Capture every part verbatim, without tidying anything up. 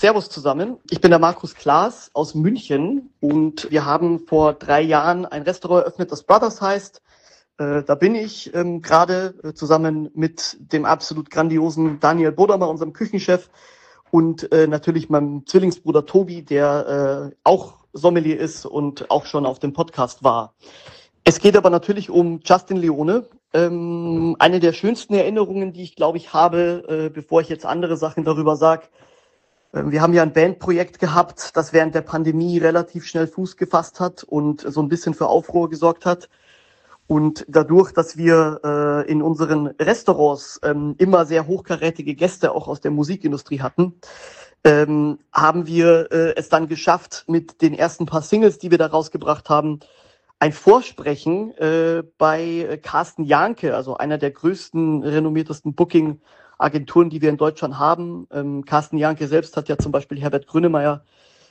Servus zusammen, ich bin der Markus Klaas aus München und wir haben vor drei Jahren ein Restaurant eröffnet, das Brothers heißt. Äh, da bin ich ähm, gerade äh, zusammen mit dem absolut grandiosen Daniel Bodermer, unserem Küchenchef, und äh, natürlich meinem Zwillingsbruder Tobi, der äh, auch Sommelier ist und auch schon auf dem Podcast war. Es geht aber natürlich um Justin Leone. Ähm, eine der schönsten Erinnerungen, die ich, glaube ich, habe, äh, bevor ich jetzt andere Sachen darüber sage. Äh, wir haben ja ein Bandprojekt gehabt, das während der Pandemie relativ schnell Fuß gefasst hat und so ein bisschen für Aufruhr gesorgt hat. Und dadurch, dass wir äh, in unseren Restaurants ähm, immer sehr hochkarätige Gäste auch aus der Musikindustrie hatten, ähm, haben wir äh, es dann geschafft, mit den ersten paar Singles, die wir da rausgebracht haben, ein Vorsprechen äh, bei Carsten Jahnke, also einer der größten, renommiertesten Booking-Agenturen, die wir in Deutschland haben. Ähm, Carsten Jahnke selbst hat ja zum Beispiel Herbert Grönemeyer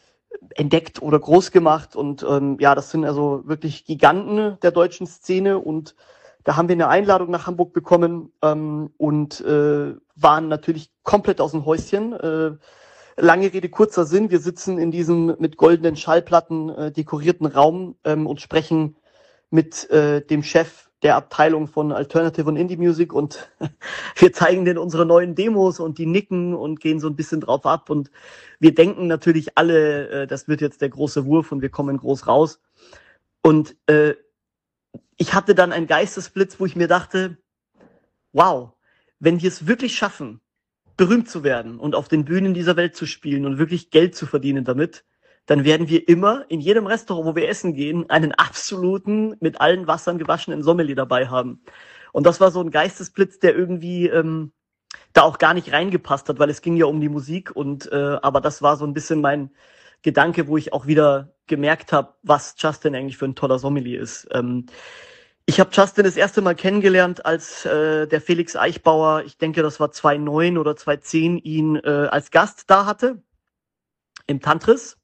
entdeckt oder groß gemacht und ähm, ja, das sind also wirklich Giganten der deutschen Szene und da haben wir eine Einladung nach Hamburg bekommen ähm, und äh, waren natürlich komplett aus dem Häuschen. Äh, lange Rede, kurzer Sinn, wir sitzen in diesem mit goldenen Schallplatten äh, dekorierten Raum ähm, und sprechen mit äh, dem Chef der Abteilung von Alternative und Indie Music und wir zeigen denen unsere neuen Demos und die nicken und gehen so ein bisschen drauf ab und wir denken natürlich alle, äh, das wird jetzt der große Wurf und wir kommen groß raus. Und äh, ich hatte dann einen Geistesblitz, wo ich mir dachte, wow, wenn wir es wirklich schaffen, berühmt zu werden und auf den Bühnen dieser Welt zu spielen und wirklich Geld zu verdienen damit, dann werden wir immer in jedem Restaurant, wo wir essen gehen, einen absoluten, mit allen Wassern gewaschenen Sommelier dabei haben. Und das war so ein Geistesblitz, der irgendwie ähm, da auch gar nicht reingepasst hat, weil es ging ja um die Musik. Und äh, aber das war so ein bisschen mein Gedanke, wo ich auch wieder gemerkt habe, was Justin eigentlich für ein toller Sommelier ist. Ähm, ich habe Justin das erste Mal kennengelernt, als äh, der Felix Eichbauer, ich denke, das war zweitausendneun oder zweitausendzehn, ihn äh, als Gast da hatte im Tantris.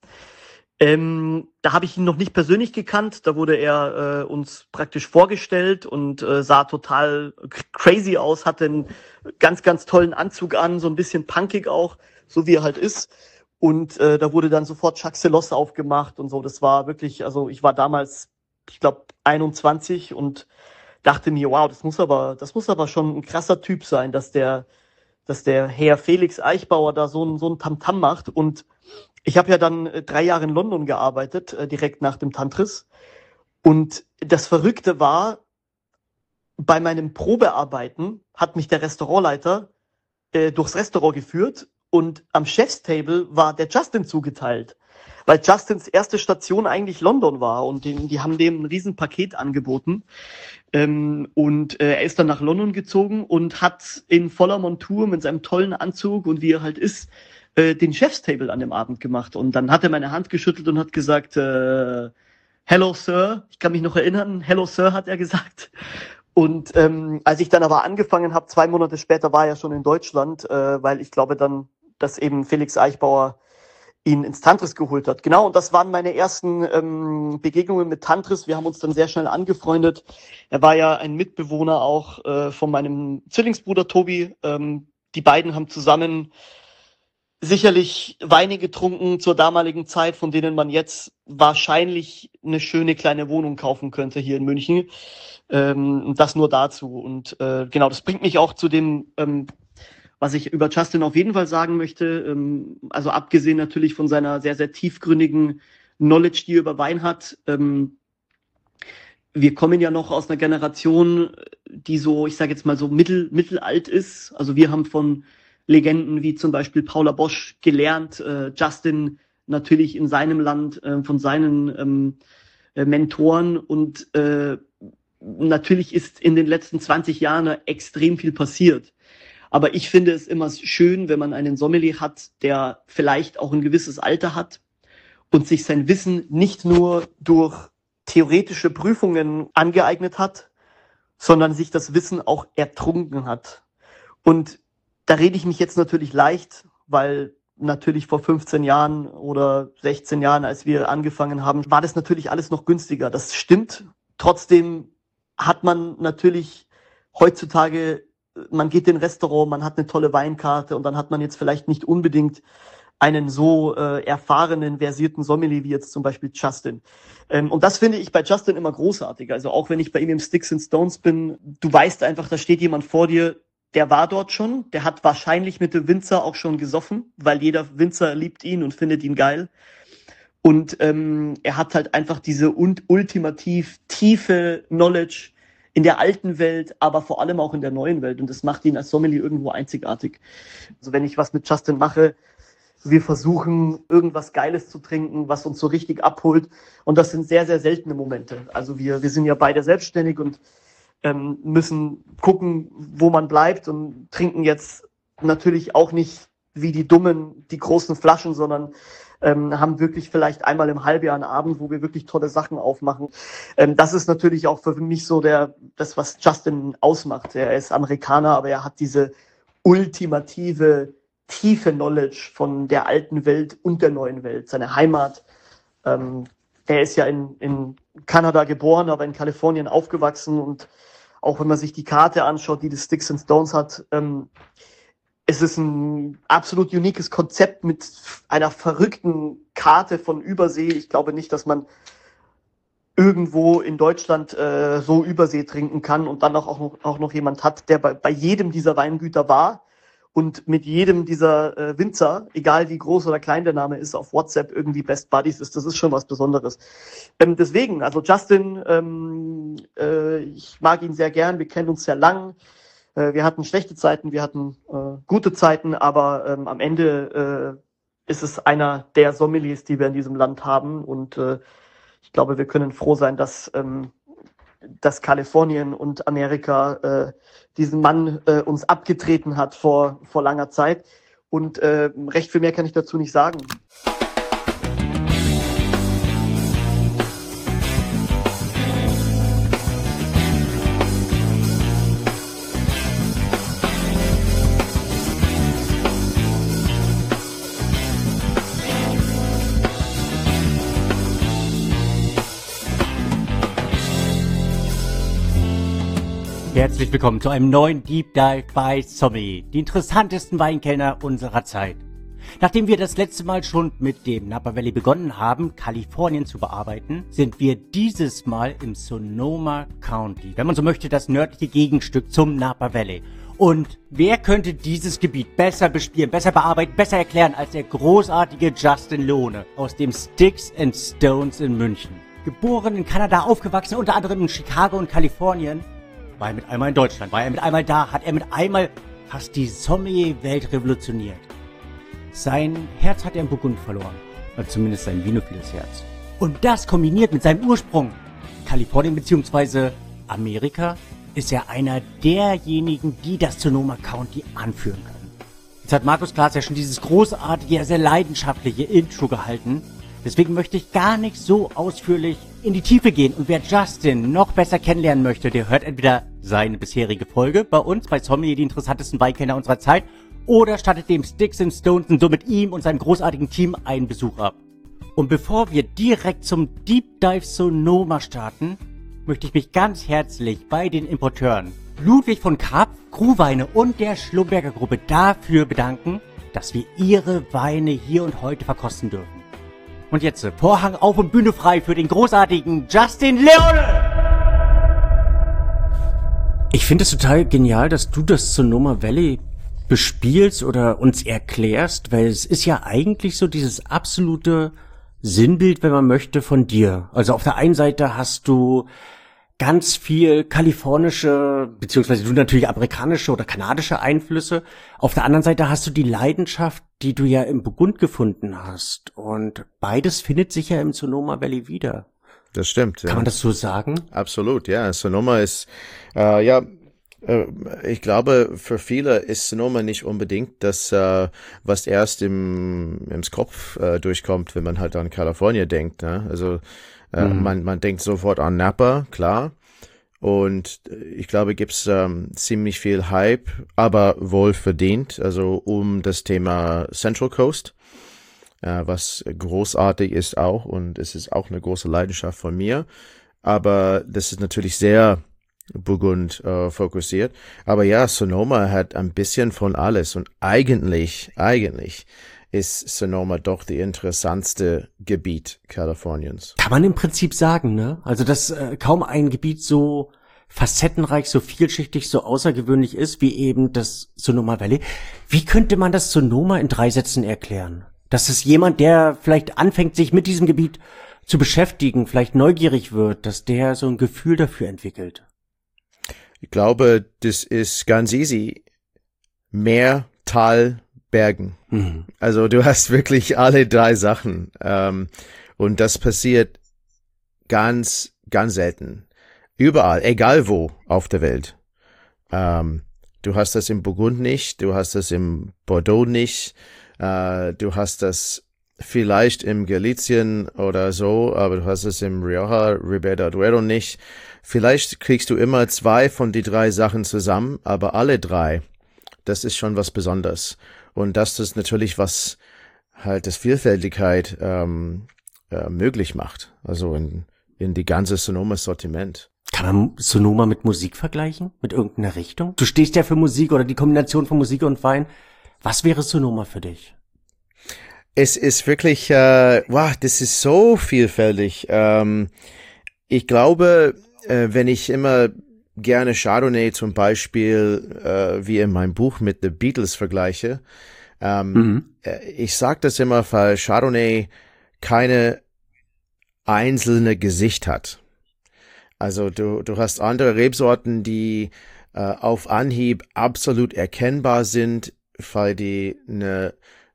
Ähm, da habe ich ihn noch nicht persönlich gekannt. Da wurde er äh, uns praktisch vorgestellt und äh, sah total crazy aus, hatte einen ganz, ganz tollen Anzug an, so ein bisschen punkig auch, so wie er halt ist. Und äh, da wurde dann sofort Chuck Celos aufgemacht und so. Das war wirklich, also ich war damals, ich glaube, einundzwanzig und dachte mir, wow, das muss aber, das muss aber schon ein krasser Typ sein, dass der, dass der Herr Felix Eichbauer da so ein, so ein Tamtam macht. Und ich habe ja dann äh, drei Jahre in London gearbeitet, äh, direkt nach dem Tantris. Und das Verrückte war, bei meinem Probearbeiten hat mich der Restaurantleiter äh, durchs Restaurant geführt und am Chefstable war der Justin zugeteilt, weil Justins erste Station eigentlich London war und die, die haben dem ein Riesenpaket angeboten. Ähm, und äh, er ist dann nach London gezogen und hat in voller Montur mit seinem tollen Anzug und wie er halt ist, äh, den Chefstable an dem Abend gemacht. Und dann hat er meine Hand geschüttelt und hat gesagt, äh, Hello Sir, ich kann mich noch erinnern, Hello Sir hat er gesagt. Und ähm, als ich dann aber angefangen habe, zwei Monate später war er schon in Deutschland, äh, weil ich glaube dann, dass eben Felix Eichbauer ihn ins Tantris geholt hat. Genau, und das waren meine ersten ähm, Begegnungen mit Tantris. Wir haben uns dann sehr schnell angefreundet. Er war ja ein Mitbewohner auch äh, von meinem Zwillingsbruder Tobi. Ähm, die beiden haben zusammen sicherlich Weine getrunken zur damaligen Zeit, von denen man jetzt wahrscheinlich eine schöne kleine Wohnung kaufen könnte hier in München. Ähm, und das nur dazu. Und äh, genau, das bringt mich auch zu dem, ähm, was ich über Justin auf jeden Fall sagen möchte. Ähm, also abgesehen natürlich von seiner sehr, sehr tiefgründigen Knowledge, die er über Wein hat. Ähm, wir kommen ja noch aus einer Generation, die so, ich sage jetzt mal so mittel, mittelalt ist. Also wir haben von Legenden wie zum Beispiel Paula Bosch gelernt, äh, Justin natürlich in seinem Land äh, von seinen ähm, äh, Mentoren und äh, natürlich ist in den letzten zwanzig Jahren extrem viel passiert. Aber ich finde es immer schön, wenn man einen Sommelier hat, der vielleicht auch ein gewisses Alter hat und sich sein Wissen nicht nur durch theoretische Prüfungen angeeignet hat, sondern sich das Wissen auch ertrunken hat. Und da rede ich mich jetzt natürlich leicht, weil natürlich vor fünfzehn Jahren oder sechzehn Jahren, als wir angefangen haben, war das natürlich alles noch günstiger. Das stimmt. Trotzdem hat man natürlich heutzutage, man geht in ein Restaurant, man hat eine tolle Weinkarte und dann hat man jetzt vielleicht nicht unbedingt einen so äh, erfahrenen, versierten Sommelier wie jetzt zum Beispiel Justin. Ähm, und das finde ich bei Justin immer großartig. Also auch wenn ich bei ihm im Sticks and Stones bin, du weißt einfach, da steht jemand vor dir, der war dort schon, der hat wahrscheinlich mit dem Winzer auch schon gesoffen, weil jeder Winzer liebt ihn und findet ihn geil. Und ähm, er hat halt einfach diese un- ultimativ tiefe Knowledge in der alten Welt, aber vor allem auch in der neuen Welt. Und das macht ihn als Sommelier irgendwo einzigartig. Also wenn ich was mit Justin mache, wir versuchen, irgendwas Geiles zu trinken, was uns so richtig abholt. Und das sind sehr, sehr seltene Momente. Also wir, wir sind ja beide selbstständig und ähm, müssen gucken, wo man bleibt und trinken jetzt natürlich auch nicht wie die Dummen die großen Flaschen, sondern ähm, haben wirklich vielleicht einmal im Halbjahr einen Abend, wo wir wirklich tolle Sachen aufmachen. Ähm, das ist natürlich auch für mich so der, das, was Justin ausmacht. Er ist Amerikaner, aber er hat diese ultimative tiefe Knowledge von der alten Welt und der neuen Welt, seine Heimat. Ähm, er ist ja in, in Kanada geboren, aber in Kalifornien aufgewachsen und auch wenn man sich die Karte anschaut, die das Sticks and Stones hat, ähm, es ist ein absolut uniques Konzept mit einer verrückten Karte von Übersee. Ich glaube nicht, dass man irgendwo in Deutschland äh, so Übersee trinken kann und dann auch, auch, noch, auch noch jemand hat, der bei, bei jedem dieser Weingüter war und mit jedem dieser äh, Winzer, egal wie groß oder klein der Name ist, auf WhatsApp irgendwie Best Buddies ist. Das ist schon was Besonderes. Ähm, deswegen, also Justin, ähm, äh, ich mag ihn sehr gern, wir kennen uns sehr lang. Äh, wir hatten schlechte Zeiten, wir hatten äh, gute Zeiten, aber ähm, am Ende äh, ist es einer der Sommeliers, die wir in diesem Land haben und äh, ich glaube, wir können froh sein, dass ähm, dass Kalifornien und Amerika äh, diesen Mann äh, uns abgetreten hat vor, vor langer Zeit. Und äh, recht viel mehr kann ich dazu nicht sagen. Herzlich willkommen zu einem neuen Deep Dive bei Sommelier, die interessantesten Weinkellner unserer Zeit. Nachdem wir das letzte Mal schon mit dem Napa Valley begonnen haben, Kalifornien zu bearbeiten, sind wir dieses Mal im Sonoma County, wenn man so möchte, das nördliche Gegenstück zum Napa Valley. Und wer könnte dieses Gebiet besser bespielen, besser bearbeiten, besser erklären als der großartige Justin Lohne aus dem Sticks and Stones in München. Geboren in Kanada, aufgewachsen unter anderem in Chicago und Kalifornien, war er mit einmal in Deutschland, war er mit einmal da, hat er mit einmal fast die Sommelier-Welt revolutioniert. Sein Herz hat er in Burgund verloren, oder zumindest sein vinophiles Herz. Und das kombiniert mit seinem Ursprung, Kalifornien bzw. Amerika, ist er einer derjenigen, die das Sonoma County anführen können. Jetzt hat Markus Klaas ja schon dieses großartige, sehr leidenschaftliche Intro gehalten. Deswegen möchte ich gar nicht so ausführlich in die Tiefe gehen. Und wer Justin noch besser kennenlernen möchte, der hört entweder seine bisherige Folge bei uns, bei Sommelier, die interessantesten Weinkenner unserer Zeit, oder stattet dem Sticks and Stones und somit ihm und seinem großartigen Team einen Besuch ab. Und bevor wir direkt zum Deep Dive Sonoma starten, möchte ich mich ganz herzlich bei den Importeuren Ludwig von Karpf, Kruhweine und der Schlumberger Gruppe dafür bedanken, dass wir ihre Weine hier und heute verkosten dürfen. Und jetzt Vorhang auf und Bühne frei für den großartigen Justin Leone! Ich finde es total genial, dass du das Sonoma Valley bespielst oder uns erklärst, weil es ist ja eigentlich so dieses absolute Sinnbild, wenn man möchte, von dir. Also auf der einen Seite hast du ganz viel kalifornische, beziehungsweise du natürlich amerikanische oder kanadische Einflüsse. Auf der anderen Seite hast du die Leidenschaft, die du ja im Burgund gefunden hast. Und beides findet sich ja im Sonoma Valley wieder. Das stimmt. Kann ja. man das so sagen? Absolut, ja. Sonoma ist, äh, ja, äh, ich glaube, für viele ist Sonoma nicht unbedingt das, äh, was erst im, im Kopf äh, durchkommt, wenn man halt an Kalifornien denkt. Ne? Also äh, mhm. man, man denkt sofort an Napa, klar. Und ich glaube, gibt's ähm, ziemlich viel Hype, aber wohl verdient, also um das Thema Central Coast, äh, was großartig ist auch, und es ist auch eine große Leidenschaft von mir, aber das ist natürlich sehr Burgund äh, fokussiert. Aber ja, Sonoma hat ein bisschen von alles, und eigentlich, eigentlich ist Sonoma doch die interessantste Gebiet Kaliforniens. Kann man im Prinzip sagen, ne? Also, dass äh, kaum ein Gebiet so facettenreich, so vielschichtig, so außergewöhnlich ist, wie eben das Sonoma Valley. Wie könnte man das Sonoma in drei Sätzen erklären? Dass es jemand, der vielleicht anfängt, sich mit diesem Gebiet zu beschäftigen, vielleicht neugierig wird, dass der so ein Gefühl dafür entwickelt? Ich glaube, das ist ganz easy. Meer, Tal, Bergen. Mhm. Also du hast wirklich alle drei Sachen. Ähm, und das passiert ganz, ganz selten. Überall, egal wo auf der Welt. Ähm, du hast das im Burgund nicht, du hast das im Bordeaux nicht, äh, du hast das vielleicht im Galicien oder so, aber du hast es im Rioja, Ribera Duero nicht. Vielleicht kriegst du immer zwei von die drei Sachen zusammen, aber alle drei, das ist schon was Besonderes. Und das ist natürlich, was halt das Vielfältigkeit ähm, äh, möglich macht. Also in, in die ganze Sonoma-Sortiment. Kann man Sonoma mit Musik vergleichen? Mit irgendeiner Richtung? Du stehst ja für Musik oder die Kombination von Musik und Wein. Was wäre Sonoma für dich? Es ist wirklich, äh, wow, das ist so vielfältig. Ähm, ich glaube, äh, wenn ich immer gerne Chardonnay zum Beispiel, äh, wie in meinem Buch mit The Beatles vergleiche, ähm, mhm. äh, ich sage das immer, weil Chardonnay keine einzelne Gesicht hat. Also du, du hast andere Rebsorten, die äh, auf Anhieb absolut erkennbar sind, weil die eine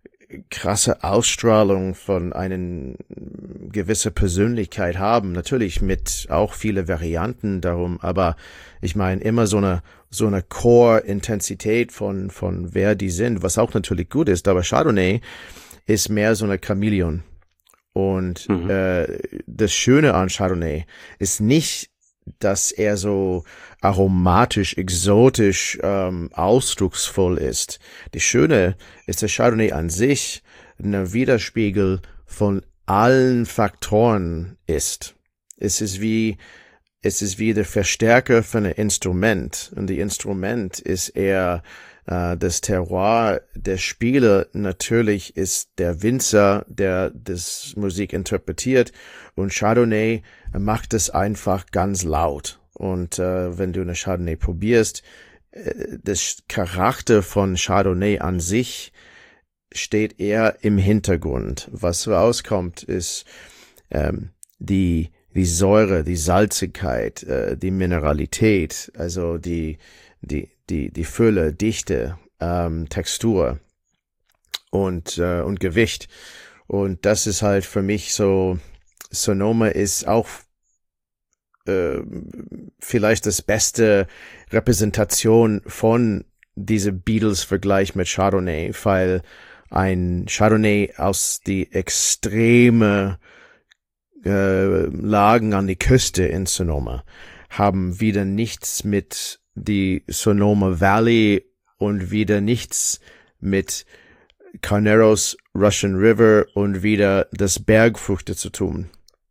krasse Ausstrahlung von einer gewisse Persönlichkeit haben. Natürlich mit auch viele Varianten darum, aber ich meine immer so eine so eine Core-Intensität von von wer die sind, was auch natürlich gut ist. Aber Chardonnay ist mehr so eine Chamäleon. Und mhm. äh, das Schöne an Chardonnay ist nicht, dass er so aromatisch, exotisch, ähm, ausdrucksvoll ist. Das Schöne ist, dass Chardonnay an sich ein Widerspiegel von allen Faktoren ist. Es ist wie, es ist wie der Verstärker von einem Instrument. Und die Instrument ist eher äh, das Terroir. Der Spieler natürlich ist der Winzer, der das Musik interpretiert. Und Chardonnay macht es einfach ganz laut. Und äh, wenn du eine Chardonnay probierst, äh, das Charakter von Chardonnay an sich steht eher im Hintergrund. Was rauskommt, ist ähm, die die Säure, die Salzigkeit, äh, die Mineralität, also die die die die Fülle, Dichte, ähm, Textur und äh, und Gewicht. Und das ist halt für mich so. Sonoma ist auch äh, vielleicht das beste Repräsentation von diesem Beatles-Vergleich mit Chardonnay, weil ein Chardonnay aus die extreme äh, Lagen an die Küste in Sonoma haben wieder nichts mit die Sonoma Valley und wieder nichts mit Carneros Russian River und wieder das Bergfrüchte zu tun.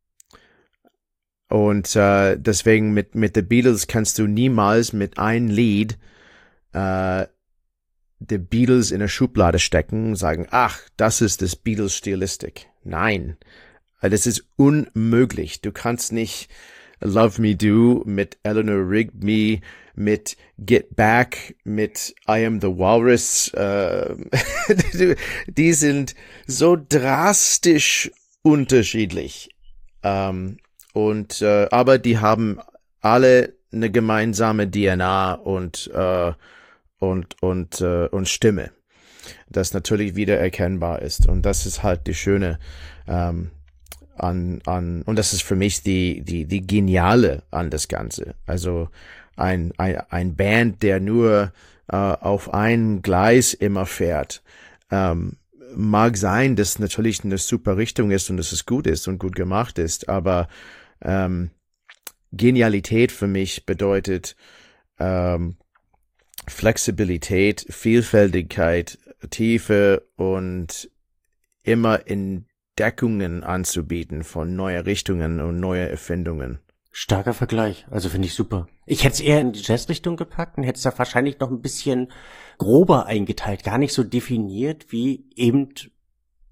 Und äh, deswegen mit mit The Beatles kannst du niemals mit einem Lied äh, The Beatles in eine Schublade stecken und sagen, ach, das ist das Beatles-Stilistik. Nein, das ist unmöglich. Du kannst nicht Love Me Do mit Eleanor Rigby, mit Get Back, mit I Am the Walrus. Äh, die sind so drastisch unterschiedlich. Ähm, und äh, aber die haben alle eine gemeinsame D N A und äh, und und äh, und Stimme, das natürlich wieder erkennbar ist. Und das ist halt die Schöne ähm, an an und das ist für mich die die die geniale an das Ganze. Also ein ein, ein Band, der nur äh, auf ein Gleis immer fährt. Ähm, mag sein, dass natürlich eine super Richtung ist und dass es gut ist und gut gemacht ist, aber ähm, Genialität für mich bedeutet ähm, Flexibilität, Vielfältigkeit, Tiefe und immer Entdeckungen anzubieten von neue Richtungen und neue Erfindungen. Starker Vergleich, also finde ich super. Ich hätte es eher in die Jazzrichtung gepackt und hätte es da wahrscheinlich noch ein bisschen grober eingeteilt, gar nicht so definiert wie eben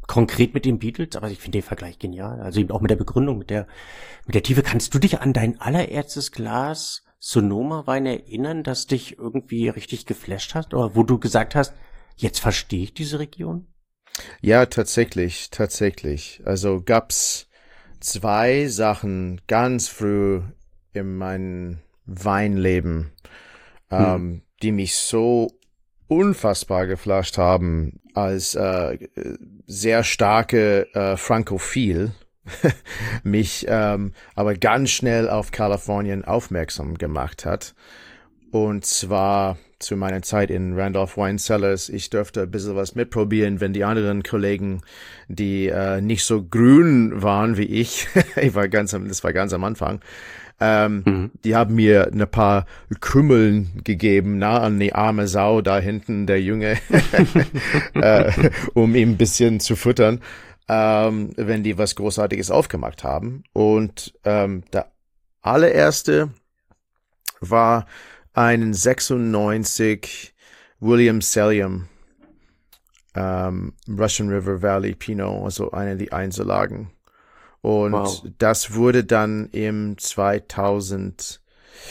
konkret mit den Beatles, aber ich finde den Vergleich genial. Also eben auch mit der Begründung, mit der mit der Tiefe. Kannst du dich an dein allererstes Glas Sonoma-Wein erinnern, das dich irgendwie richtig geflasht hat? Oder wo du gesagt hast, jetzt verstehe ich diese Region? Ja, tatsächlich, tatsächlich. Also gab's zwei Sachen ganz früh in meinem Weinleben, hm. ähm, die mich so unfassbar geflasht haben als äh, sehr starke äh, Frankophil, mich ähm, aber ganz schnell auf Kalifornien aufmerksam gemacht hat. Und zwar zu meiner Zeit in Randolph Wine Cellars. Ich durfte ein bisschen was mitprobieren, wenn die anderen Kollegen, die äh, nicht so grün waren wie ich, ich war ganz am, das war ganz am Anfang, ähm, mhm. die haben mir ein paar Krümmeln gegeben, na, an die arme Sau da hinten, der Junge, äh, um ihn ein bisschen zu füttern, ähm, wenn die was Großartiges aufgemacht haben. Und ähm, der allererste war ein sechsundneunzig William Sellium ähm, Russian River Valley Pinot, also eine der Einzellagen. Und wow. das wurde dann im zweitausend,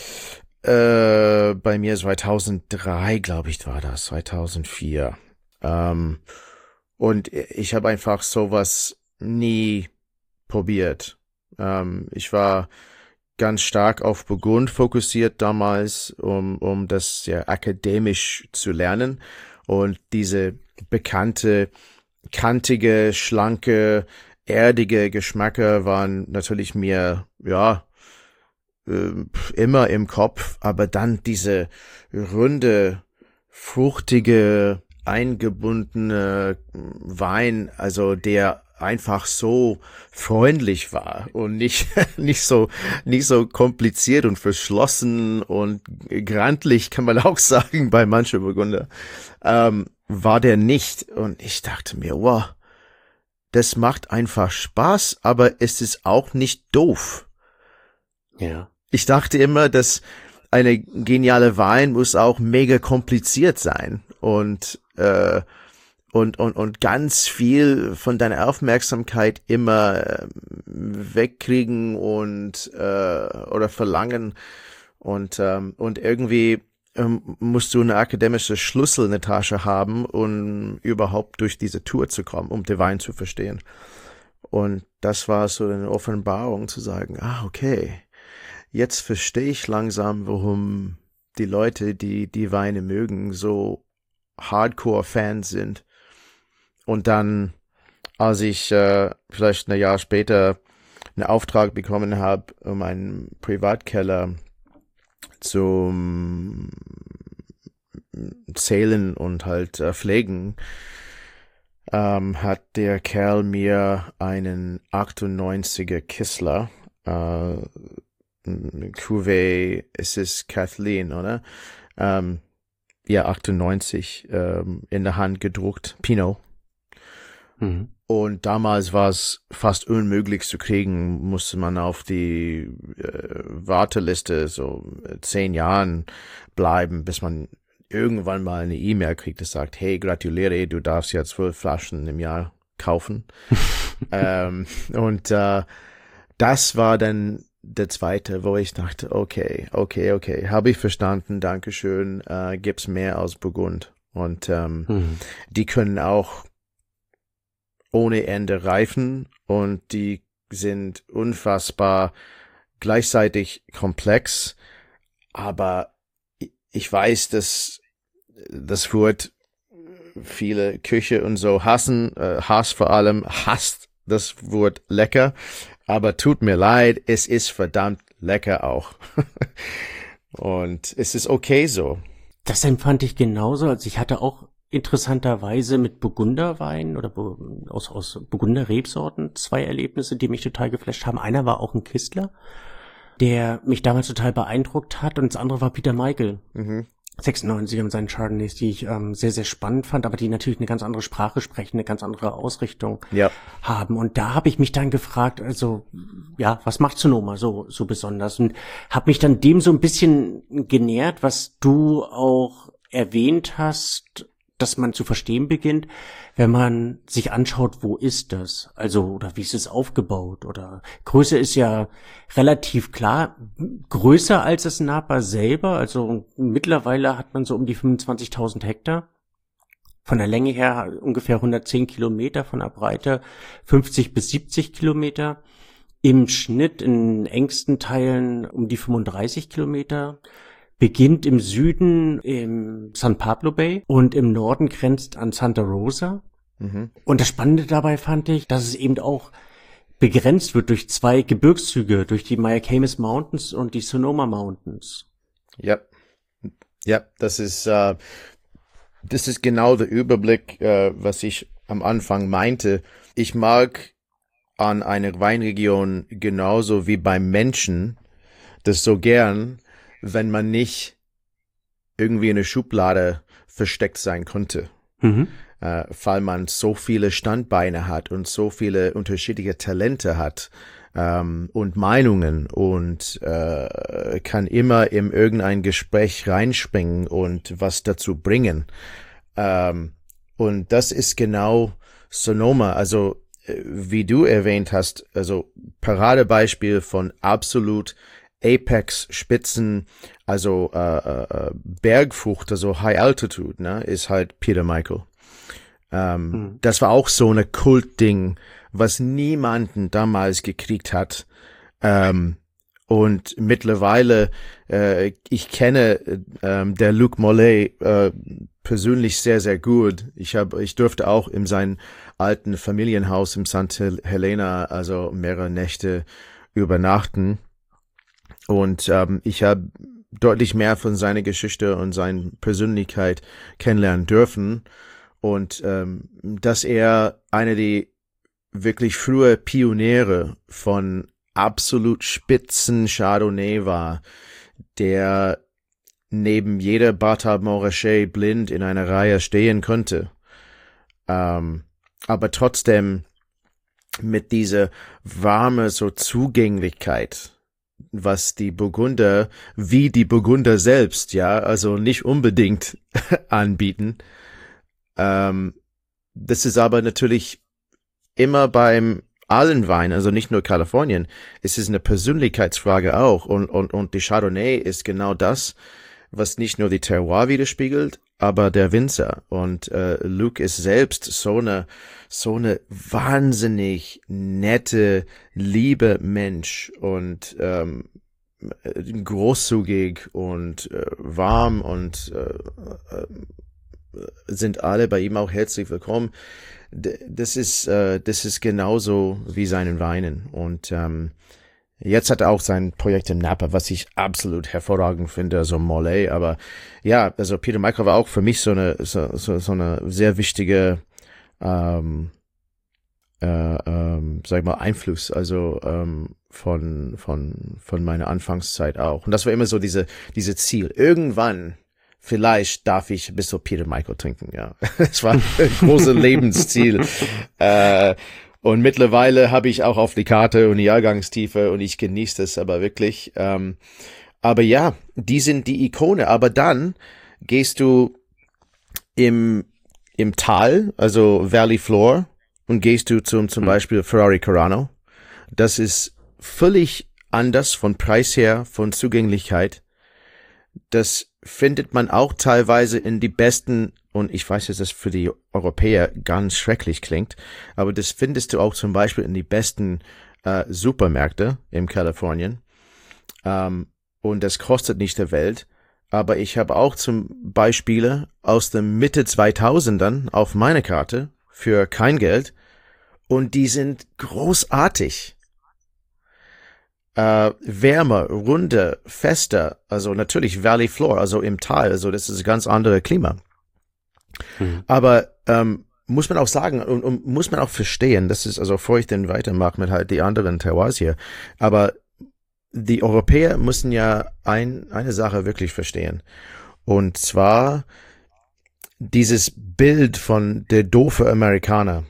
äh, bei mir zweitausenddrei, glaube ich, war das, zweitausendvier. Ähm, und ich habe einfach sowas nie probiert. Ähm, ich war ganz stark auf Burgund fokussiert damals, um, um das sehr akademisch zu lernen. Und diese bekannte, kantige, schlanke, erdige Geschmäcker waren natürlich mir, ja, äh, immer im Kopf. Aber dann diese runde, fruchtige, eingebundene Wein, also der einfach so freundlich war und nicht nicht so nicht so kompliziert und verschlossen und grantlich, kann man auch sagen bei manchen Burgunder, ähm, war der nicht. Und ich dachte mir, wow, das macht einfach Spaß, aber es ist auch nicht doof. Ja. Ich dachte immer, dass eine geniale Wein muss auch mega kompliziert sein und äh, Und, und, und ganz viel von deiner Aufmerksamkeit immer äh, wegkriegen und, äh, oder verlangen. Und, ähm, und irgendwie ähm, musst du eine akademische Schlüssel in der Tasche haben, um überhaupt durch diese Tour zu kommen, um den Wein zu verstehen. Und das war so eine Offenbarung zu sagen, ah, okay, jetzt verstehe ich langsam, warum die Leute, die die Weine mögen, so Hardcore-Fans sind. Und dann, als ich äh, vielleicht ein Jahr später einen Auftrag bekommen habe, um einen Privatkeller zum Zählen und halt äh, Pflegen, ähm, hat der Kerl mir einen achtundneunziger Kistler, äh, Cuvée, es ist Kathleen, oder? Ähm, ja, achtundneunzig ähm, in der Hand gedruckt, Pinot. Mhm. Und damals war es fast unmöglich zu kriegen, musste man auf die äh, Warteliste so zehn Jahren bleiben, bis man irgendwann mal eine E-Mail kriegt, das sagt, hey, gratuliere, du darfst ja zwölf Flaschen im Jahr kaufen. ähm, und äh, das war dann der zweite, wo ich dachte, okay, okay, okay, habe ich verstanden, Dankeschön, äh, gibt's mehr aus Burgund. Und ähm, mhm. die können auch ohne Ende reifen und die sind unfassbar gleichzeitig komplex, aber ich weiß, dass das Wort viele Küche und so hassen, äh, Hass vor allem, hasst das Wort lecker, aber tut mir leid, es ist verdammt lecker auch. Und es ist okay so. Das empfand ich genauso, also ich hatte auch interessanterweise mit Burgunderwein oder aus, aus Burgunder-Rebsorten zwei Erlebnisse, die mich total geflasht haben. Einer war auch ein Kistler, der mich damals total beeindruckt hat, und das andere war Peter Michael. Mhm. sechsundneunziger mit seinen Chardonnays, die ich ähm, sehr, sehr spannend fand, aber die natürlich eine ganz andere Sprache sprechen, eine ganz andere Ausrichtung ja. haben. Und da habe ich mich dann gefragt, also ja, was macht Sonoma so so besonders? Und habe mich dann dem so ein bisschen genähert, was du auch erwähnt hast dass man zu verstehen beginnt, wenn man sich anschaut, wo ist das? Also, oder wie ist es aufgebaut? Oder Größe ist ja relativ klar, größer als das Napa selber. Also mittlerweile hat man so um die fünfundzwanzigtausend Hektar. Von der Länge her ungefähr hundertzehn Kilometer, von der Breite fünfzig bis siebzig Kilometer. Im Schnitt in engsten Teilen um die fünfunddreißig Kilometer. Beginnt im Süden im San Pablo Bay und im Norden grenzt an Santa Rosa. Mhm. Und das Spannende dabei fand ich, dass es eben auch begrenzt wird durch zwei Gebirgszüge, durch die Mayacamas Mountains und die Sonoma Mountains. Ja, ja, das ist äh, das ist genau der Überblick, äh, was ich am Anfang meinte. Ich mag an einer Weinregion genauso wie beim Menschen das so gern, wenn man nicht irgendwie in eine Schublade versteckt sein konnte, mhm. äh, weil man so viele Standbeine hat und so viele unterschiedliche Talente hat ähm, und Meinungen und äh, kann immer in irgendein Gespräch reinspringen und was dazu bringen. Ähm, und das ist genau Sonoma, also äh, wie du erwähnt hast, also Paradebeispiel von absolut Apex-Spitzen, also äh, äh, Bergfrucht, also High Altitude, ne, ist halt Peter Michael. Ähm, mhm. Das war auch so eine Kultding, was niemanden damals gekriegt hat. Ähm, und mittlerweile, äh, ich kenne äh, der Luc Mollet äh, persönlich sehr, sehr gut. Ich habe, ich durfte auch in seinem alten Familienhaus im Santa Helena, also mehrere Nächte übernachten. Und ähm, ich habe deutlich mehr von seiner Geschichte und seiner Persönlichkeit kennenlernen dürfen. Und ähm, dass er eine der wirklich frühe Pioniere von absolut spitzen Chardonnay war, der neben jeder Barthard Montrachet blind in einer Reihe stehen konnte. Ähm, aber trotzdem mit dieser warme so Zugänglichkeit, was die Burgunder, wie die Burgunder selbst, ja, also nicht unbedingt anbieten. Ähm, das ist aber natürlich immer beim allen Wein, also nicht nur Kalifornien, es ist eine Persönlichkeitsfrage auch und, und, und die Chardonnay ist genau das, was nicht nur die Terroir widerspiegelt, aber der Winzer. Und äh, Luc ist selbst so eine so eine wahnsinnig nette, liebe Mensch und ähm, großzügig und äh, warm und äh, äh, sind alle bei ihm auch herzlich willkommen. D- das ist äh, das ist genauso wie seinen Weinen. Und ähm, jetzt hat er auch sein Projekt in Napa, was ich absolut hervorragend finde, also Mollet. Aber ja, also Peter Michael war auch für mich so eine so, so, so eine sehr wichtige ähm, äh, ähm, sag ich mal Einfluss, also ähm, von von von meiner Anfangszeit auch. Und das war immer so diese diese Ziel. Irgendwann vielleicht darf ich bis zu Peter Michael trinken. Ja, das war ein großes Lebensziel. äh, Und mittlerweile habe ich auch auf die Karte und die Jahrgangstiefe und ich genieße das aber wirklich. Ähm, aber ja, die sind die Ikone. Aber dann gehst du im im Tal, also Valley Floor, und gehst du zum zum Beispiel Ferrari Carano. Das ist völlig anders von Preis her, von Zugänglichkeit. Das findet man auch teilweise in die besten, und ich weiß, dass das für die Europäer ganz schrecklich klingt, aber das findest du auch zum Beispiel in die besten äh, Supermärkte in Kalifornien. Ähm, und das kostet nicht der Welt. Aber ich habe auch zum Beispiele aus den Mitte zweitausendern auf meine Karte für kein Geld und die sind großartig. Äh, wärmer, runder, fester, also natürlich Valley Floor, also im Tal, also das ist ein ganz anderes Klima. Mhm. Aber ähm, muss man auch sagen und, und muss man auch verstehen, das ist, also bevor ich dann weitermache mit halt die anderen Terroirs hier, aber die Europäer müssen ja ein, eine Sache wirklich verstehen. Und zwar dieses Bild von der doofe Amerikaner,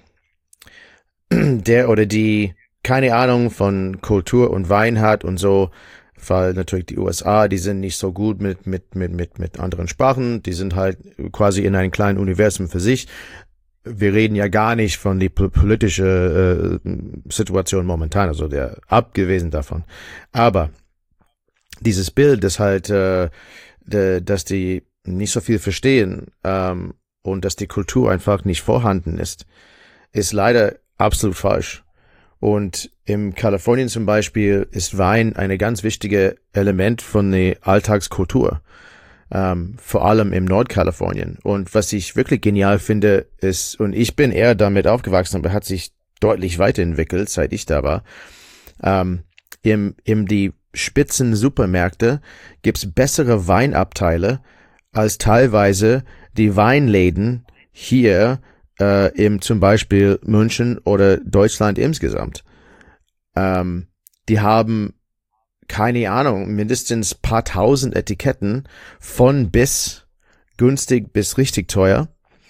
der oder die keine Ahnung von Kultur und Wein hat und so, weil natürlich die U S A, die sind nicht so gut mit, mit, mit, mit, mit anderen Sprachen, die sind halt quasi in einem kleinen Universum für sich. Wir reden ja gar nicht von die politische äh, Situation momentan, also der abgewesen davon. Aber dieses Bild, das halt, äh, de, dass die nicht so viel verstehen ähm, und dass die Kultur einfach nicht vorhanden ist, ist leider absolut falsch. Und im Kalifornien zum Beispiel ist Wein eine ganz wichtige Element von der Alltagskultur. Ähm, vor allem im Nordkalifornien. Und was ich wirklich genial finde, ist, und ich bin eher damit aufgewachsen, aber hat sich deutlich weiterentwickelt, seit ich da war, ähm, im, im die Spitzen-Supermärkte gibt's bessere Weinabteile als teilweise die Weinläden hier äh, im zum Beispiel München oder Deutschland insgesamt. Ähm, die haben keine Ahnung, mindestens paar tausend Etiketten von bis günstig bis richtig teuer.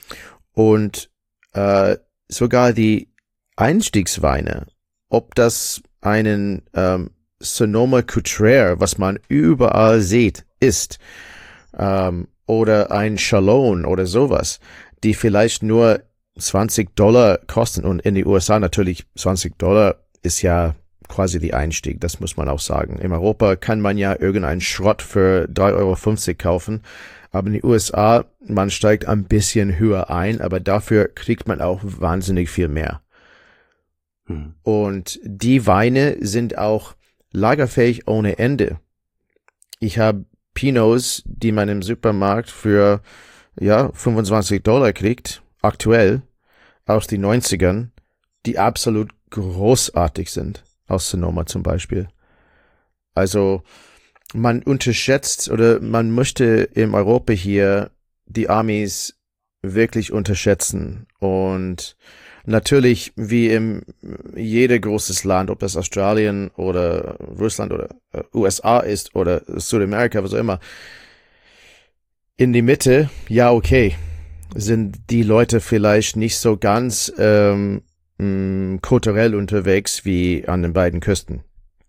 Und äh, sogar die Einstiegsweine, ob das einen ähm, Sonoma Cutrer, was man überall sieht, ist, ähm, oder ein Chalon oder sowas, die vielleicht nur zwanzig Dollar kosten. Und in die U S A natürlich zwanzig Dollar ist ja quasi die Einstieg, das muss man auch sagen. In Europa kann man ja irgendeinen Schrott für drei Euro fünfzig kaufen, aber in den U S A, man steigt ein bisschen höher ein, aber dafür kriegt man auch wahnsinnig viel mehr. Hm. Und die Weine sind auch lagerfähig ohne Ende. Ich habe Pinots, die man im Supermarkt für ja fünfundzwanzig Dollar kriegt, aktuell, aus den neunzigern, die absolut großartig sind. Aus Sonoma zum Beispiel. Also man unterschätzt oder man möchte in Europa hier die Amis wirklich unterschätzen. Und natürlich, wie in jeder großes Land, ob das Australien oder Russland oder U S A ist oder Südamerika, was auch immer, in die Mitte, ja okay, sind die Leute vielleicht nicht so ganz ähm, kulturell unterwegs wie an den beiden Küsten.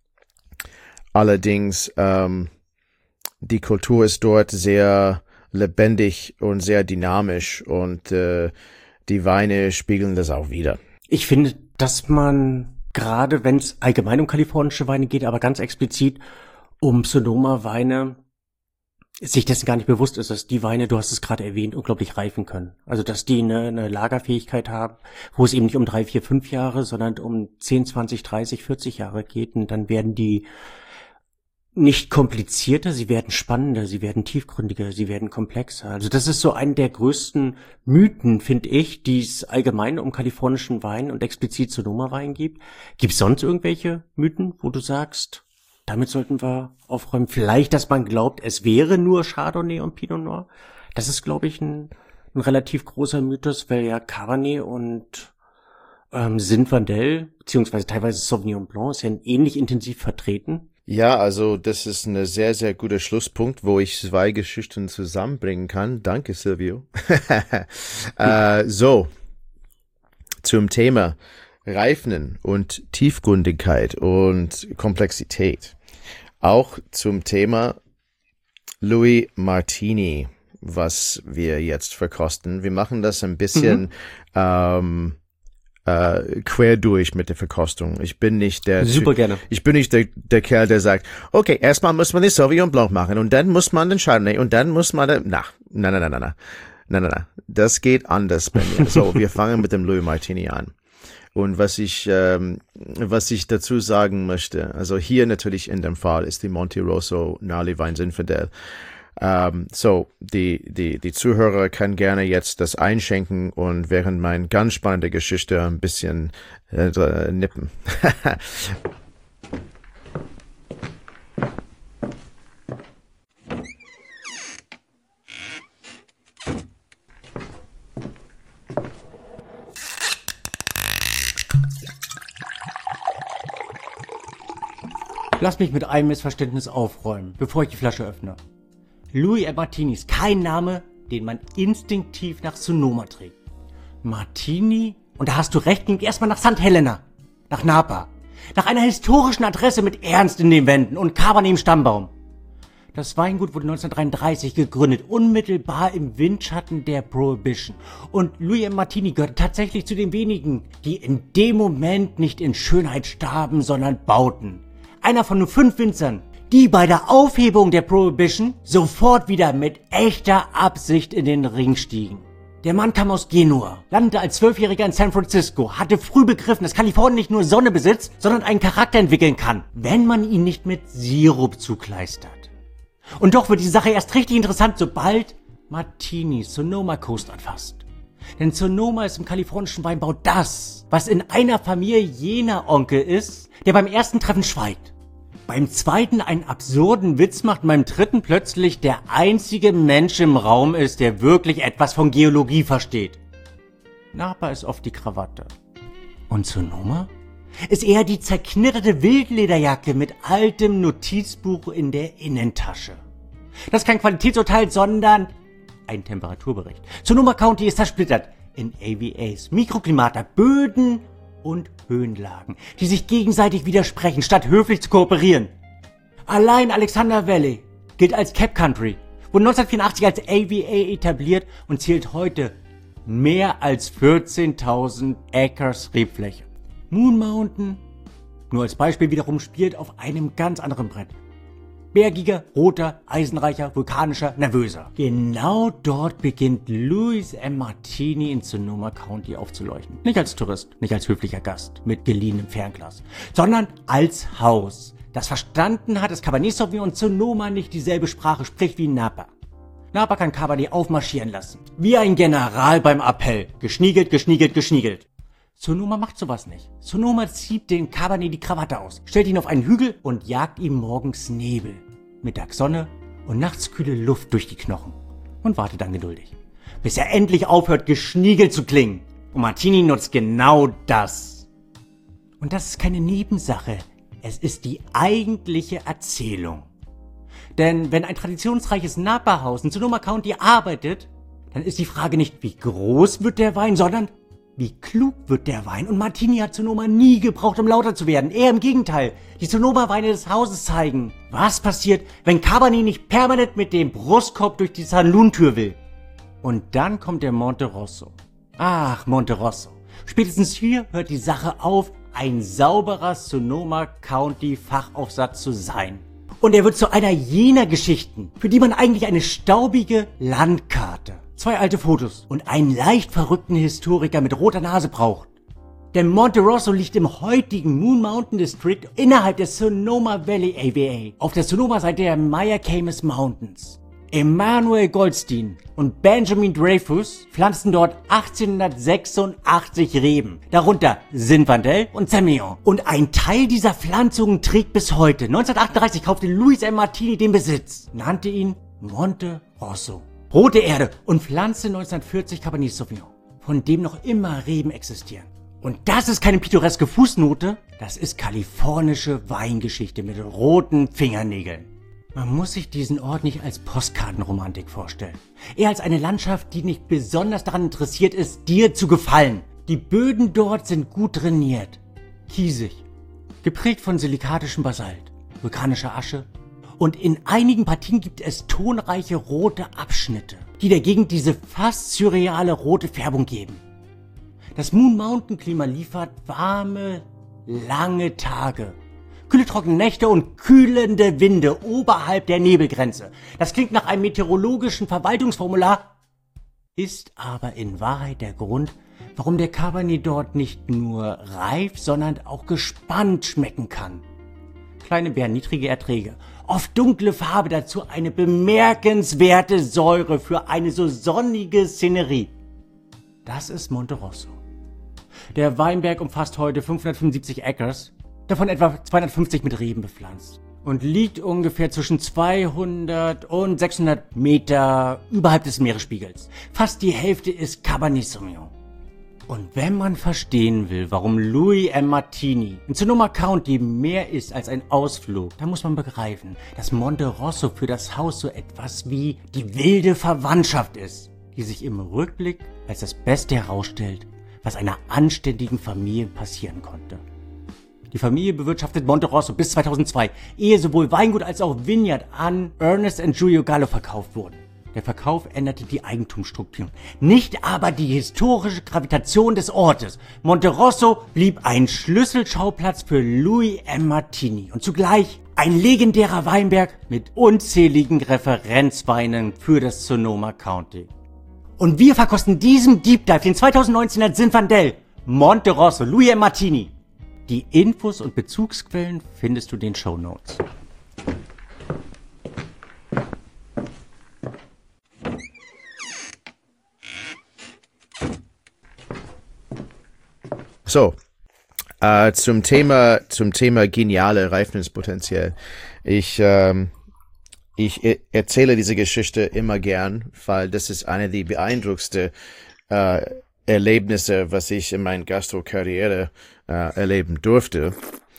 Allerdings, ähm, die Kultur ist dort sehr lebendig und sehr dynamisch und äh, die Weine spiegeln das auch wider. Ich finde, dass man, gerade wenn es allgemein um kalifornische Weine geht, aber ganz explizit um Sonoma-Weine, sich dessen gar nicht bewusst ist, dass die Weine, du hast es gerade erwähnt, unglaublich reifen können. Also dass die eine, eine Lagerfähigkeit haben, wo es eben nicht um drei, vier, fünf Jahre, sondern um zehn, zwanzig, dreißig, vierzig Jahre geht. Und dann werden die nicht komplizierter, sie werden spannender, sie werden tiefgründiger, sie werden komplexer. Also das ist so ein der größten Mythen, finde ich, die es allgemein um kalifornischen Wein und explizit Sonoma-Wein gibt. Gibt es sonst irgendwelche Mythen, wo du sagst, damit sollten wir aufräumen? Vielleicht, dass man glaubt, es wäre nur Chardonnay und Pinot Noir. Das ist, glaube ich, ein, ein relativ großer Mythos, weil ja Cabernet und ähm, Zinfandel, beziehungsweise teilweise Sauvignon Blanc, ist ja ähnlich intensiv vertreten. Ja, also das ist ein sehr, sehr guter Schlusspunkt, wo ich zwei Geschichten zusammenbringen kann. Danke, Silvio. äh, so, zum Thema Reifen und Tiefgründigkeit und Komplexität. Auch zum Thema Louis Martini, was wir jetzt verkosten. Wir machen das ein bisschen mhm. ähm, äh, quer durch mit der Verkostung. Ich bin nicht der Super gerne. Ich bin nicht der, der Kerl, der sagt, okay, erstmal muss man den Sauvignon Blanc machen und dann muss man den Chardonnay und dann muss man den, na, na, na, na, na, na, na, na, na, das geht anders bei mir. So, wir fangen mit dem Louis Martini an. Und was ich, ähm, was ich dazu sagen möchte, also hier natürlich in dem Fall ist die Monte Rosso Gnarly Vine Zinfandel. Ähm, so, die, die, die Zuhörer können gerne jetzt das einschenken und während meine ganz spannende Geschichte ein bisschen äh, nippen. Lass mich mit einem Missverständnis aufräumen, bevor ich die Flasche öffne. Louis Martini ist kein Name, den man instinktiv nach Sonoma trägt. Martini, und da hast du recht, klingt erstmal nach Sankt Helena, nach Napa. Nach einer historischen Adresse mit Ernst in den Wänden und Cabernet im Stammbaum. Das Weingut wurde neunzehnhundertdreiunddreißig gegründet, unmittelbar im Windschatten der Prohibition. Und Louis M. Martini gehörte tatsächlich zu den wenigen, die in dem Moment nicht in Schönheit starben, sondern bauten. Einer von nur fünf Winzern, die bei der Aufhebung der Prohibition sofort wieder mit echter Absicht in den Ring stiegen. Der Mann kam aus Genua, landete als Zwölfjähriger in San Francisco, hatte früh begriffen, dass Kalifornien nicht nur Sonne besitzt, sondern einen Charakter entwickeln kann, wenn man ihn nicht mit Sirup zukleistert. Und doch wird die Sache erst richtig interessant, sobald Martini Sonoma Coast anfasst. Denn Sonoma ist im kalifornischen Weinbau das, was in einer Familie jener Onkel ist, der beim ersten Treffen schweigt, beim zweiten einen absurden Witz macht und beim dritten plötzlich der einzige Mensch im Raum ist, der wirklich etwas von Geologie versteht. Napa ist oft die Krawatte. Und Sonoma ist eher die zerknitterte Wildlederjacke mit altem Notizbuch in der Innentasche. Das ist kein Qualitätsurteil, sondern ein Temperaturbericht. Sonoma County ist zersplittert in A V As, Mikroklimata, Böden und Höhenlagen, die sich gegenseitig widersprechen, statt höflich zu kooperieren. Allein Alexander Valley gilt als Cap Country, wurde neunzehnhundertvierundachtzig als A V A etabliert und zählt heute mehr als vierzehntausend Acres Rebfläche. Moon Mountain, nur als Beispiel wiederum, spielt auf einem ganz anderen Brett. Bergiger, roter, eisenreicher, vulkanischer, nervöser. Genau dort beginnt Louis M. Martini in Sonoma County aufzuleuchten. Nicht als Tourist, nicht als höflicher Gast mit geliehenem Fernglas, sondern als Haus, das verstanden hat, dass Cabernet Sauvignon und Sonoma nicht dieselbe Sprache spricht wie Napa. Napa kann Cabernet aufmarschieren lassen. Wie ein General beim Appell. Geschniegelt, geschniegelt, geschniegelt. Sonoma macht sowas nicht. Sonoma zieht den Cabernet die Krawatte aus, stellt ihn auf einen Hügel und jagt ihm morgens Nebel, mittags Sonne und nachts kühle Luft durch die Knochen und wartet dann geduldig, bis er endlich aufhört, geschniegelt zu klingen. Und Martini nutzt genau das. Und das ist keine Nebensache, es ist die eigentliche Erzählung. Denn wenn ein traditionsreiches Napa-Haus in Sonoma County arbeitet, dann ist die Frage nicht, wie groß wird der Wein, sondern wie klug wird der Wein? Und Martini hat Sonoma nie gebraucht, um lauter zu werden. Eher im Gegenteil. Die Sonoma-Weine des Hauses zeigen, was passiert, wenn Cabernet nicht permanent mit dem Brustkorb durch die Salontür will. Und dann kommt der Monte Rosso. Ach, Monte Rosso. Spätestens hier hört die Sache auf, ein sauberer Sonoma County Fachaufsatz zu sein. Und er wird zu einer jener Geschichten, für die man eigentlich eine staubige Landkarte, zwei alte Fotos und einen leicht verrückten Historiker mit roter Nase braucht. Der Monte Rosso liegt im heutigen Moon Mountain District innerhalb des Sonoma Valley A V A, auf der Sonoma-Seite der Maya-Camas Mountains. Emanuel Goldstein und Benjamin Dreyfus pflanzten dort achtzehnhundertsechsundachtzig Reben, darunter Zinfandel und Semillon. Und ein Teil dieser Pflanzungen trägt bis heute. neunzehnhundertachtunddreißig kaufte Louis M. Martini den Besitz, nannte ihn Monte Rosso. Rote Erde und pflanzte neunzehnhundertvierzig Cabernet Sauvignon, von dem noch immer Reben existieren. Und das ist keine pittoreske Fußnote, das ist kalifornische Weingeschichte mit roten Fingernägeln. Man muss sich diesen Ort nicht als Postkartenromantik vorstellen. Eher als eine Landschaft, die nicht besonders daran interessiert ist, dir zu gefallen. Die Böden dort sind gut trainiert, kiesig, geprägt von silikatischem Basalt, vulkanischer Asche. Und in einigen Partien gibt es tonreiche rote Abschnitte, die der Gegend diese fast surreale rote Färbung geben. Das Moon Mountain Klima liefert warme, lange Tage, kühle, trockene Nächte und kühlende Winde oberhalb der Nebelgrenze. Das klingt nach einem meteorologischen Verwaltungsformular, ist aber in Wahrheit der Grund, warum der Cabernet dort nicht nur reif, sondern auch gespannt schmecken kann. Kleine Beeren, niedrige Erträge, oft dunkle Farbe, dazu eine bemerkenswerte Säure für eine so sonnige Szenerie. Das ist Monte Rosso. Der Weinberg umfasst heute fünfhundertfünfundsiebzig Acres, davon etwa zweihundertfünfzig mit Reben bepflanzt und liegt ungefähr zwischen zweihundert und sechshundert Meter überhalb des Meeresspiegels. Fast die Hälfte ist Cabernet Sauvignon. Und wenn man verstehen will, warum Louis M. Martini in Sonoma County mehr ist als ein Ausflug, dann muss man begreifen, dass Monte Rosso für das Haus so etwas wie die wilde Verwandtschaft ist, die sich im Rückblick als das Beste herausstellt, was einer anständigen Familie passieren konnte. Die Familie bewirtschaftet Monterosso bis zweitausendzwei, ehe sowohl Weingut als auch Vineyard an Ernest und Julio Gallo verkauft wurden. Der Verkauf änderte die Eigentumsstruktur, nicht aber die historische Gravitation des Ortes. Monterosso blieb ein Schlüsselschauplatz für Louis M. Martini und zugleich ein legendärer Weinberg mit unzähligen Referenzweinen für das Sonoma County. Und wir verkosten diesen Deep Dive, den zweitausendneunzehner Zinfandel, Monterosso, Louis M. Martini. Die Infos und Bezugsquellen findest du in den Shownotes. So, äh, zum Thema zum Thema geniale Reifungspotenzial. Ich ähm, ich e- erzähle diese Geschichte immer gern, weil das ist eine der beeindruckendsten äh, Erlebnisse, was ich in meiner Gastro-Karriere äh, erleben durfte.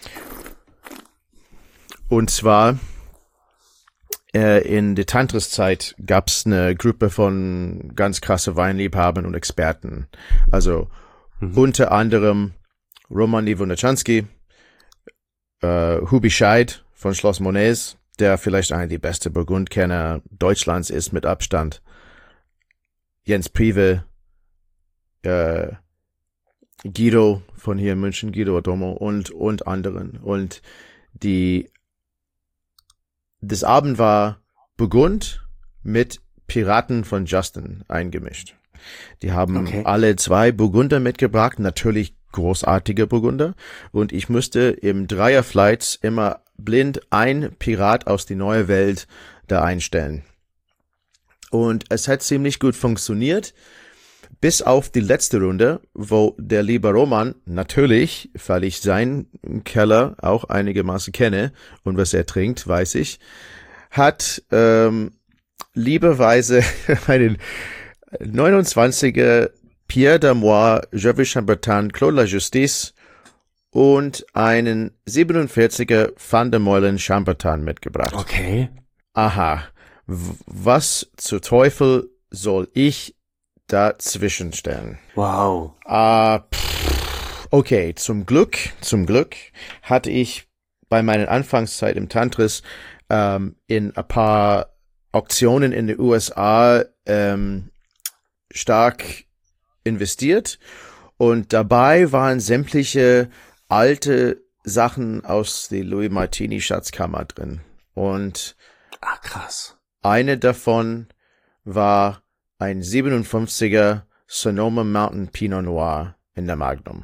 Und zwar äh, in der Tantris-Zeit gab es eine Gruppe von ganz krasse Weinliebhabern und Experten. Also Mhm. unter anderem Roman Iwoneczanski, äh, Hubi Scheid von Schloss Monets, der vielleicht einer der besten Burgundkenner Deutschlands ist mit Abstand, Jens Prive, äh, Guido von hier in München, Guido Adomo und, und anderen. Und die, das Abend war Burgund mit Piraten von Justin eingemischt. Die haben okay. alle zwei Burgunder mitgebracht, natürlich großartige Burgunder. Und ich musste im Dreierflights immer blind ein Pirat aus die neue Welt da einstellen. Und es hat ziemlich gut funktioniert, bis auf die letzte Runde, wo der liebe Roman, natürlich, weil ich seinen Keller auch einigermaßen kenne und was er trinkt, weiß ich, hat ähm, lieberweise einen neunundzwanziger Pierre d'Amour, Gervais Chambertin, Claude La Justice und einen siebenundvierziger Van der Meulen Chambertin mitgebracht. Okay. Aha. W- was zur Teufel soll ich dazwischen stellen? Wow. Ah, pff, okay, zum Glück, zum Glück hatte ich bei meiner Anfangszeit im Tantris ähm, in ein paar Auktionen in den U S A ähm, stark investiert und dabei waren sämtliche alte Sachen aus der Louis Martini Schatzkammer drin und ah, krass. Eine davon war ein siebenundfünfziger Sonoma Mountain Pinot Noir in der Magnum.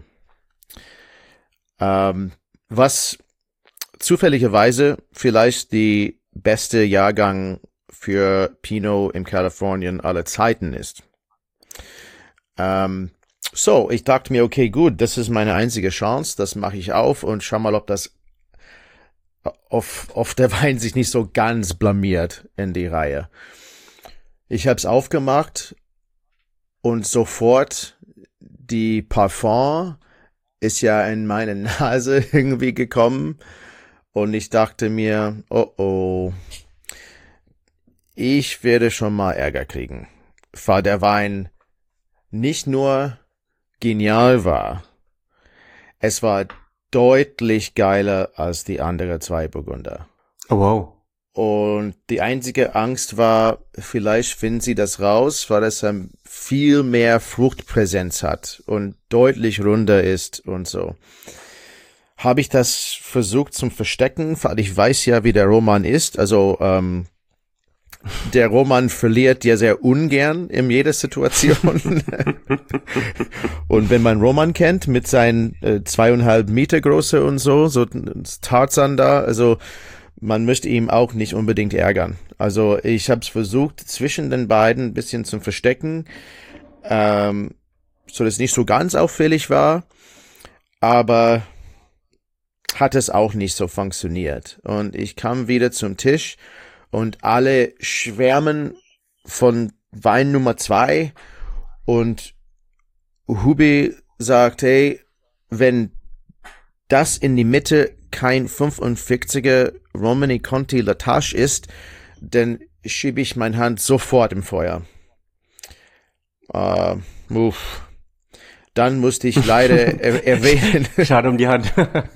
Ähm, was zufälligerweise vielleicht die beste Jahrgang für Pinot in Kalifornien aller Zeiten ist. Ähm, so, ich dachte mir, okay, gut, das ist meine einzige Chance, das mache ich auf und schau mal, ob das auf, auf der Wein sich nicht so ganz blamiert in die Reihe. Ich habe es aufgemacht und sofort die Parfum ist ja in meine Nase irgendwie gekommen und ich dachte mir, oh oh, ich werde schon mal Ärger kriegen, weil der Wein nicht nur genial war, es war deutlich geiler als die anderen zwei Burgunder. Oh wow. Und die einzige Angst war, vielleicht finden sie das raus, weil es ähm, viel mehr Fruchtpräsenz hat und deutlich runder ist und so. Habe ich das versucht zum Verstecken, weil ich weiß ja, wie der Roman ist. Also ähm, der Roman verliert ja sehr ungern in jeder Situation. Und wenn man Roman kennt, mit seinen äh, zweieinhalb Meter Größe und so, so Tarzan da, also man möchte ihm auch nicht unbedingt ärgern. Also ich habe es versucht, zwischen den beiden ein bisschen zu verstecken, ähm, so dass es nicht so ganz auffällig war, aber hat es auch nicht so funktioniert. Und ich kam wieder zum Tisch und alle schwärmen von Wein Nummer zwei und Hubi sagt, hey, wenn das in die Mitte kein fünfundvierziger Romani Conti La Tâche ist, dann schiebe ich meine Hand sofort im Feuer. Uh, uff. dann musste ich leider er erwähnen. Schade um die Hand.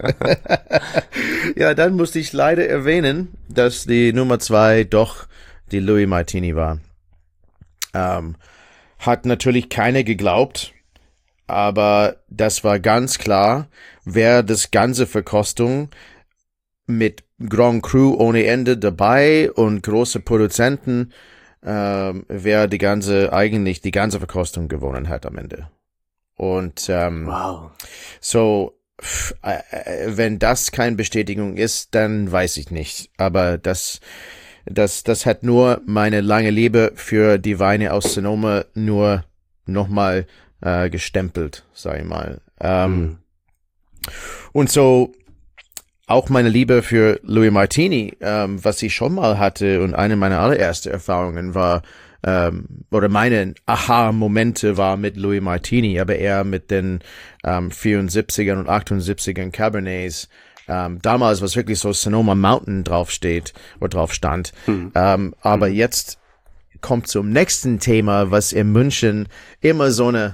Ja, dann musste ich leider erwähnen, dass die Nummer zwei doch die Louis Martini war. Ähm, hat natürlich keiner geglaubt, aber das war ganz klar, wer das ganze Verkostung mit Grand Cru ohne Ende dabei und große Produzenten, ähm, wer die ganze, eigentlich die ganze Verkostung gewonnen hat am Ende. Und ähm, wow. So, pff, äh, wenn das keine Bestätigung ist, dann weiß ich nicht. Aber das, das, das hat nur meine lange Liebe für die Weine aus Sonoma nur nochmal äh, gestempelt, sag ich mal. Ähm, mhm. Und so auch meine Liebe für Louis Martini, ähm, was ich schon mal hatte und eine meiner allerersten Erfahrungen war, ähm, oder meine Aha-Momente war mit Louis Martini, aber eher mit den ähm, vierundsiebzigern und achtundsiebzigern Cabernets. Ähm, damals, was wirklich so Sonoma Mountain draufsteht oder drauf stand. Mhm. Ähm, aber mhm. jetzt kommt zum nächsten Thema, was in München immer so eine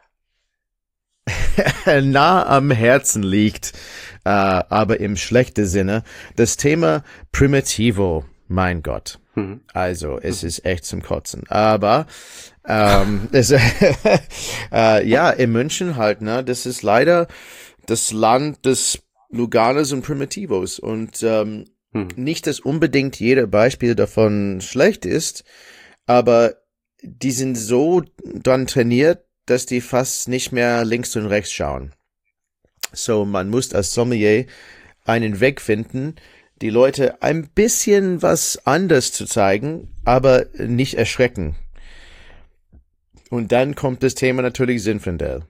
nah am Herzen liegt, äh, aber im schlechten Sinne. Das Thema Primitivo, mein Gott. Mhm. Also, es mhm. ist echt zum Kotzen. Aber, ähm, es, äh, ja, in München halt, ne, das ist leider das Land des Luganes und Primitivos. Und ähm, mhm. nicht, dass unbedingt jeder Beispiel davon schlecht ist, aber die sind so dann trainiert, dass die fast nicht mehr links und rechts schauen. So, man muss als Sommelier einen Weg finden, die Leute ein bisschen was anderes zu zeigen, aber nicht erschrecken. Und dann kommt das Thema natürlich Zinfandel.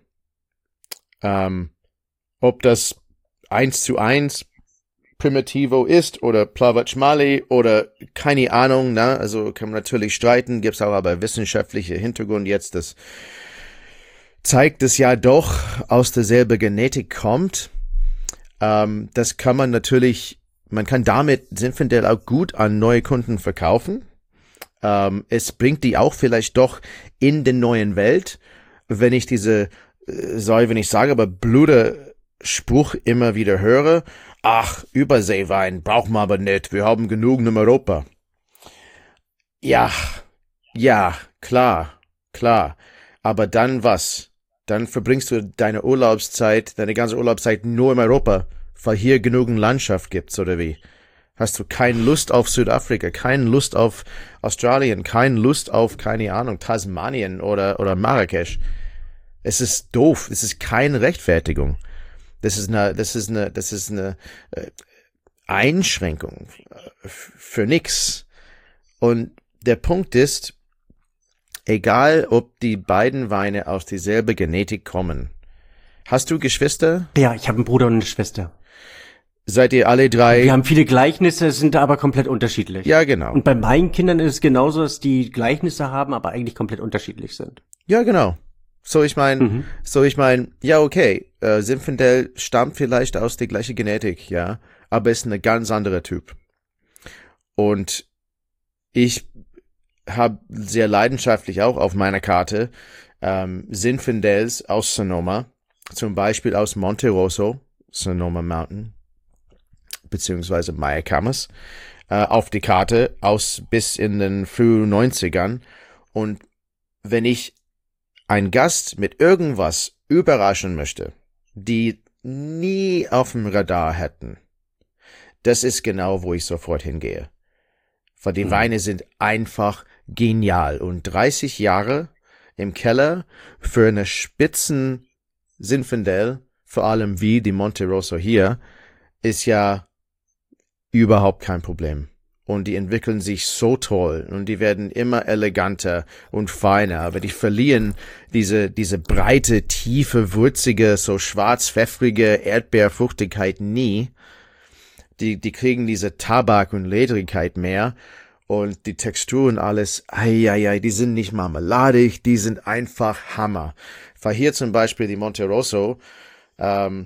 Ähm, ob das eins zu eins Primitivo ist oder Plavacmali oder keine Ahnung, ne? Also kann man natürlich streiten, gibt's auch aber wissenschaftliche Hintergrund jetzt, das zeigt es ja doch aus derselben Genetik kommt. Ähm, das kann man natürlich, man kann damit Zinfandel auch gut an neue Kunden verkaufen. Ähm, es bringt die auch vielleicht doch in den neuen Welt, wenn ich diese, äh, soll ich nicht sagen, aber blöde Spruch immer wieder höre. Ach, Überseewein brauchen wir aber nicht, wir haben genug in Europa. Ja, ja, klar, klar. Aber dann was? Dann verbringst du deine Urlaubszeit, deine ganze Urlaubszeit nur in Europa, weil hier genügend Landschaft gibt's, oder wie? Hast du keine Lust auf Südafrika, keine Lust auf Australien, keine Lust auf, keine Ahnung, Tasmanien oder, oder Marrakesch? Es ist doof, es ist keine Rechtfertigung. Das ist eine, das ist eine, das ist eine äh, Einschränkung für nix. Und der Punkt ist, egal, ob die beiden Weine aus dieselbe Genetik kommen. Hast du Geschwister? Ja, ich habe einen Bruder und eine Schwester. Seid ihr alle drei? Wir haben viele Gleichnisse, sind aber komplett unterschiedlich. Ja, genau. Und bei meinen Kindern ist es genauso, dass die Gleichnisse haben, aber eigentlich komplett unterschiedlich sind. Ja, genau. So, ich meine, mhm. so, ich meine, ja, okay, äh, Zinfandel stammt vielleicht aus der gleichen Genetik, ja, aber ist ein ganz anderer Typ. Und ich habe sehr leidenschaftlich auch auf meiner Karte ähm, Zinfandels aus Sonoma, zum Beispiel aus Monte Rosso, Sonoma Mountain, beziehungsweise Mayacamas, äh, auf die Karte aus bis in den frühen neunzigern. Und wenn ich einen Gast mit irgendwas überraschen möchte, die nie auf dem Radar hätten, das ist genau, wo ich sofort hingehe. Weil die mhm. Weine sind einfach genial. Und dreißig Jahre im Keller für eine Spitzen Zinfandel, vor allem wie die Monte Rosso hier, ist ja überhaupt kein Problem. Und die entwickeln sich so toll und die werden immer eleganter und feiner, aber die verlieren diese, diese breite, tiefe, würzige, so schwarz-pfeffrige Erdbeerfruchtigkeit nie. Die, die kriegen diese Tabak und Ledrigkeit mehr und die Textur und alles, ei, ei, ei, die sind nicht marmeladig, die sind einfach Hammer. Weil hier zum Beispiel die Monte Rosso, ähm,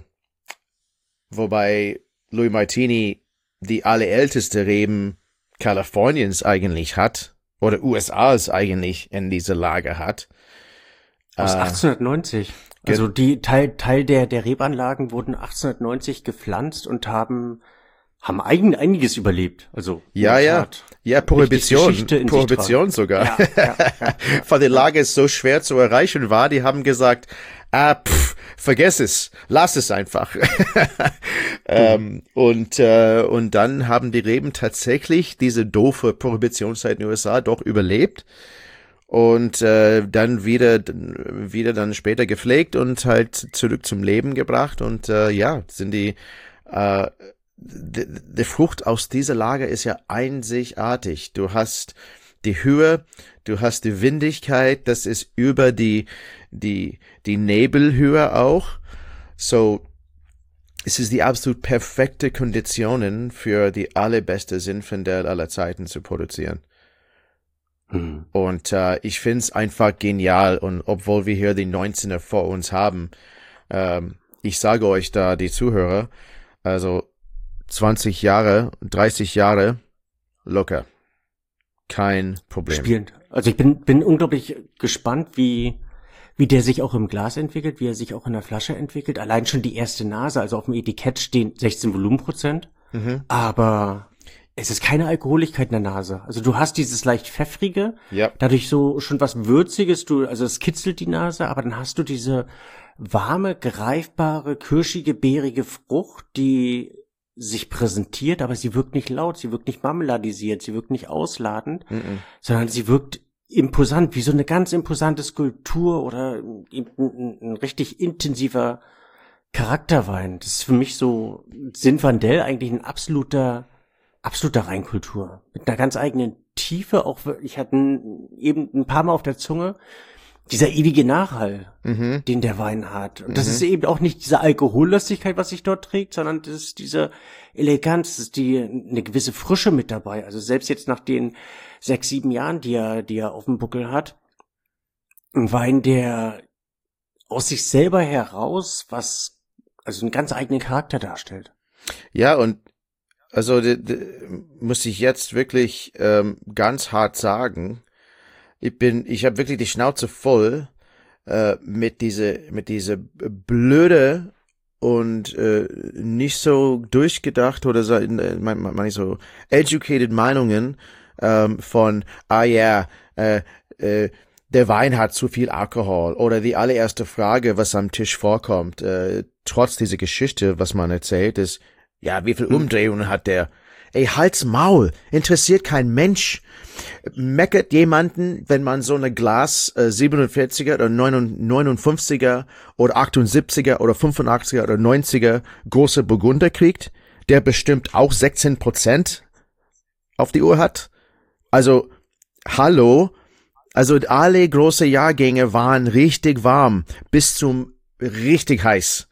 wobei Louis Martini die allerälteste Reben Kaliforniens eigentlich hat, oder U S As eigentlich in dieser Lage hat. Aus Äh, achtzehnhundertneunzig. Also die Teil Teil der der Rebanlagen wurden achtzehnhundertneunzig gepflanzt und haben haben eigen, einiges überlebt. Also ja, ja, Tat, ja, Prohibition, Prohibition sich sogar. Ja, ja, ja, ja. Weil die Lage es so schwer zu erreichen war, die haben gesagt, ah, pff, vergess es, lass es einfach. ähm, und äh, und dann haben die Reben tatsächlich diese doofe Prohibitionszeit in den U S A doch überlebt. Und äh, dann wieder wieder dann später gepflegt und halt zurück zum Leben gebracht. Und äh, ja, sind die äh, die, die Frucht aus dieser Lage ist ja einzigartig. Du hast die Höhe, du hast die Windigkeit, das ist über die die die Nebelhöhe auch. So, es ist die absolut perfekte Konditionen für die allerbeste Zinfandel aller Zeiten zu produzieren. Hm. Und äh, ich find's einfach genial. Und obwohl wir hier die neunzehner vor uns haben, ähm, ich sage euch da, die Zuhörer, also zwanzig Jahre, dreißig Jahre, locker. Kein Problem. Spielend. Also ich bin bin unglaublich gespannt, wie wie der sich auch im Glas entwickelt, wie er sich auch in der Flasche entwickelt. Allein schon die erste Nase, also auf dem Etikett stehen sechzehn Volumenprozent. Mhm. Aber es ist keine Alkoholigkeit in der Nase. Also du hast dieses leicht pfeffrige, Ja. dadurch so schon was Würziges, du, also es kitzelt die Nase, aber dann hast du diese warme, greifbare, kirschige, beerige Frucht, die sich präsentiert, aber sie wirkt nicht laut, sie wirkt nicht marmeladisiert, sie wirkt nicht ausladend, Mhm. sondern sie wirkt imposant, wie so eine ganz imposante Skulptur oder ein, ein, ein richtig intensiver Charakterwein. Das ist für mich so Zinfandel eigentlich ein absoluter absoluter Reinkultur. Mit einer ganz eigenen Tiefe, auch ich hatte ein, eben ein paar Mal auf der Zunge, dieser ewige Nachhall, Mhm. den der Wein hat. Und das Mhm. ist eben auch nicht diese Alkohollastigkeit, was sich dort trägt, sondern das ist diese Eleganz, das ist die, eine gewisse Frische mit dabei. Also selbst jetzt nach den sechs, sieben Jahren, die er, die er auf dem Buckel hat, ein Wein, der aus sich selber heraus was, also einen ganz eigenen Charakter darstellt. Ja, und also de, de, muss ich jetzt wirklich ähm, ganz hart sagen, ich bin, ich habe wirklich die Schnauze voll äh, mit diese mit diese blöde und äh, nicht so durchgedacht oder so, äh, mein, mein, so educated Meinungen ähm, von, ah ja, äh, äh, der Wein hat zu viel Alkohol oder die allererste Frage, was am Tisch vorkommt, äh, trotz dieser Geschichte, was man erzählt, ist, ja, wie viel Umdrehungen hat der? Ey, halt's Maul, interessiert kein Mensch. Meckert jemanden, wenn man so eine Glas äh, siebenundvierziger oder neunundfünfziger oder achtundsiebziger oder fünfundachtziger oder neunziger große Burgunder kriegt, der bestimmt auch sechzehn Prozent auf die Uhr hat? Also, hallo? Also alle große Jahrgänge waren richtig warm, bis zum richtig heiß.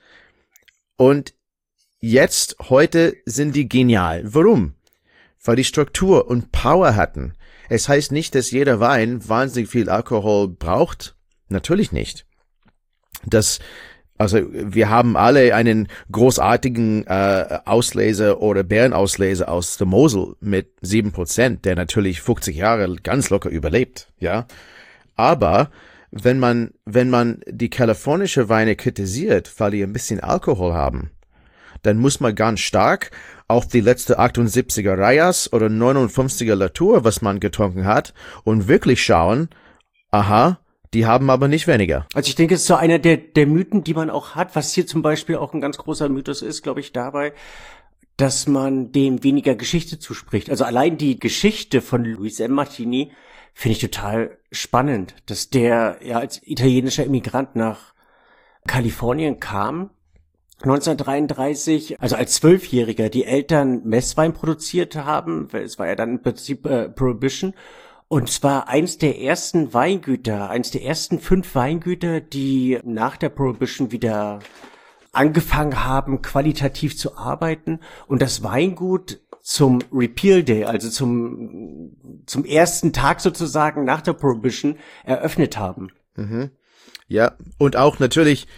Und jetzt, heute sind die genial. Warum? Weil die Struktur und Power hatten. Es heißt nicht, dass jeder Wein wahnsinnig viel Alkohol braucht. Natürlich nicht. Das, also wir haben alle einen großartigen äh, Ausleser oder Bärenauslese aus der Mosel mit sieben Prozent, der natürlich fünfzig Jahre ganz locker überlebt, ja. Aber wenn man, wenn man die kalifornische Weine kritisiert, weil die ein bisschen Alkohol haben, dann muss man ganz stark auf die letzte achtundsiebziger Rayas oder neunundfünfziger Latour, was man getrunken hat, und wirklich schauen, aha, die haben aber nicht weniger. Also ich denke, es ist so einer der, der Mythen, die man auch hat, was hier zum Beispiel auch ein ganz großer Mythos ist, glaube ich, dabei, dass man dem weniger Geschichte zuspricht. Also allein die Geschichte von Luis M. Martini finde ich total spannend, dass der ja als italienischer Immigrant nach Kalifornien kam, neunzehnhundertdreiunddreißig, also als Zwölfjähriger, die Eltern Messwein produziert haben, weil es war ja dann im Prinzip äh, Prohibition, und zwar eins der ersten Weingüter, eins der ersten fünf Weingüter, die nach der Prohibition wieder angefangen haben, qualitativ zu arbeiten und das Weingut zum Repeal Day, also zum zum ersten Tag sozusagen nach der Prohibition eröffnet haben. Mhm. Ja, und auch natürlich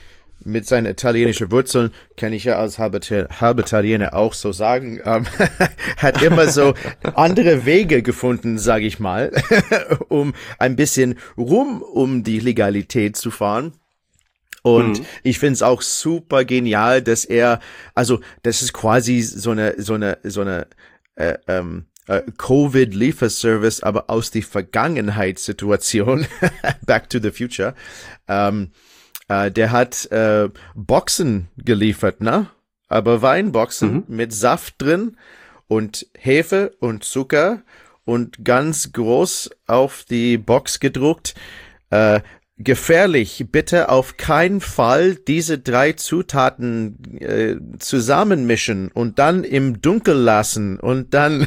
mit seinen italienischen Wurzeln, kann ich ja als halber, halber Italiener auch so sagen, ähm, hat immer so andere Wege gefunden, sage ich mal, um ein bisschen rum um die Legalität zu fahren. Und mhm. ich finde es auch super genial, dass er, also das ist quasi so eine, so eine, so eine äh, ähm, äh, Covid-Lieferservice, aber aus der Vergangenheitssituation, Back to the Future. Ähm, äh, der hat äh, Boxen geliefert, ne? Aber Weinboxen mhm. mit Saft drin und Hefe und Zucker und ganz groß auf die Box gedruckt. Äh, Gefährlich, bitte auf keinen Fall diese drei Zutaten äh, zusammenmischen und dann im Dunkel lassen und dann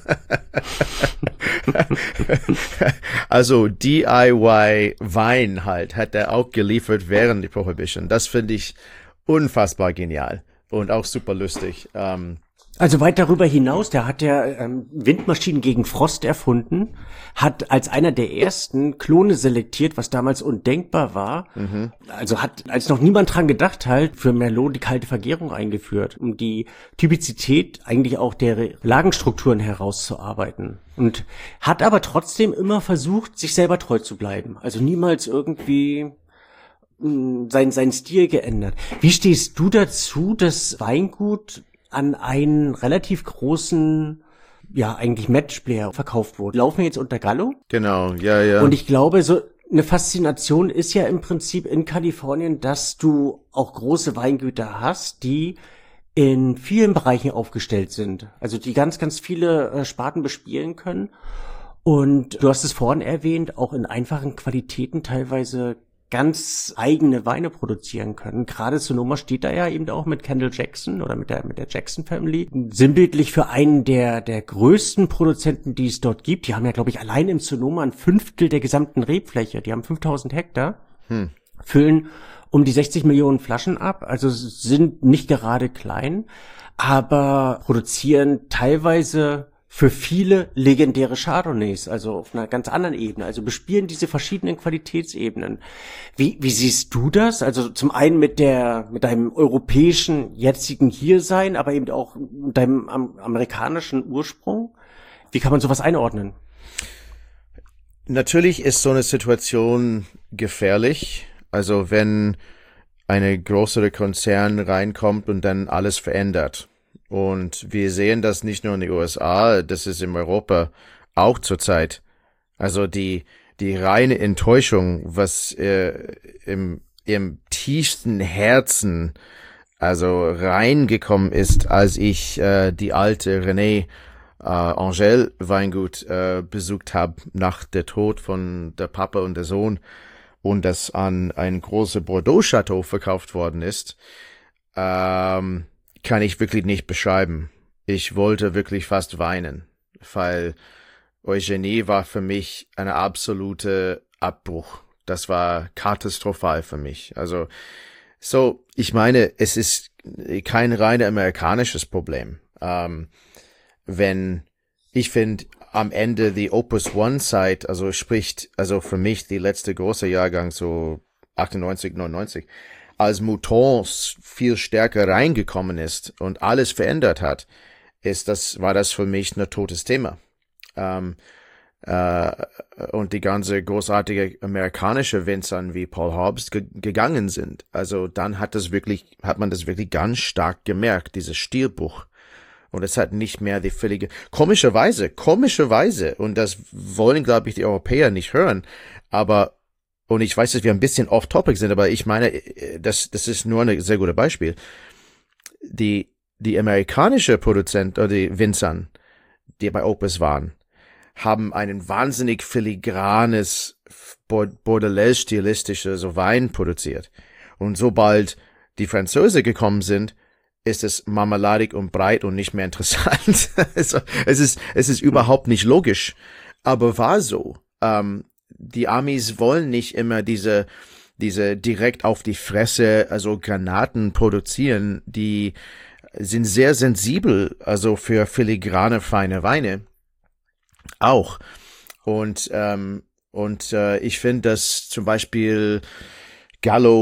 also D I Y Wein halt hat er auch geliefert während der Prohibition. Das finde ich unfassbar genial und auch super lustig. Ähm, Also weit darüber hinaus, der hat ja ähm, Windmaschinen gegen Frost erfunden, hat als einer der ersten Klone selektiert, was damals undenkbar war. Mhm. Also hat, als noch niemand dran gedacht, halt für Merlot die kalte Vergärung eingeführt, um die Typizität eigentlich auch der Lagenstrukturen herauszuarbeiten. Und hat aber trotzdem immer versucht, sich selber treu zu bleiben. Also niemals irgendwie mh, sein, sein Stil geändert. Wie stehst du dazu, dass Weingut an einen relativ großen, ja, eigentlich Matchplayer verkauft wurde? Laufen wir jetzt unter Gallo? Genau, ja, ja. Und ich glaube, so eine Faszination ist ja im Prinzip in Kalifornien, dass du auch große Weingüter hast, die in vielen Bereichen aufgestellt sind. Also die ganz, ganz viele äh, Sparten bespielen können. Und du hast es vorhin erwähnt, auch in einfachen Qualitäten teilweise ganz eigene Weine produzieren können. Gerade Sonoma steht da ja eben auch mit Kendall Jackson oder mit der mit der Jackson Family sinnbildlich für einen der der größten Produzenten, die es dort gibt. Die haben ja, glaube ich, allein im Sonoma ein Fünftel der gesamten Rebfläche. Die haben fünftausend Hektar, hm. füllen um die sechzig Millionen Flaschen ab, also sind nicht gerade klein, aber produzieren teilweise für viele legendäre Chardonnays, also auf einer ganz anderen Ebene, also bespielen diese verschiedenen Qualitätsebenen. Wie, wie siehst du das? Also zum einen mit der, mit deinem europäischen jetzigen Hiersein, aber eben auch mit deinem am, amerikanischen Ursprung. Wie kann man sowas einordnen? Natürlich ist so eine Situation gefährlich. Also wenn eine größere Konzern reinkommt und dann alles verändert. Und wir sehen das nicht nur in den U S A, das ist in Europa auch zurzeit. Also die die reine Enttäuschung, was äh, im im tiefsten Herzen also reingekommen ist, als ich äh, die alte René äh, Angel Weingut äh, besucht habe nach der Tod von der Papa und der Sohn und das an ein großes Bordeaux-Chateau verkauft worden ist. Ähm, kann ich wirklich nicht beschreiben. Ich wollte wirklich fast weinen, weil Eugenie war für mich eine absolute Abbruch. Das war katastrophal für mich. Also, so, ich meine, es ist kein rein amerikanisches Problem. Ähm, wenn, ich finde, am Ende die Opus One Zeit, also spricht, also für mich die letzte große Jahrgang, so achtundneunzig, neunundneunzig, als Moutons viel stärker reingekommen ist und alles verändert hat, ist das, war das für mich ein totes Thema. Ähm, äh, und die ganze großartige amerikanische Winzern wie Paul Hobbs ge- gegangen sind. Also dann hat das wirklich, hat man das wirklich ganz stark gemerkt, dieses Stilbruch. Und es hat nicht mehr die völlige, komischerweise, komischerweise, und das wollen, glaube ich, die Europäer nicht hören, aber und ich weiß, dass wir ein bisschen off-topic sind, aber ich meine, das, das ist nur ein sehr gutes Beispiel. Die, die amerikanische Produzent oder die Winzern, die bei Opus waren, haben einen wahnsinnig filigranes, Bordelais-stilistisches so Wein produziert. Und sobald die Franzosen gekommen sind, ist es marmeladig und breit und nicht mehr interessant. also, es ist, es ist überhaupt nicht logisch. Aber war so. Ähm, Die Amis wollen nicht immer diese, diese direkt auf die Fresse, also Granaten produzieren. Die sind sehr sensibel, also für filigrane, feine Weine. Auch. Und, ähm, und, äh, ich finde, dass zum Beispiel Gallo,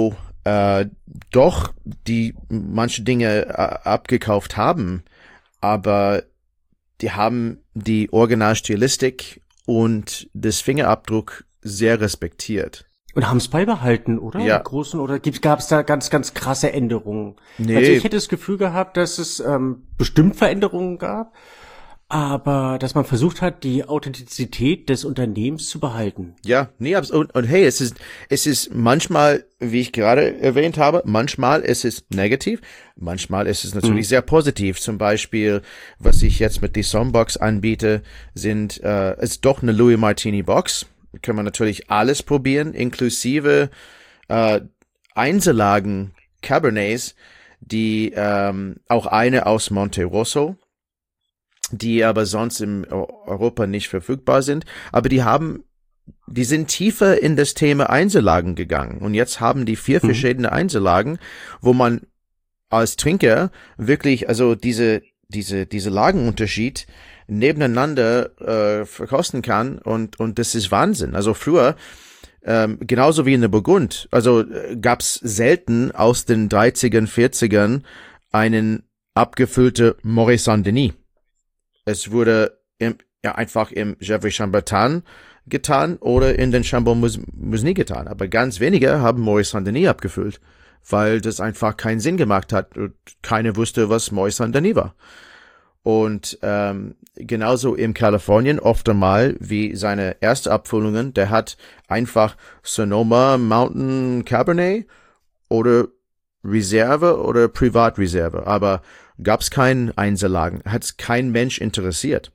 äh, doch die manche Dinge äh, abgekauft haben, aber die haben die Originalstilistik und das Fingerabdruck sehr respektiert. Und haben es beibehalten, oder? Ja. Im Großen, oder gab es da ganz, ganz krasse Änderungen? Nee. Also ich hätte das Gefühl gehabt, dass es ähm, bestimmt Veränderungen gab, aber dass man versucht hat, die Authentizität des Unternehmens zu behalten. Ja, nee, und, und hey, es ist, es ist manchmal, wie ich gerade erwähnt habe, manchmal ist es negativ, manchmal ist es natürlich mhm. sehr positiv. Zum Beispiel, was ich jetzt mit der Songbox anbiete, sind, äh, ist doch eine Louis Martini Box. Können wir natürlich alles probieren, inklusive äh, Einzellagen Cabernets, die ähm, auch eine aus Monte Rosso, die aber sonst in Europa nicht verfügbar sind. Aber die haben, die sind tiefer in das Thema Einzellagen gegangen. Und jetzt haben die vier mhm. verschiedene Einzellagen, wo man als Trinker wirklich, also diese, diese, diese Lagenunterschied nebeneinander äh, verkosten kann. Und, und das ist Wahnsinn. Also früher, ähm, genauso wie in der Burgund, also äh, gab's selten aus den dreißigern, vierzigern einen abgefüllte Maurice Saint-Denis. Es wurde im, ja, einfach im Gevrey Chambertin getan oder in den Chambon Musny getan. Aber ganz wenige haben Maurice Saint-Denis abgefüllt, weil das einfach keinen Sinn gemacht hat und keiner wusste, was Maurice Saint-Denis war. Und ähm, genauso im Kalifornien oft einmal wie seine erste Abfüllungen, der hat einfach Sonoma Mountain Cabernet oder Reserve oder Privatreserve, aber gab's keinen Einzellagen, hat's kein Mensch interessiert.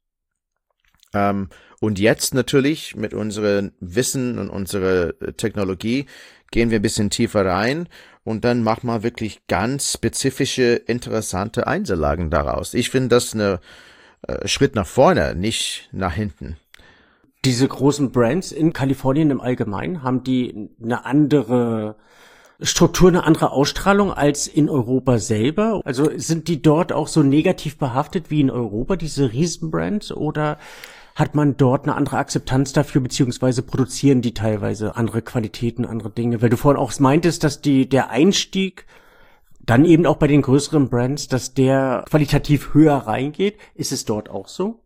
Ähm, und jetzt natürlich mit unserem Wissen und unserer Technologie gehen wir ein bisschen tiefer rein und dann macht man wirklich ganz spezifische, interessante Einzellagen daraus. Ich finde das eine äh, Schritt nach vorne, nicht nach hinten. Diese großen Brands in Kalifornien im Allgemeinen, haben die eine andere Struktur, eine andere Ausstrahlung als in Europa selber? Also sind die dort auch so negativ behaftet wie in Europa, diese Riesenbrands, oder hat man dort eine andere Akzeptanz dafür, beziehungsweise produzieren die teilweise andere Qualitäten, andere Dinge? Weil du vorhin auch meintest, dass die der Einstieg dann eben auch bei den größeren Brands, dass der qualitativ höher reingeht. Ist es dort auch so?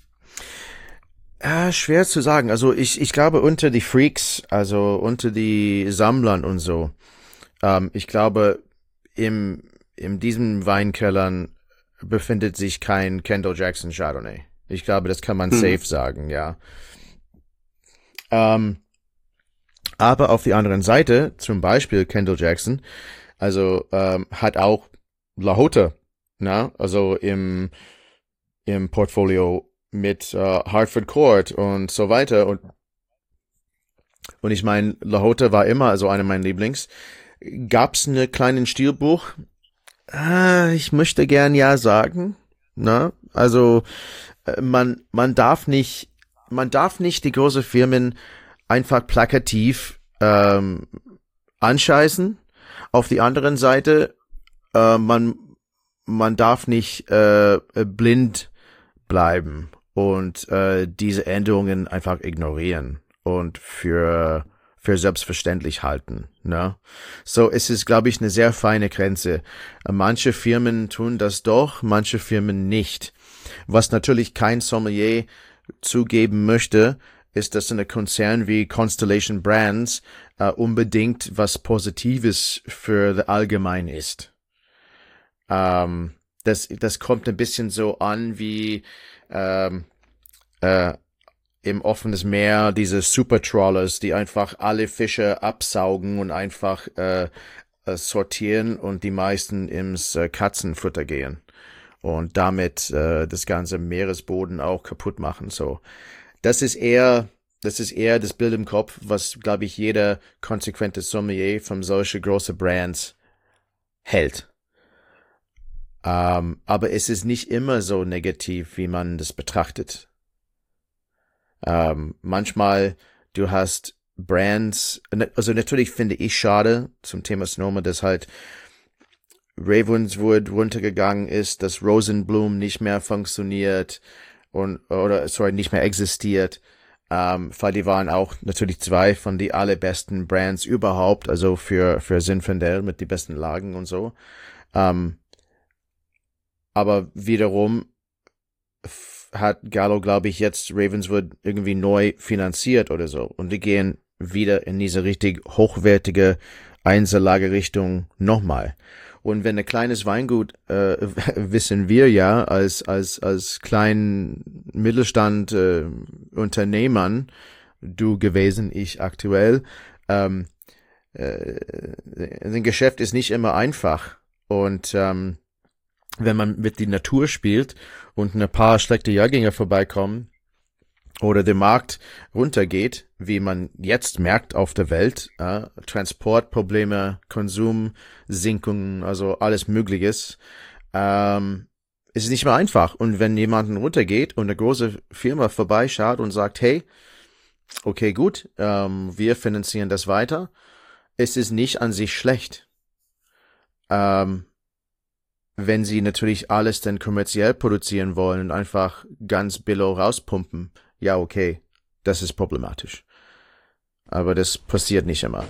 Äh, schwer zu sagen. Also ich ich glaube unter die Freaks, also unter die Sammlern und so, ähm, ich glaube im in diesen Weinkellern befindet sich kein Kendall Jackson Chardonnay. Ich glaube, das kann man hm. safe sagen, ja. Ähm, aber auf die anderen Seite, zum Beispiel Kendall Jackson, also ähm, hat auch La Hote, na, also im im Portfolio mit äh, Hartford Court und so weiter und und ich meine, La Hote war immer so einer meiner Lieblings. Gab's eine kleinen Stilbuch? Ah, ich möchte gern ja sagen, na, also man man darf nicht man darf nicht die großen Firmen einfach plakativ ähm, anscheißen. Auf die anderen Seite äh, man man darf nicht äh, blind bleiben und äh, diese Änderungen einfach ignorieren und für für selbstverständlich halten, ne? So, es ist, glaube ich, eine sehr feine Grenze. Manche Firmen tun das doch, manche Firmen nicht. Was natürlich kein Sommelier zugeben möchte, ist, dass eine Konzern wie Constellation Brands äh, unbedingt was Positives für das Allgemein ist. Ähm, das, das kommt ein bisschen so an wie ähm, äh, im offenes Meer diese Super-Trawlers, die einfach alle Fische absaugen und einfach äh, sortieren und die meisten ins äh, Katzenfutter gehen und damit äh, das ganze Meeresboden auch kaputt machen. So, das ist eher, das ist eher das Bild im Kopf, was, glaube ich, jeder konsequente Sommelier von solche große Brands hält. Ähm, aber es ist nicht immer so negativ, wie man das betrachtet. Ähm, manchmal, du hast Brands, also natürlich finde ich schade zum Thema Sonoma, dass halt Ravenswood runtergegangen ist, dass Rosenblum nicht mehr funktioniert und oder sorry nicht mehr existiert. ähm, weil die waren auch natürlich zwei von die allerbesten Brands überhaupt, also für, für Zinfandel mit die besten Lagen und so. Ähm, aber wiederum hat Gallo, glaube ich, jetzt Ravenswood irgendwie neu finanziert oder so. Und die gehen wieder in diese richtig hochwertige Einzellagerichtung nochmal. Und wenn ein kleines Weingut, äh, wissen wir ja, als, als, als kleinen Mittelstand, äh, Unternehmern, du gewesen, ich aktuell, ähm, äh, ein Geschäft ist nicht immer einfach. Und, ähm, wenn man mit der Natur spielt und ein paar schlechte Jahrgänge vorbeikommen oder der Markt runtergeht, wie man jetzt merkt auf der Welt, äh, Transportprobleme, Konsumsinkungen, also alles Mögliches, ähm, ist es nicht mehr einfach. Und wenn jemand runtergeht und eine große Firma vorbeischaut und sagt, hey, okay, gut, ähm, wir finanzieren das weiter, ist es nicht an sich schlecht. Ähm, Wenn sie natürlich alles dann kommerziell produzieren wollen und einfach ganz billig rauspumpen, ja okay, das ist problematisch. Aber das passiert nicht immer.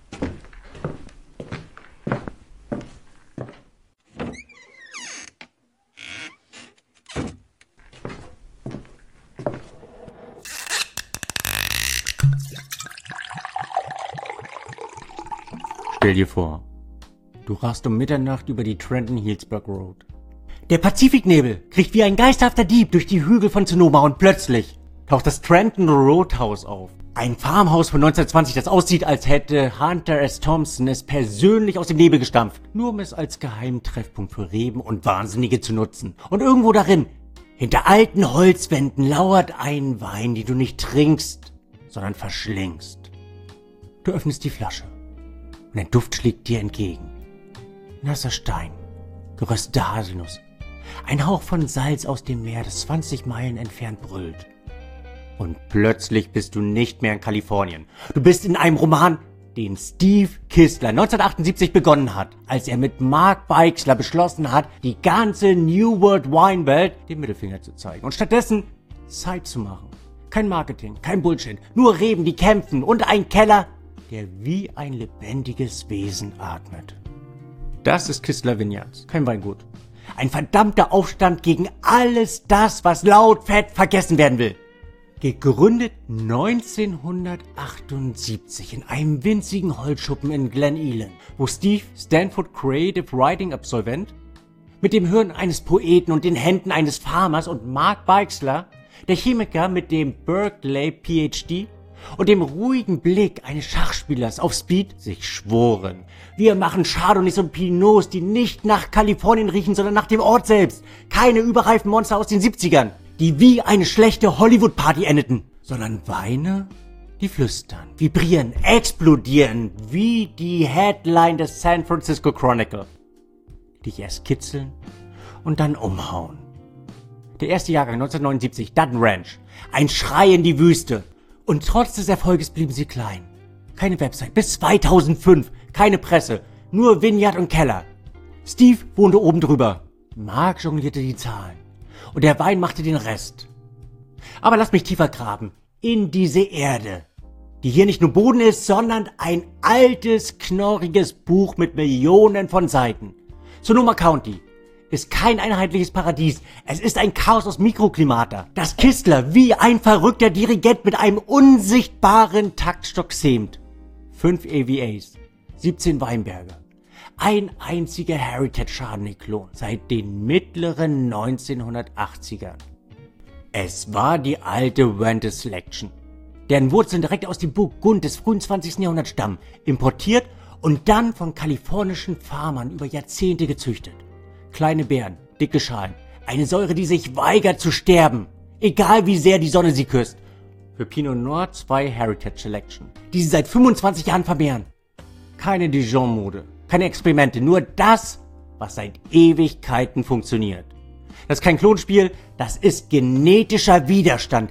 Stell dir vor, du rast um Mitternacht über die Trenton-Healdsburg Road. Der Pazifiknebel kriegt wie ein geisterhafter Dieb durch die Hügel von Sonoma und plötzlich taucht das Trenton Roadhouse auf. Ein Farmhaus von neunzehnhundertzwanzig, das aussieht, als hätte Hunter S. Thompson es persönlich aus dem Nebel gestampft, nur um es als Geheimtreffpunkt für Reben und Wahnsinnige zu nutzen. Und irgendwo darin, hinter alten Holzwänden, lauert ein Wein, den du nicht trinkst, sondern verschlingst. Du öffnest die Flasche und ein Duft schlägt dir entgegen. Nasser Stein, geröstete Haselnuss, ein Hauch von Salz aus dem Meer, das zwanzig Meilen entfernt brüllt. Und plötzlich bist du nicht mehr in Kalifornien. Du bist in einem Roman, den Steve Kistler neunzehnhundertachtundsiebzig begonnen hat, als er mit Mark Beixler beschlossen hat, die ganze New World Weinwelt den Mittelfinger zu zeigen und stattdessen Zeit zu machen. Kein Marketing, kein Bullshit, nur Reben, die kämpfen und ein Keller, der wie ein lebendiges Wesen atmet. Das ist Kistler Vineyards, kein Weingut. Ein verdammter Aufstand gegen alles das, was laut fett vergessen werden will. Gegründet neunzehnhundertachtundsiebzig in einem winzigen Holzschuppen in Glen Ellyn, wo Steve, Stanford Creative Writing Absolvent, mit dem Hirn eines Poeten und den Händen eines Farmers und Mark Beixler, der Chemiker mit dem Berkeley P H D und dem ruhigen Blick eines Schachspielers auf Speed, sich schworen: Wir machen Chardonnays und Pinots, die nicht nach Kalifornien riechen, sondern nach dem Ort selbst. Keine überreifen Monster aus den siebzigern, die wie eine schlechte Hollywood-Party endeten, sondern Weine, die flüstern, vibrieren, explodieren, wie die Headline des San Francisco Chronicle, die dich erst kitzeln und dann umhauen. Der erste Jahrgang neunzehnhundertneunundsiebzig, Dutton Ranch, ein Schrei in die Wüste. Und trotz des Erfolges blieben sie klein. Keine Website, bis zweitausendfünf, keine Presse, nur Vineyard und Keller. Steve wohnte oben drüber, Mark jonglierte die Zahlen und der Wein machte den Rest. Aber lass mich tiefer graben, in diese Erde, die hier nicht nur Boden ist, sondern ein altes, knorriges Buch mit Millionen von Seiten. Sonoma County ist kein einheitliches Paradies, es ist ein Chaos aus Mikroklimata, das Kistler wie ein verrückter Dirigent mit einem unsichtbaren Taktstock zähmt. Fünf A V As, siebzehn Weinberge, ein einziger Heritage Chardonnay-Klon seit den mittleren neunzehnhundertachtzigern. Es war die alte Vente Selection, deren Wurzeln direkt aus dem Burgund des frühen zwanzigsten Jahrhunderts stammen, importiert und dann von kalifornischen Farmern über Jahrzehnte gezüchtet. Kleine Beeren, dicke Schalen, eine Säure, die sich weigert zu sterben, egal wie sehr die Sonne sie küsst. Für Pinot Noir zwei Heritage Selection, die sie seit fünfundzwanzig Jahren vermehren. Keine Dijon-Mode, keine Experimente, nur das, was seit Ewigkeiten funktioniert. Das ist kein Klonspiel, das ist genetischer Widerstand.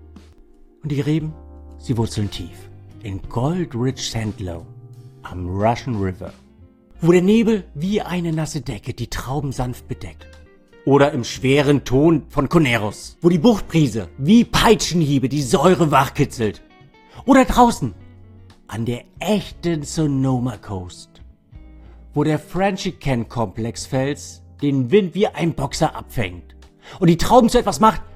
Und die Reben, sie wurzeln tief in Gold-Rich Sandlow am Russian River, wo der Nebel wie eine nasse Decke die Trauben sanft bedeckt. Oder im schweren Ton von Coneros, wo die Buchtbrise wie Peitschenhiebe die Säure wachkitzelt. Oder draußen an der echten Sonoma Coast, wo der Frenchican-Komplexfels den Wind wie ein Boxer abfängt und die Trauben zu etwas macht,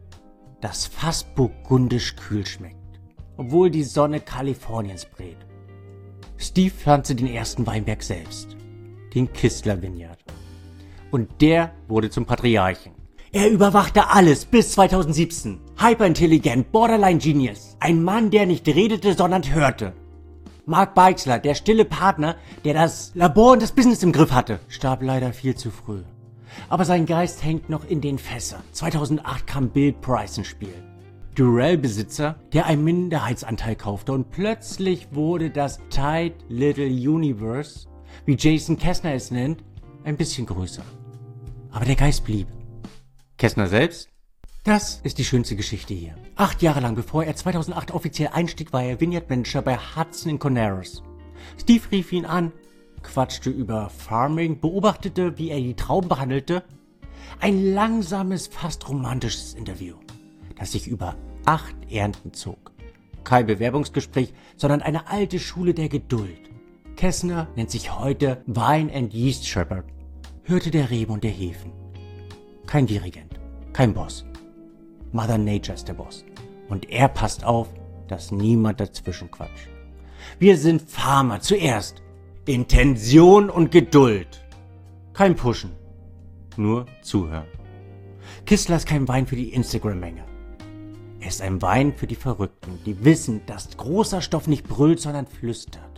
das fast burgundisch kühl schmeckt, obwohl die Sonne Kaliforniens brät. Steve pflanzte den ersten Weinberg selbst, den Kistler Vineyard. Und der wurde zum Patriarchen. Er überwachte alles bis zweitausendsiebzehn. Hyperintelligent, Borderline Genius. Ein Mann, der nicht redete, sondern hörte. Mark Beixler, der stille Partner, der das Labor und das Business im Griff hatte, starb leider viel zu früh. Aber sein Geist hängt noch in den Fässern. zweitausendacht kam Bill Price ins Spiel. Durell-Besitzer, der einen Minderheitsanteil kaufte und plötzlich wurde das Tight Little Universe, wie Jason Kessner es nennt, ein bisschen größer. Aber der Geist blieb. Kessner selbst? Das ist die schönste Geschichte hier. Acht Jahre lang, bevor er zweitausendacht offiziell einstieg, war er Vineyard Manager bei Hudson in Coneros. Steve rief ihn an, quatschte über Farming, beobachtete, wie er die Trauben behandelte. Ein langsames, fast romantisches Interview, das sich über acht Ernten zog. Kein Bewerbungsgespräch, sondern eine alte Schule der Geduld. Kessner nennt sich heute Wine and Yeast Shepherd, hörte der Reben und der Hefen. Kein Dirigent, kein Boss. Mother Nature ist der Boss. Und er passt auf, dass niemand dazwischen quatscht. Wir sind Farmer zuerst. Intention und Geduld. Kein Pushen, nur zuhören. Kistler ist kein Wein für die Instagram-Menge. Er ist ein Wein für die Verrückten, die wissen, dass großer Stoff nicht brüllt, sondern flüstert.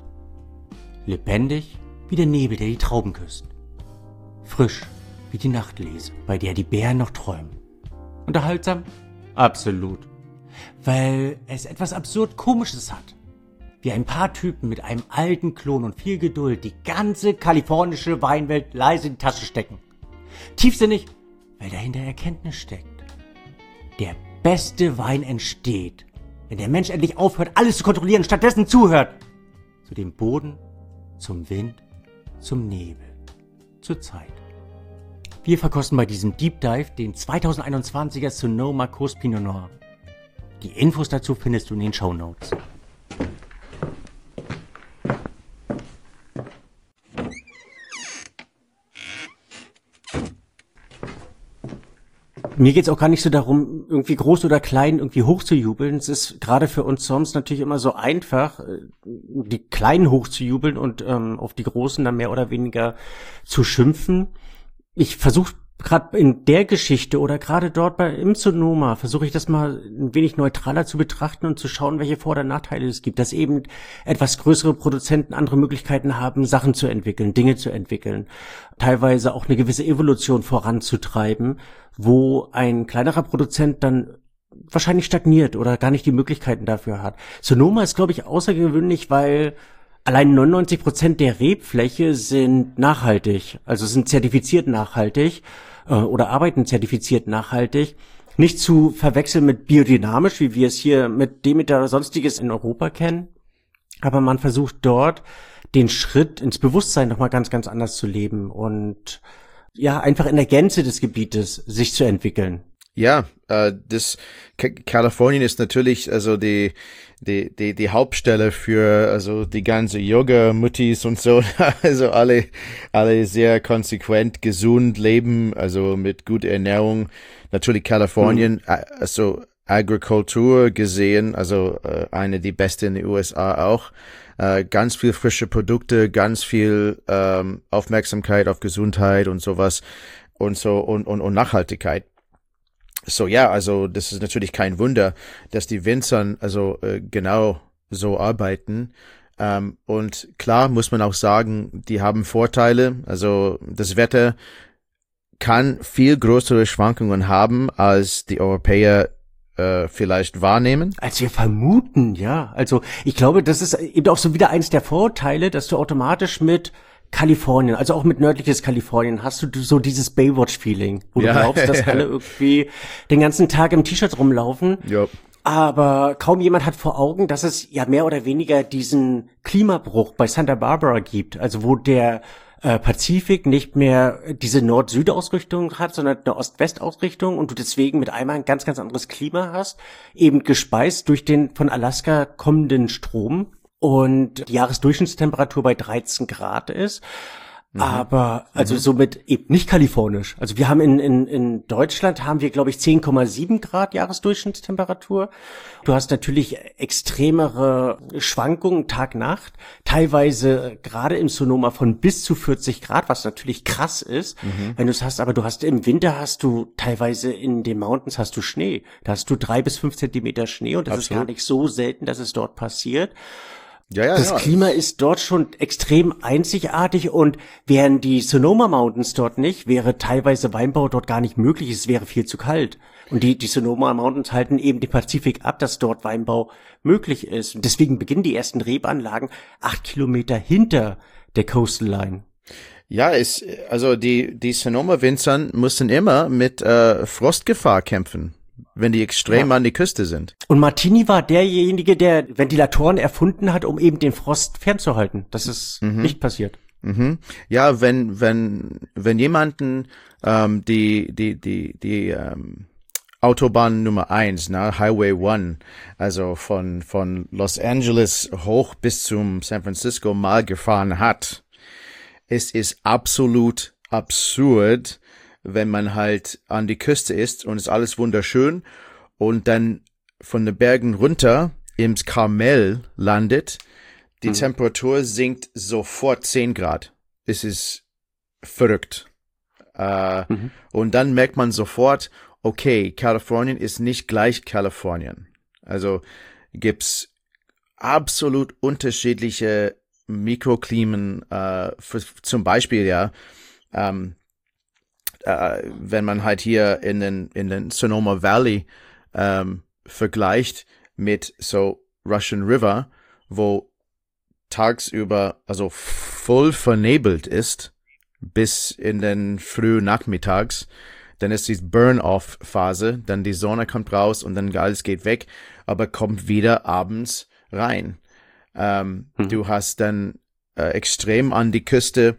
Lebendig wie der Nebel, der die Trauben küsst. Frisch wie die Nachtlese, bei der die Bären noch träumen. Unterhaltsam? Absolut. Weil es etwas absurd Komisches hat. Wie ein paar Typen mit einem alten Klon und viel Geduld die ganze kalifornische Weinwelt leise in die Tasche stecken. Tiefsinnig, weil dahinter Erkenntnis steckt. Der beste Wein entsteht, wenn der Mensch endlich aufhört, alles zu kontrollieren, stattdessen zuhört. Zu dem Boden, zum Wind, zum Nebel, zur Zeit. Wir verkosten bei diesem Deep Dive den zweitausendeinundzwanziger Sonoma Coast Pinot Noir. Die Infos dazu findest du in den Shownotes. Mir geht's auch gar nicht so darum, irgendwie groß oder klein irgendwie hochzujubeln. Es ist gerade für uns sonst natürlich immer so einfach, die Kleinen hochzujubeln und ähm, auf die Großen dann mehr oder weniger zu schimpfen. Ich versuche gerade in der Geschichte oder gerade dort bei im Sonoma, versuche ich das mal ein wenig neutraler zu betrachten und zu schauen, welche Vor- oder Nachteile es gibt. Dass eben etwas größere Produzenten andere Möglichkeiten haben, Sachen zu entwickeln, Dinge zu entwickeln. Teilweise auch eine gewisse Evolution voranzutreiben, wo ein kleinerer Produzent dann wahrscheinlich stagniert oder gar nicht die Möglichkeiten dafür hat. Sonoma ist, glaube ich, außergewöhnlich, weil allein neunundneunzig Prozent der Rebfläche sind nachhaltig, also sind zertifiziert nachhaltig äh, oder arbeiten zertifiziert nachhaltig. Nicht zu verwechseln mit biodynamisch, wie wir es hier mit Demeter oder sonstiges in Europa kennen. Aber man versucht dort, den Schritt ins Bewusstsein nochmal ganz, ganz anders zu leben und ja, einfach in der Gänze des Gebietes sich zu entwickeln. Ja, äh, das K- Kalifornien ist natürlich also die die die die Hauptstelle für also die ganze Yoga-Muttis und so, also alle alle sehr konsequent gesund leben, also mit guter Ernährung. Natürlich Kalifornien, mhm. also Agrikultur gesehen, also äh, eine die beste in den U S A auch. Äh, ganz viel frische Produkte, ganz viel ähm, Aufmerksamkeit auf Gesundheit und sowas und so und und, und Nachhaltigkeit. So, ja, also das ist natürlich kein Wunder, dass die Winzern also äh, genau so arbeiten. Ähm, und klar muss man auch sagen, die haben Vorteile. Also das Wetter kann viel größere Schwankungen haben, als die Europäer äh, vielleicht wahrnehmen. Als wir vermuten, ja. Also ich glaube, das ist eben auch so wieder eins der Vorteile, dass du automatisch mit Kalifornien, also auch mit nördliches Kalifornien, hast du so dieses Baywatch-Feeling, wo ja. du glaubst, dass alle irgendwie den ganzen Tag im T-Shirt rumlaufen. Ja. Aber kaum jemand hat vor Augen, dass es ja mehr oder weniger diesen Klimabruch bei Santa Barbara gibt, also wo der äh, Pazifik nicht mehr diese Nord-Süd-Ausrichtung hat, sondern eine Ost-West-Ausrichtung und du deswegen mit einmal ein ganz, ganz anderes Klima hast, eben gespeist durch den von Alaska kommenden Strom und die Jahresdurchschnittstemperatur bei dreizehn Grad ist. Mhm. Aber, also mhm. somit eben nicht kalifornisch. Also wir haben in, in, in Deutschland haben wir, glaube ich, zehn Komma sieben Grad Jahresdurchschnittstemperatur. Du hast natürlich extremere Schwankungen Tag-Nacht, teilweise gerade im Sonoma von bis zu vierzig Grad, was natürlich krass ist, mhm. wenn du es hast. Aber du hast im Winter hast du teilweise in den Mountains hast du Schnee. Da hast du drei bis fünf Zentimeter Schnee und das Absolut. Ist gar nicht so selten, dass es dort passiert. Ja, ja, das ja. Klima ist dort schon extrem einzigartig und wären die Sonoma Mountains dort nicht, wäre teilweise Weinbau dort gar nicht möglich, es wäre viel zu kalt. Und die, die Sonoma Mountains halten eben den Pazifik ab, dass dort Weinbau möglich ist. Und deswegen beginnen die ersten Rebanlagen acht Kilometer hinter der Coastal Line. Ja, ist, also die, die Sonoma-Winzer mussten immer mit äh, Frostgefahr kämpfen, wenn die extrem ja. an die Küste sind. Und Martini war derjenige, der Ventilatoren erfunden hat, um eben den Frost fernzuhalten. Das ist mhm. nicht passiert. Mhm. Ja, wenn wenn wenn jemanden ähm, die die die die ähm, Autobahn Nummer eins, ne, Highway One, also von von Los Angeles hoch bis zum San Francisco mal gefahren hat, es ist absolut absurd, wenn man halt an die Küste ist und ist alles wunderschön und dann von den Bergen runter ins Carmel landet, die mhm. Temperatur sinkt sofort zehn Grad. Es ist verrückt. Äh, mhm. Und dann merkt man sofort, okay, Kalifornien ist nicht gleich Kalifornien. Also gibt's absolut unterschiedliche Mikroklimen, äh, für, zum Beispiel, ja, ähm, Uh, wenn man halt hier in den in den Sonoma Valley ähm, vergleicht mit so Russian River, wo tagsüber also voll vernebelt ist bis in den frühen Nachmittags, dann ist die Burn-off-Phase, dann die Sonne kommt raus und dann alles geht weg, aber kommt wieder abends rein. Ähm, mhm. Du hast dann äh, extrem an die Küste,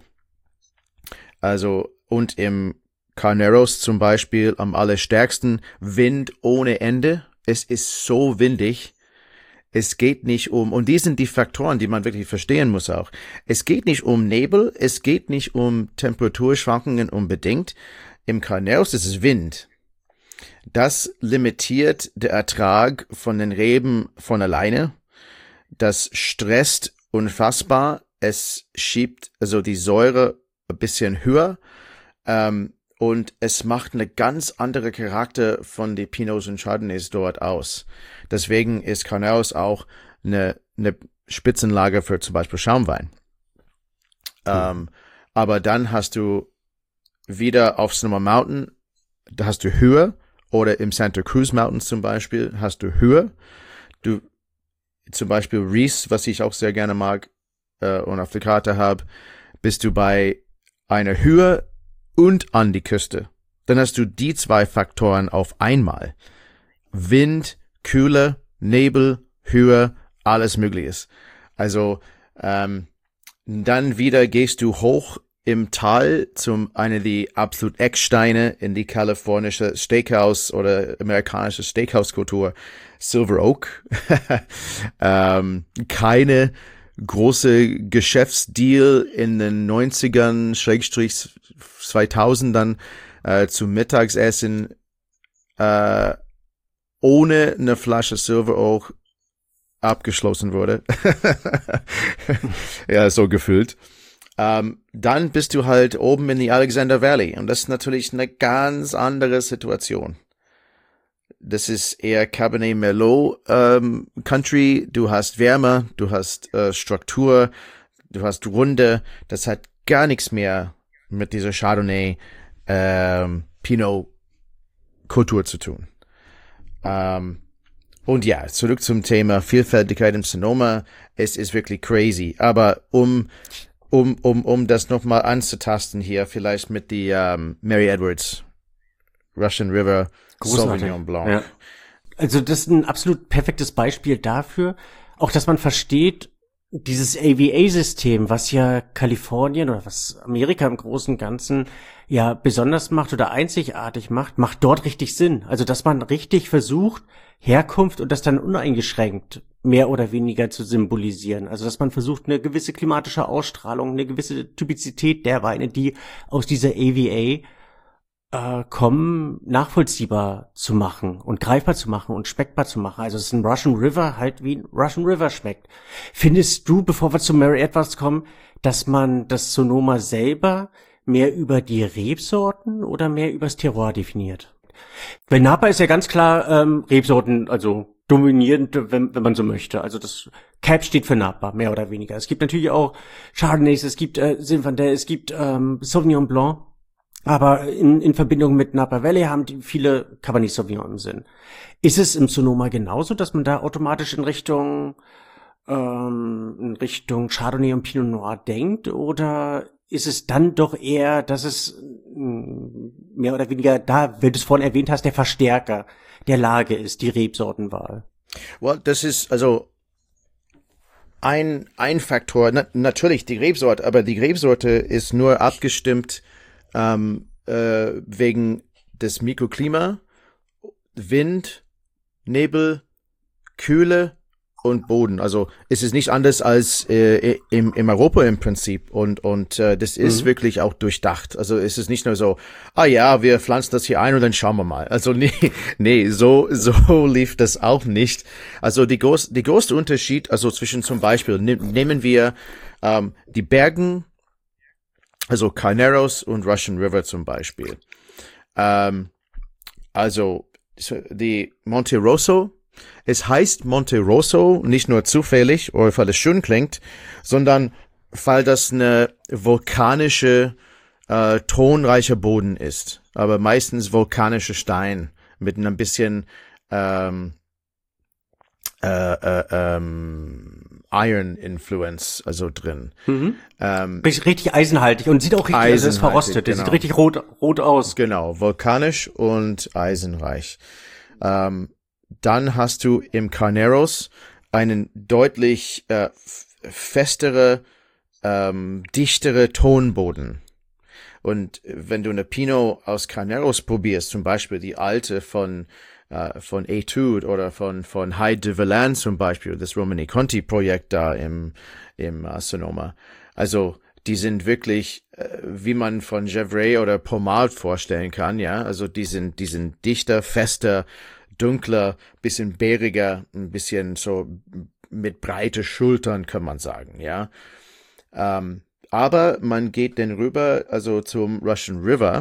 also und im Carneros zum Beispiel am allerstärksten, Wind ohne Ende. Es ist so windig. Es geht nicht um, und die sind die Faktoren, die man wirklich verstehen muss auch. Es geht nicht um Nebel, es geht nicht um Temperaturschwankungen unbedingt. Im Carneros ist es Wind. Das limitiert den Ertrag von den Reben von alleine. Das stresst unfassbar. Es schiebt also die Säure ein bisschen höher. Ähm, Und es macht eine ganz andere Charakter von den Pinots und Chardonnays dort aus. Deswegen ist Carneros auch eine, eine Spitzenlage für zum Beispiel Schaumwein. Mhm. Ähm, aber dann hast du wieder auf Sonoma Mountain, da hast du Höhe, oder im Santa Cruz Mountains zum Beispiel hast du Höhe. Du, zum Beispiel Reese, was ich auch sehr gerne mag äh, und auf der Karte habe, bist du bei einer Höhe und an die Küste. Dann hast du die zwei Faktoren auf einmal. Wind, Kühle, Nebel, Höhe, alles Mögliches. Also ähm, dann wieder gehst du hoch im Tal zum einer der absolut Ecksteine in die kalifornische Steakhouse oder amerikanische Steakhouse-Kultur, Silver Oak. ähm, keine große Geschäftsdeal in den neunzigern, Schrägstrich zweitausendern äh, zum Mittagsessen äh, ohne eine Flasche Silver Oak abgeschlossen wurde. Ja, so gefühlt. Ähm, dann bist du halt oben in die Alexander Valley und das ist natürlich eine ganz andere Situation. Das ist eher Cabernet Merlot ähm, Country. Du hast Wärme, du hast äh, Struktur, du hast Runde. Das hat gar nichts mehr mit dieser Chardonnay ähm, Pinot Kultur zu tun. Ähm, und ja, zurück zum Thema Vielfältigkeit im Sonoma. Es ist wirklich crazy. Aber um um um um das nochmal anzutasten hier, vielleicht mit die ähm, Mary Edwards Russian River Großartig. Sauvignon Blanc. Ja. Also das ist ein absolut perfektes Beispiel dafür, auch dass man versteht, Dieses A V A-System, was ja Kalifornien oder was Amerika im Großen und Ganzen ja besonders macht oder einzigartig macht, macht dort richtig Sinn. Also, dass man richtig versucht, Herkunft und das dann uneingeschränkt mehr oder weniger zu symbolisieren. Also, dass man versucht, eine gewisse klimatische Ausstrahlung, eine gewisse Typizität der Weine, die aus dieser A V A äh, kommen, nachvollziehbar zu machen und greifbar zu machen und schmeckbar zu machen. Also, dass ein Russian River halt wie ein Russian River schmeckt. Findest du, bevor wir zu Mary Edwards kommen, dass man das Sonoma selber mehr über die Rebsorten oder mehr übers Terroir definiert? Bei Napa ist ja ganz klar ähm, Rebsorten, also dominierend, wenn, wenn man so möchte. Also das Cap steht für Napa, mehr oder weniger. Es gibt natürlich auch Chardonnays, es gibt äh, Zinfandel, es gibt ähm, Sauvignon Blanc. Aber in, in Verbindung mit Napa Valley haben die viele Cabernet Sauvignon im Sinn. Ist es im Sonoma genauso, dass man da automatisch in Richtung ähm, in Richtung Chardonnay und Pinot Noir denkt? Oder ist es dann doch eher, dass es mh, mehr oder weniger, da, wenn du es vorhin erwähnt hast, der Verstärker der Lage ist, die Rebsortenwahl? Well, das ist also ein, ein Faktor. Na, natürlich die Rebsorte, aber die Rebsorte ist nur abgestimmt ähm, äh, wegen des Mikroklima, Wind, Nebel, Kühle und Boden. Also es ist nicht anders als äh, im, im Europa im Prinzip und und äh, das ist mhm. wirklich auch durchdacht. Also es ist nicht nur so, ah ja, wir pflanzen das hier ein und dann schauen wir mal. Also nee, nee, so so lief das auch nicht. Also die groß, die größte Unterschied, also zwischen zum Beispiel ne, nehmen wir ähm, die Bergen, also Carneros und Russian River zum Beispiel. Ähm, also die Monte Rosso. Es heißt Monte Rosso nicht nur zufällig oder weil es schön klingt, sondern weil das eine vulkanische, äh, tonreicher Boden ist. Aber meistens vulkanische Stein mit ein bisschen ähm, äh, äh, ähm, Iron Influence, also drin. Mhm. Ähm, richtig eisenhaltig und sieht auch richtig, also ist verrostet. Der genau. Sieht richtig rot, rot aus. Genau, vulkanisch und eisenreich. Ähm, Dann hast du im Carneros einen deutlich äh, festere, ähm, dichtere Tonboden. Und wenn du eine Pinot aus Carneros probierst, zum Beispiel die alte von äh, von Etude oder von von Hyde de Villain zum Beispiel, das Romani Conti Projekt da im im uh, Sonoma. Also die sind wirklich, äh, wie man von Gevrey oder Pommard vorstellen kann, ja. Also die sind die sind dichter, fester, dunkler, bisschen bäriger, ein bisschen so mit breite Schultern, kann man sagen, ja. Ähm, aber man geht dann rüber, also zum Russian River.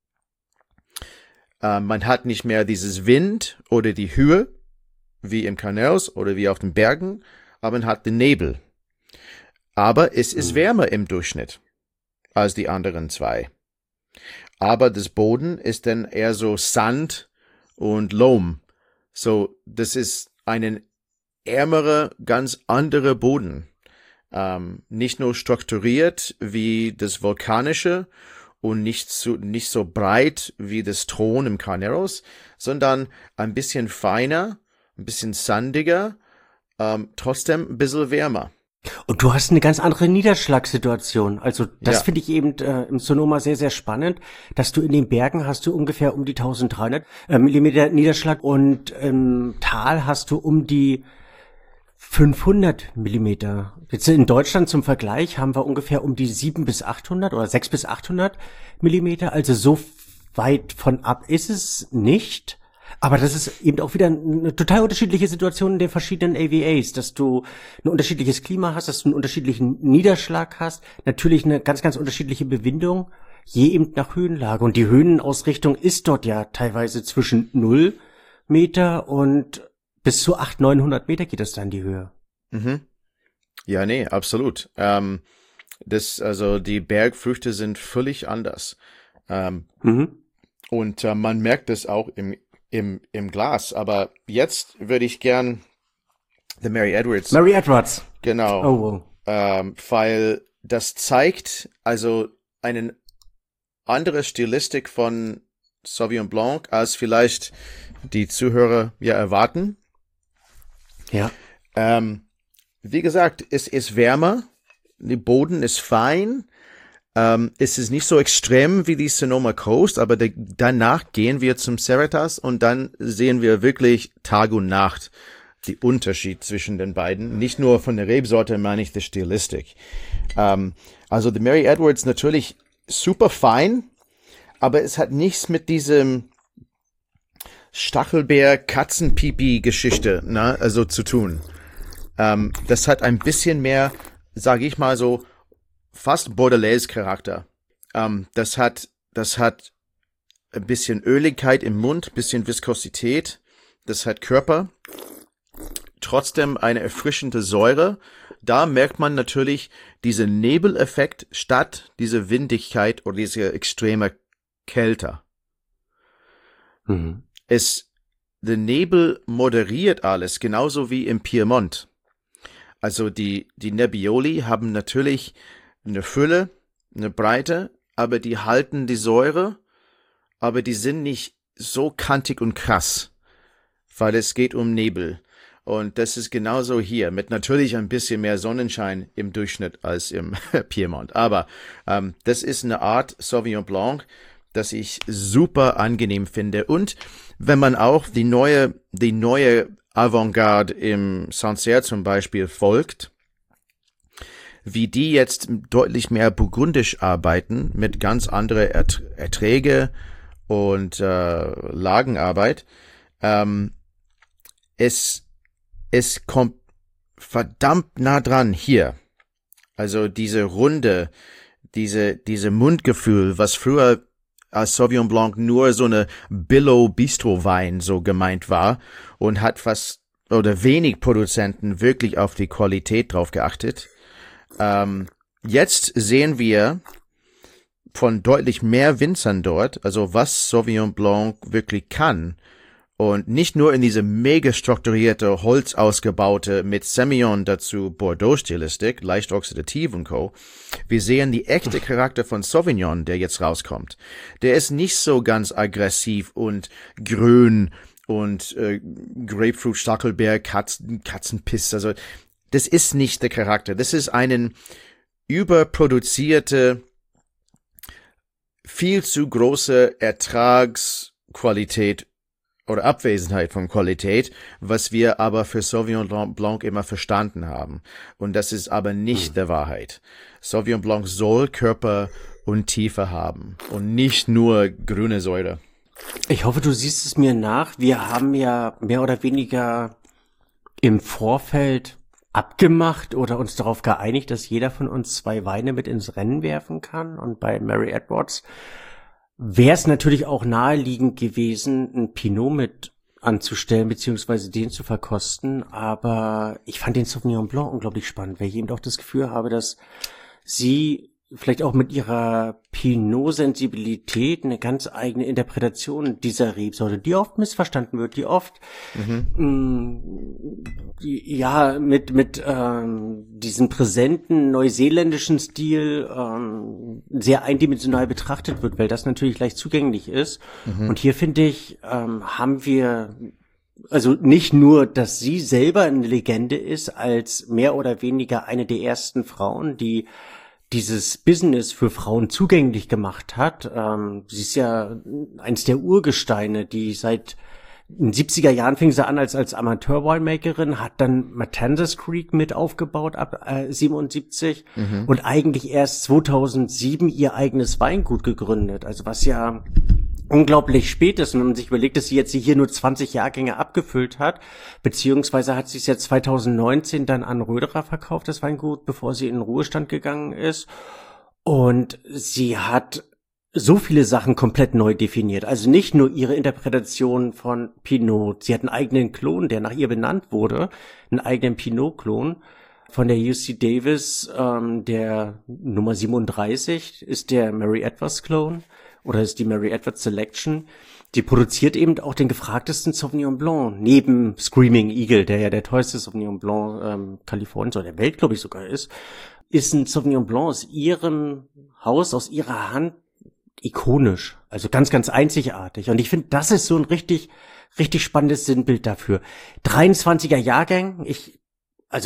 Äh, man hat nicht mehr dieses Wind oder die Höhe, wie im Carneros oder wie auf den Bergen, aber man hat den Nebel. Aber es ist wärmer im Durchschnitt als die anderen zwei. Aber das Boden ist dann eher so Sand und Loam. So, das ist einen ärmere, ganz andere Boden. Ähm, nicht nur strukturiert wie das vulkanische und nicht so, nicht so breit wie das Thron im Carneros, sondern ein bisschen feiner, ein bisschen sandiger, ähm, trotzdem ein bisschen wärmer. Und du hast eine ganz andere Niederschlagssituation. Also das ja. finde ich eben äh, im Sonoma sehr, sehr spannend, dass du in den Bergen hast du ungefähr um die eintausenddreihundert äh, Millimeter Niederschlag und im Tal hast du um die fünfhundert Millimeter. Jetzt in Deutschland zum Vergleich haben wir ungefähr um die sieben bis achthundert oder sechs bis achthundert Millimeter. Also so weit von ab ist es nicht. Aber das ist eben auch wieder eine total unterschiedliche Situation der verschiedenen A V As, dass du ein unterschiedliches Klima hast, dass du einen unterschiedlichen Niederschlag hast, natürlich eine ganz, ganz unterschiedliche Bewindung, je eben nach Höhenlage. Und die Höhenausrichtung ist dort ja teilweise zwischen null Meter und bis zu achthundert, neunhundert Meter geht das dann die Höhe. Mhm. Ja, nee, absolut. Ähm, das, also die Bergfrüchte sind völlig anders. Ähm, mhm. Und äh, man merkt das auch im Im, im Glas, aber jetzt würde ich gern The Mary Edwards. Mary Edwards. Genau. Oh, wow. Ähm, weil das zeigt also eine andere Stilistik von Sauvignon Blanc, als vielleicht die Zuhörer ja erwarten. Ja. Ähm, wie gesagt, es ist wärmer, der Boden ist fein, ähm, es ist nicht so extrem wie die Sonoma Coast, aber de- danach gehen wir zum Cerritos und dann sehen wir wirklich Tag und Nacht die Unterschied zwischen den beiden. Nicht nur von der Rebsorte, meine ich die Stilistik. Ähm, also die Mary Edwards natürlich super fein, aber es hat nichts mit diesem Stachelbeer-Katzenpipi-Geschichte, ne, also zu tun. Ähm, das hat ein bisschen mehr, sage ich mal so, fast Bordelaise-Charakter. Ähm, das hat, das hat ein bisschen Öligkeit im Mund, bisschen Viskosität. Das hat Körper. Trotzdem eine erfrischende Säure. Da merkt man natürlich diesen Nebeleffekt statt diese Windigkeit oder diese extreme Kälte. Mhm. Es, der Nebel moderiert alles, genauso wie im Piemont. Also die, die Nebbioli haben natürlich eine Fülle, eine Breite, aber die halten die Säure, aber die sind nicht so kantig und krass, weil es geht um Nebel. Und das ist genauso hier, mit natürlich ein bisschen mehr Sonnenschein im Durchschnitt als im Piemont. Aber ähm, das ist eine Art Sauvignon Blanc, das ich super angenehm finde. Und wenn man auch die neue, die neue Avantgarde im Sancerre zum Beispiel folgt, wie die jetzt deutlich mehr burgundisch arbeiten, mit ganz anderen Ert- Erträge und äh, Lagenarbeit, ähm, es Es kommt verdammt nah dran hier. Also diese Runde, diese, diese Mundgefühl, was früher als Sauvignon Blanc nur so eine Billow-Bistro-Wein so gemeint war und hat fast oder wenig Produzenten wirklich auf die Qualität drauf geachtet. Ähm, jetzt sehen wir von deutlich mehr Winzern dort, also was Sauvignon Blanc wirklich kann. Und nicht nur in diese mega strukturierte, Holz ausgebaute, mit Semillon dazu Bordeaux-Stilistik, leicht oxidativ und Co. Wir sehen die echte Charakter von Sauvignon, der jetzt rauskommt. Der ist nicht so ganz aggressiv und grün und äh, Grapefruit, Stachelbeer, Katzen, Katzenpiss. Also das ist nicht der Charakter. Das ist einen überproduzierte, viel zu große Ertragsqualität oder Abwesenheit von Qualität, was wir aber für Sauvignon Blanc immer verstanden haben. Und das ist aber nicht hm. der Wahrheit. Sauvignon Blanc soll Körper und Tiefe haben und nicht nur grüne Säure. Ich hoffe, du siehst es mir nach. Wir haben ja mehr oder weniger im Vorfeld abgemacht oder uns darauf geeinigt, dass jeder von uns zwei Weine mit ins Rennen werfen kann. Und bei Mary Edwards wäre es natürlich auch naheliegend gewesen, ein Pinot mit anzustellen, beziehungsweise den zu verkosten. Aber ich fand den Sauvignon Blanc unglaublich spannend, weil ich eben doch das Gefühl habe, dass sie vielleicht auch mit ihrer Pinot-Sensibilität eine ganz eigene Interpretation dieser Rebsorte, die oft missverstanden wird, die oft mhm. mh, die, ja mit mit ähm, diesem präsenten neuseeländischen Stil ähm, sehr eindimensional betrachtet wird, weil das natürlich leicht zugänglich ist. Mhm. Und hier finde ich, ähm, haben wir also nicht nur, dass sie selber eine Legende ist, als mehr oder weniger eine der ersten Frauen, die dieses Business für Frauen zugänglich gemacht hat. Ähm, sie ist ja eins der Urgesteine, die seit den siebziger Jahren fing sie an als als Amateur-Winemakerin, hat dann Matanzas Creek mit aufgebaut ab äh, siebenundsiebzig mhm. und eigentlich erst zweitausendsieben ihr eigenes Weingut gegründet. Also was ja unglaublich spät ist, wenn man sich überlegt, dass sie jetzt hier nur zwanzig Jahrgänge abgefüllt hat, beziehungsweise hat sie es ja zweitausendneunzehn dann an Röderer verkauft, das Weingut, bevor sie in den Ruhestand gegangen ist. Und sie hat so viele Sachen komplett neu definiert. Also nicht nur ihre Interpretation von Pinot. Sie hat einen eigenen Klon, der nach ihr benannt wurde, einen eigenen Pinot-Klon. Von der U C Davis, ähm, der Nummer siebenunddreißig, ist der Mary Edwards Klon. Oder ist die Mary Edwards Selection. Die produziert eben auch den gefragtesten Sauvignon Blanc, neben Screaming Eagle, der ja der teuerste Sauvignon Blanc ähm, Kaliforniens oder der Welt, glaube ich, sogar ist. Ist ein Sauvignon Blanc aus ihrem Haus, aus ihrer Hand, ikonisch. Also ganz, ganz einzigartig. Und ich finde, das ist so ein richtig, richtig spannendes Sinnbild dafür. dreiundzwanziger Jahrgang, ich, also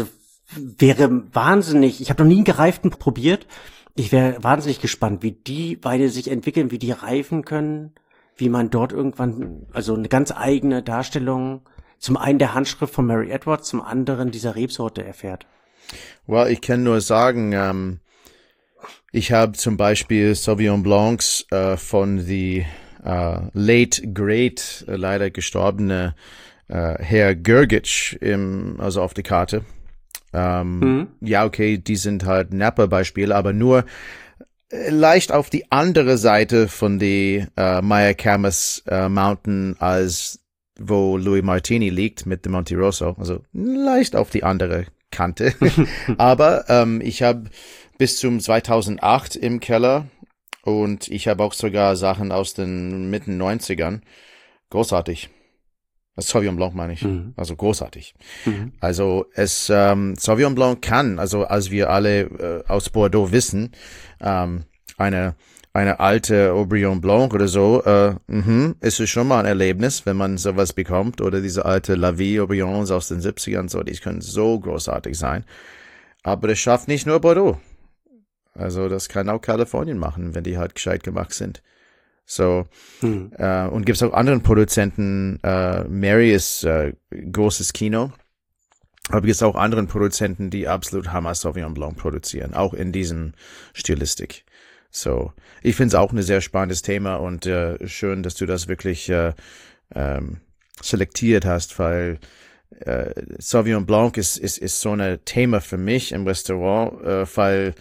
wäre wahnsinnig, ich habe noch nie einen gereiften probiert, ich wäre wahnsinnig gespannt, wie die beide sich entwickeln, wie die reifen können, wie man dort irgendwann, also eine ganz eigene Darstellung, zum einen der Handschrift von Mary Edwards, zum anderen dieser Rebsorte erfährt. Well, ich kann nur sagen, ähm, ich habe zum Beispiel Sauvignon Blancs äh, von die äh, late great, äh, leider gestorbene äh, Herr Gergich im, also auf der Karte. Ähm, mhm. Ja, okay, die sind halt Napa-Beispiele, aber nur äh, leicht auf die andere Seite von die äh, Meyer Camus äh, Mountain, als wo Louis Martini liegt mit dem Monte Rosso. Also leicht auf die andere Kante. Aber ähm, ich habe bis zum zweitausendacht im Keller und ich habe auch sogar Sachen aus den mitten neunzigern. Großartig. Das Sauvignon Blanc meine ich. Mhm. Also großartig. Mhm. Also es, ähm, Sauvignon Blanc kann, also als wir alle äh, aus Bordeaux wissen, ähm, eine eine alte Haut-Brion Blanc oder so, äh, mh, ist es schon mal ein Erlebnis, wenn man sowas bekommt. Oder diese alte La Vie Haut-Brions aus den siebzigern, so, die können so großartig sein. Aber das schafft nicht nur Bordeaux. Also das kann auch Kalifornien machen, wenn die halt gescheit gemacht sind. So, hm. äh, und gibt's auch anderen Produzenten, äh, Mary ist äh, großes Kino, aber gibt's auch anderen Produzenten, die absolut Hammer Sauvignon Blanc produzieren, auch in diesem Stilistik. So, ich finde es auch ein sehr spannendes Thema und äh, schön, dass du das wirklich äh, ähm, selektiert hast, weil äh, Sauvignon Blanc ist, ist, ist so ein Thema für mich im Restaurant, äh, weil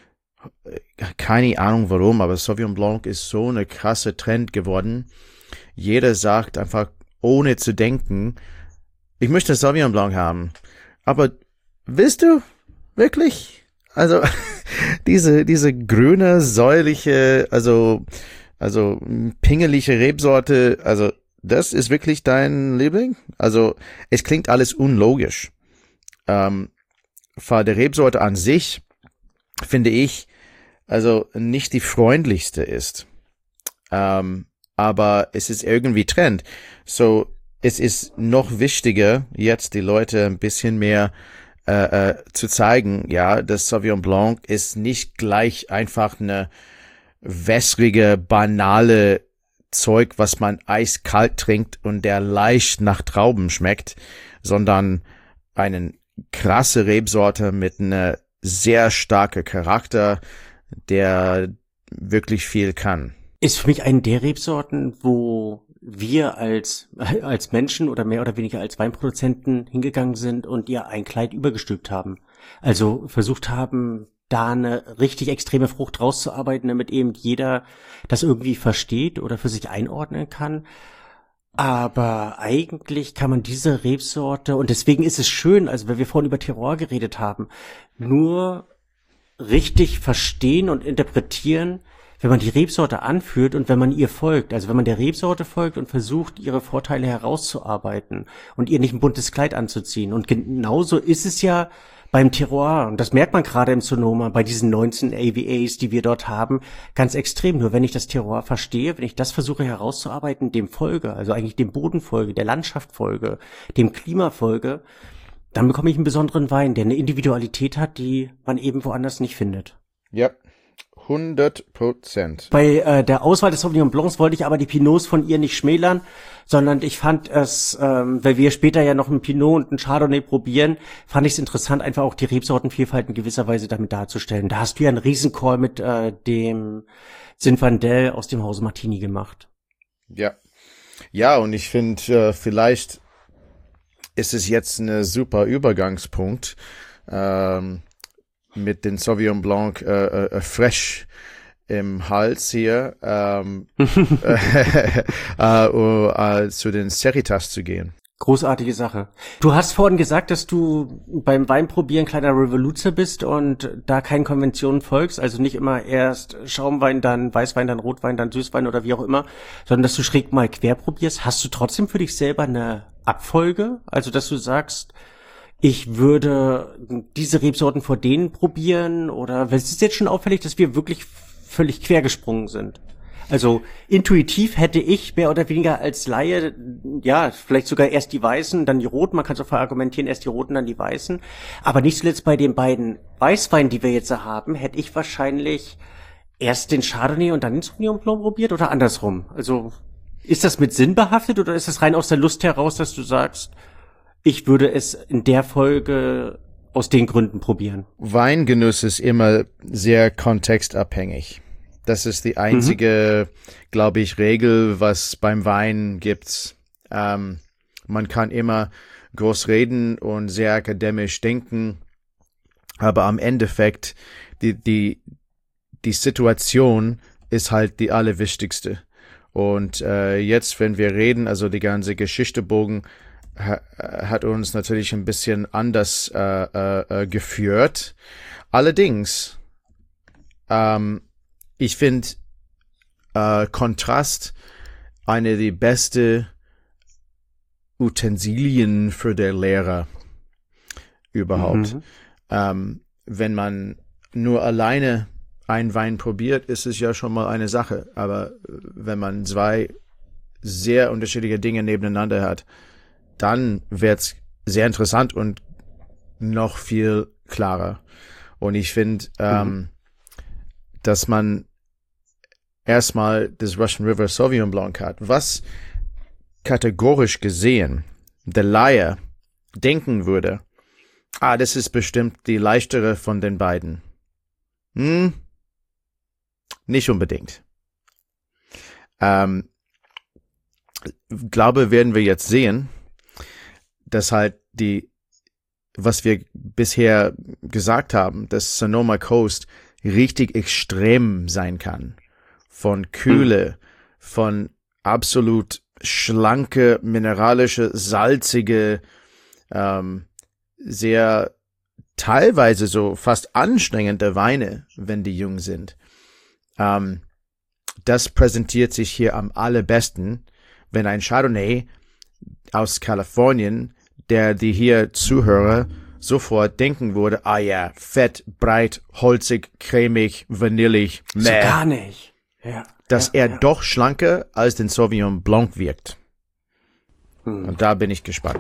keine Ahnung warum, aber Sauvignon Blanc ist so eine krasse Trend geworden. Jeder sagt einfach, ohne zu denken, ich möchte Sauvignon Blanc haben. Aber willst du wirklich? Also diese diese grüne, säuliche, also also pingelige Rebsorte, also das ist wirklich dein Liebling? Also es klingt alles unlogisch. Ähm, von der Rebsorte an sich finde ich, also nicht die freundlichste ist. Ähm, aber es ist irgendwie Trend. So, es ist noch wichtiger, jetzt die Leute ein bisschen mehr äh, äh, zu zeigen, ja, das Sauvignon Blanc ist nicht gleich einfach eine wässrige, banale Zeug, was man eiskalt trinkt und der leicht nach Trauben schmeckt, sondern einen krasse Rebsorte mit einer sehr starke Charakter, der wirklich viel kann. Ist für mich eine der Rebsorten, wo wir als als Menschen oder mehr oder weniger als Weinproduzenten hingegangen sind und ihr ein Kleid übergestülpt haben. Also versucht haben, da eine richtig extreme Frucht rauszuarbeiten, damit eben jeder das irgendwie versteht oder für sich einordnen kann. Aber eigentlich kann man diese Rebsorte, und deswegen ist es schön, also wenn wir vorhin über Terroir geredet haben, nur richtig verstehen und interpretieren, wenn man die Rebsorte anführt und wenn man ihr folgt. Also wenn man der Rebsorte folgt und versucht, ihre Vorteile herauszuarbeiten und ihr nicht ein buntes Kleid anzuziehen. Und genauso ist es ja beim Terroir, und das merkt man gerade im Sonoma, bei diesen neunzehn A V As, die wir dort haben, ganz extrem. Nur wenn ich das Terroir verstehe, wenn ich das versuche herauszuarbeiten, dem folge, also eigentlich dem Boden folge, der Landschaft folge, dem Klima folge, dann bekomme ich einen besonderen Wein, der eine Individualität hat, die man eben woanders nicht findet. Ja, hundert Prozent. Bei äh, der Auswahl des Sauvignon Blancs wollte ich aber die Pinots von ihr nicht schmälern, sondern ich fand es, ähm, weil wir später ja noch einen Pinot und einen Chardonnay probieren, fand ich es interessant, einfach auch die Rebsortenvielfalt in gewisser Weise damit darzustellen. Da hast du ja einen Riesencall mit äh, dem Zinfandel aus dem Hause Martini gemacht. Ja, ja, und ich finde, äh, vielleicht ist es jetzt ein super Übergangspunkt, ähm, mit den Sauvignon Blanc äh, äh, fresh im Hals hier ähm, äh, äh, uh, zu den Seritas zu gehen. Großartige Sache. Du hast vorhin gesagt, dass du beim Weinprobieren kleiner Revoluzer bist und da keinen Konventionen folgst, also nicht immer erst Schaumwein, dann Weißwein, dann Rotwein, dann Süßwein oder wie auch immer, sondern dass du schräg mal quer probierst. Hast du trotzdem für dich selber eine Abfolge? Also dass du sagst, ich würde diese Rebsorten vor denen probieren, oder es ist jetzt schon auffällig, dass wir wirklich völlig quer gesprungen sind. Also intuitiv hätte ich mehr oder weniger als Laie, ja, vielleicht sogar erst die Weißen, dann die Roten. Man kann so verargumentieren, erst die Roten, dann die Weißen. Aber nicht zuletzt bei den beiden Weißweinen, die wir jetzt haben, hätte ich wahrscheinlich erst den Chardonnay und dann den Sauvignon Blanc probiert oder andersrum. Also ist das mit Sinn behaftet oder ist das rein aus der Lust heraus, dass du sagst, ich würde es in der Folge aus den Gründen probieren? Weingenuss ist immer sehr kontextabhängig. Das ist die einzige, mhm. glaube ich, Regel, was beim Wein gibt. Ähm, man kann immer groß reden und sehr akademisch denken, aber am Endeffekt, die, die, die Situation ist halt die allerwichtigste. Und äh, jetzt, wenn wir reden, also die ganze Geschichtebogen ha, hat uns natürlich ein bisschen anders äh, äh, geführt. Allerdings, ähm, ich finde äh, Kontrast eine der besten Utensilien für den Lehrer überhaupt. Mhm. Ähm, wenn man nur alleine einen Wein probiert, ist es ja schon mal eine Sache. Aber wenn man zwei sehr unterschiedliche Dinge nebeneinander hat, dann wird es sehr interessant und noch viel klarer. Und ich finde, ähm, mhm. dass man erstmal das Russian River Sauvignon Blanc hat, was kategorisch gesehen der Laie denken würde, ah, das ist bestimmt die leichtere von den beiden. Hm, nicht unbedingt. Ähm, glaube, werden wir jetzt sehen, dass halt die, was wir bisher gesagt haben, dass Sonoma Coast richtig extrem sein kann. Von Kühle, von absolut schlanke, mineralische, salzige, ähm, sehr teilweise so fast anstrengende Weine, wenn die jung sind. Ähm, das präsentiert sich hier am allerbesten, wenn ein Chardonnay aus Kalifornien, der die hier Zuhörer sofort denken würde, ah ja, fett, breit, holzig, cremig, vanillig, meh. So gar nicht. Ja, dass ja, er ja. doch schlanker als den Sauvignon Blanc wirkt. Hm. Und da bin ich gespannt.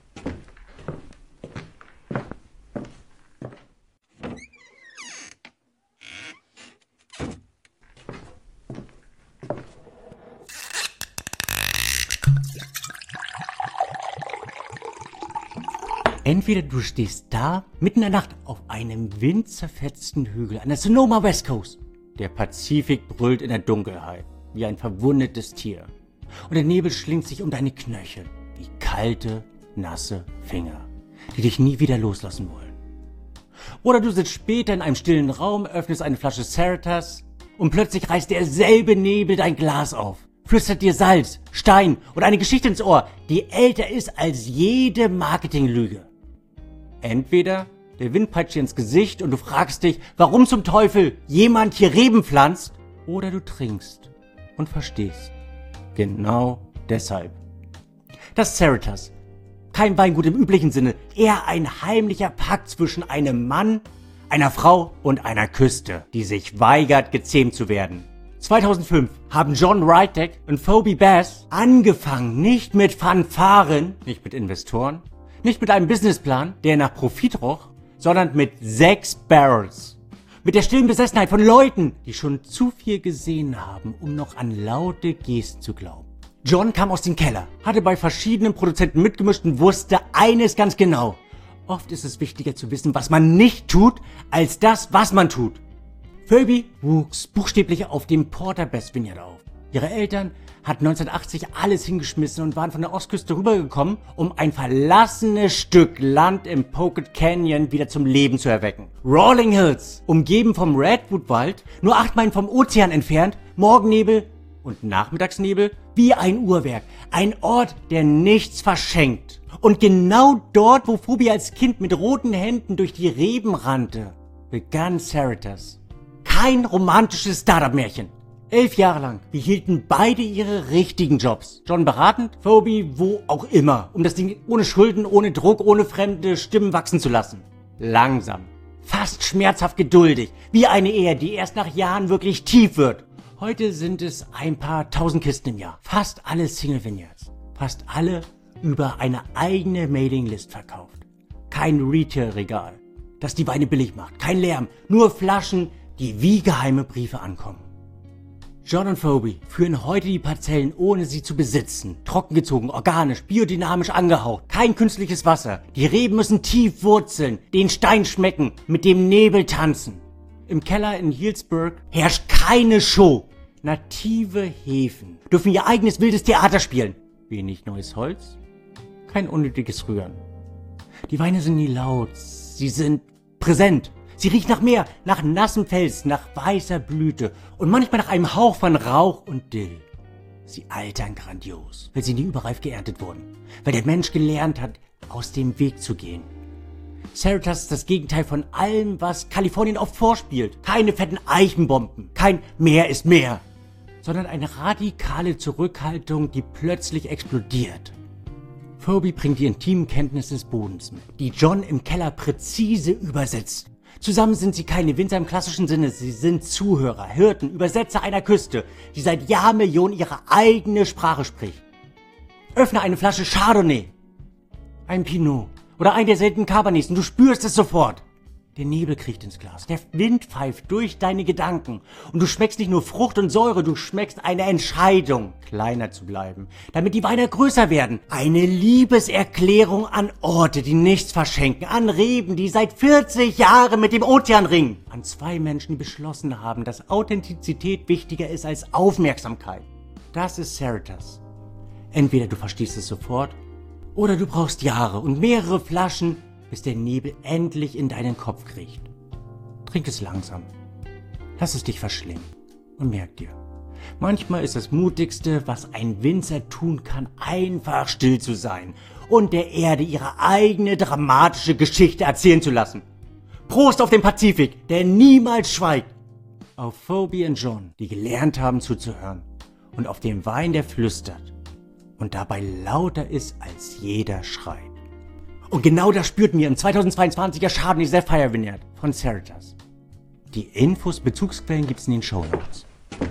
Entweder du stehst da, mitten in der Nacht, auf einem windzerfetzten Hügel an der Sonoma West Coast. Der Pazifik brüllt in der Dunkelheit, wie ein verwundetes Tier. Und der Nebel schlingt sich um deine Knöchel, wie kalte, nasse Finger, die dich nie wieder loslassen wollen. Oder du sitzt später in einem stillen Raum, öffnest eine Flasche Cerritas und plötzlich reißt derselbe Nebel dein Glas auf, flüstert dir Salz, Stein und eine Geschichte ins Ohr, die älter ist als jede Marketinglüge. Entweder der Wind peitscht dir ins Gesicht und du fragst dich, warum zum Teufel jemand hier Reben pflanzt, oder du trinkst und verstehst. Genau deshalb. Das Cerritas. Kein Weingut im üblichen Sinne, eher ein heimlicher Pakt zwischen einem Mann, einer Frau und einer Küste, die sich weigert, gezähmt zu werden. zweitausendfünf haben John Rydeck und Phoebe Bass angefangen, nicht mit Fanfaren, nicht mit Investoren, nicht mit einem Businessplan, der nach Profit roch, sondern mit sechs Barrels. Mit der stillen Besessenheit von Leuten, die schon zu viel gesehen haben, um noch an laute Gesten zu glauben. John kam aus dem Keller, hatte bei verschiedenen Produzenten mitgemischt und wusste eines ganz genau. Oft ist es wichtiger zu wissen, was man nicht tut, als das, was man tut. Phoebe wuchs buchstäblich auf dem Porter-Bess Vineyard auf. Ihre Eltern hatten neunzehnhundertachtzig alles hingeschmissen und waren von der Ostküste rübergekommen, um ein verlassenes Stück Land im Pocket Canyon wieder zum Leben zu erwecken. Rolling Hills, umgeben vom Redwood-Wald, nur acht Meilen vom Ozean entfernt, Morgennebel und Nachmittagsnebel, wie ein Uhrwerk. Ein Ort, der nichts verschenkt. Und genau dort, wo Phoebe als Kind mit roten Händen durch die Reben rannte, begann Cerritas. Kein romantisches Startup-Märchen. Elf Jahre lang behielten beide ihre richtigen Jobs. John beratend, Phoebe wo auch immer, um das Ding ohne Schulden, ohne Druck, ohne fremde Stimmen wachsen zu lassen. Langsam, fast schmerzhaft geduldig, wie eine Ehe, die erst nach Jahren wirklich tief wird. Heute sind es ein paar tausend Kisten im Jahr. Fast alle Single Vineyards. Fast alle über eine eigene Mailinglist verkauft. Kein Retail-Regal, das die Weine billig macht. Kein Lärm, nur Flaschen, die wie geheime Briefe ankommen. John und Phoebe führen heute die Parzellen, ohne sie zu besitzen. Trockengezogen, organisch, biodynamisch angehaucht. Kein künstliches Wasser. Die Reben müssen tief wurzeln, den Stein schmecken, mit dem Nebel tanzen. Im Keller in Healdsburg herrscht keine Show. Native Hefen dürfen ihr eigenes wildes Theater spielen. Wenig neues Holz, kein unnötiges Rühren. Die Weine sind nie laut, sie sind präsent. Sie riecht nach Meer, nach nassem Fels, nach weißer Blüte und manchmal nach einem Hauch von Rauch und Dill. Sie altern grandios, weil sie nie überreif geerntet wurden, weil der Mensch gelernt hat, aus dem Weg zu gehen. Seritas ist das Gegenteil von allem, was Kalifornien oft vorspielt. Keine fetten Eichenbomben, kein Mehr ist mehr, sondern eine radikale Zurückhaltung, die plötzlich explodiert. Phoebe bringt die intimen Kenntnisse des Bodens mit, die John im Keller präzise übersetzt. Zusammen sind sie keine Winzer im klassischen Sinne, sie sind Zuhörer, Hirten, Übersetzer einer Küste, die seit Jahrmillionen ihre eigene Sprache spricht. Öffne eine Flasche Chardonnay, ein Pinot oder ein der seltenen Cabernets und du spürst es sofort. Der Nebel kriecht ins Glas, der Wind pfeift durch deine Gedanken und du schmeckst nicht nur Frucht und Säure, du schmeckst eine Entscheidung, kleiner zu bleiben, damit die Weine größer werden. Eine Liebeserklärung an Orte, die nichts verschenken, an Reben, die seit vierzig Jahren mit dem Ozean ringen, an zwei Menschen, die beschlossen haben, dass Authentizität wichtiger ist als Aufmerksamkeit. Das ist Seritas. Entweder du verstehst es sofort oder du brauchst Jahre und mehrere Flaschen, bis der Nebel endlich in deinen Kopf kriecht. Trink es langsam. Lass es dich verschlingen. Und merk dir, manchmal ist das Mutigste, was ein Winzer tun kann, einfach still zu sein und der Erde ihre eigene dramatische Geschichte erzählen zu lassen. Prost auf den Pazifik, der niemals schweigt. Auf Phoebe und John, die gelernt haben zuzuhören. Und auf den Wein, der flüstert und dabei lauter ist, als jeder schreit. Und genau das spürten wir im zweitausendzweiundzwanziger Chardonnay Sapphire Vineyard von Seritas. Die Infos, Bezugsquellen gibt's in den Shownotes.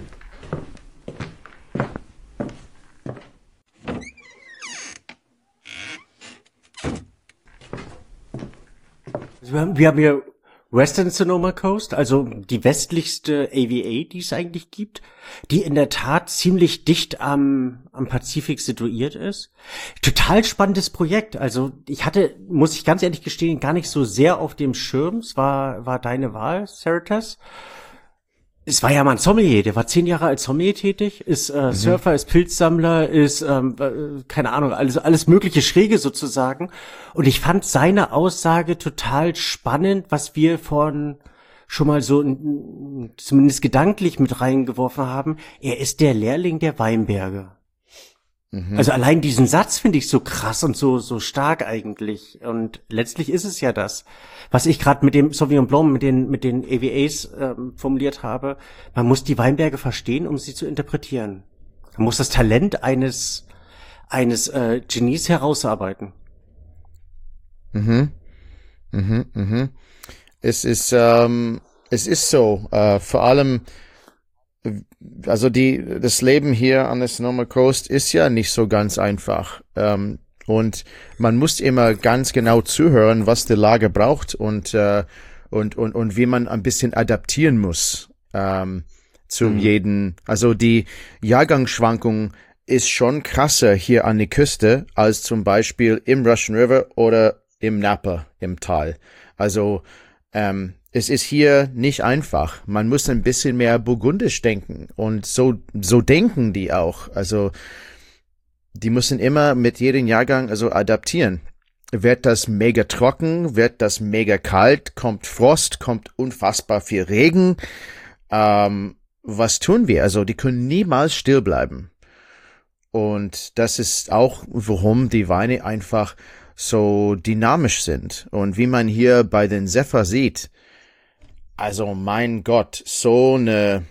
Wir haben, wir haben hier Western Sonoma Coast, also die westlichste A V A, die es eigentlich gibt, die in der Tat ziemlich dicht am, am Pazifik situiert ist. Total spannendes Projekt. Also ich hatte, muss ich ganz ehrlich gestehen, gar nicht so sehr auf dem Schirm. Es war, war deine Wahl, Seritas. Es war ja mal ein Sommelier, der war zehn Jahre als Sommelier tätig, ist äh, mhm. Surfer, ist Pilzsammler, ist, ähm, äh, keine Ahnung, alles, alles mögliche Schräge sozusagen. Und ich fand seine Aussage total spannend, was wir von schon mal so n, zumindest gedanklich mit reingeworfen haben. Er ist der Lehrling der Weinberge. Mhm. Also allein diesen Satz finde ich so krass und so so stark eigentlich. Und letztlich ist es ja das, was ich gerade mit dem Sauvignon Blanc, mit den mit den A V As ähm, formuliert habe. Man muss die Weinberge verstehen, um sie zu interpretieren. Man muss das Talent eines eines äh, Genies herausarbeiten. Mhm. Mhm. Mhm. Es ist ähm, es ist so. Äh, vor allem Also die, das Leben hier an der Sonoma Coast ist ja nicht so ganz einfach. Ähm, und man muss immer ganz genau zuhören, was die Lage braucht und, äh, und, und, und wie man ein bisschen adaptieren muss, ähm, zu mhm. jeden. Also die Jahrgangsschwankung ist schon krasser hier an der Küste als zum Beispiel im Russian River oder im Napa im Tal. Also, ähm, es ist hier nicht einfach. Man muss ein bisschen mehr burgundisch denken. Und so, so denken die auch. Also, die müssen immer mit jedem Jahrgang, also adaptieren. Wird das mega trocken? Wird das mega kalt? Kommt Frost? Kommt unfassbar viel Regen? Ähm, was tun wir? Also, die können niemals still bleiben. Und das ist auch, warum die Weine einfach so dynamisch sind. Und wie man hier bei den Zephyr sieht, also mein Gott, so eine,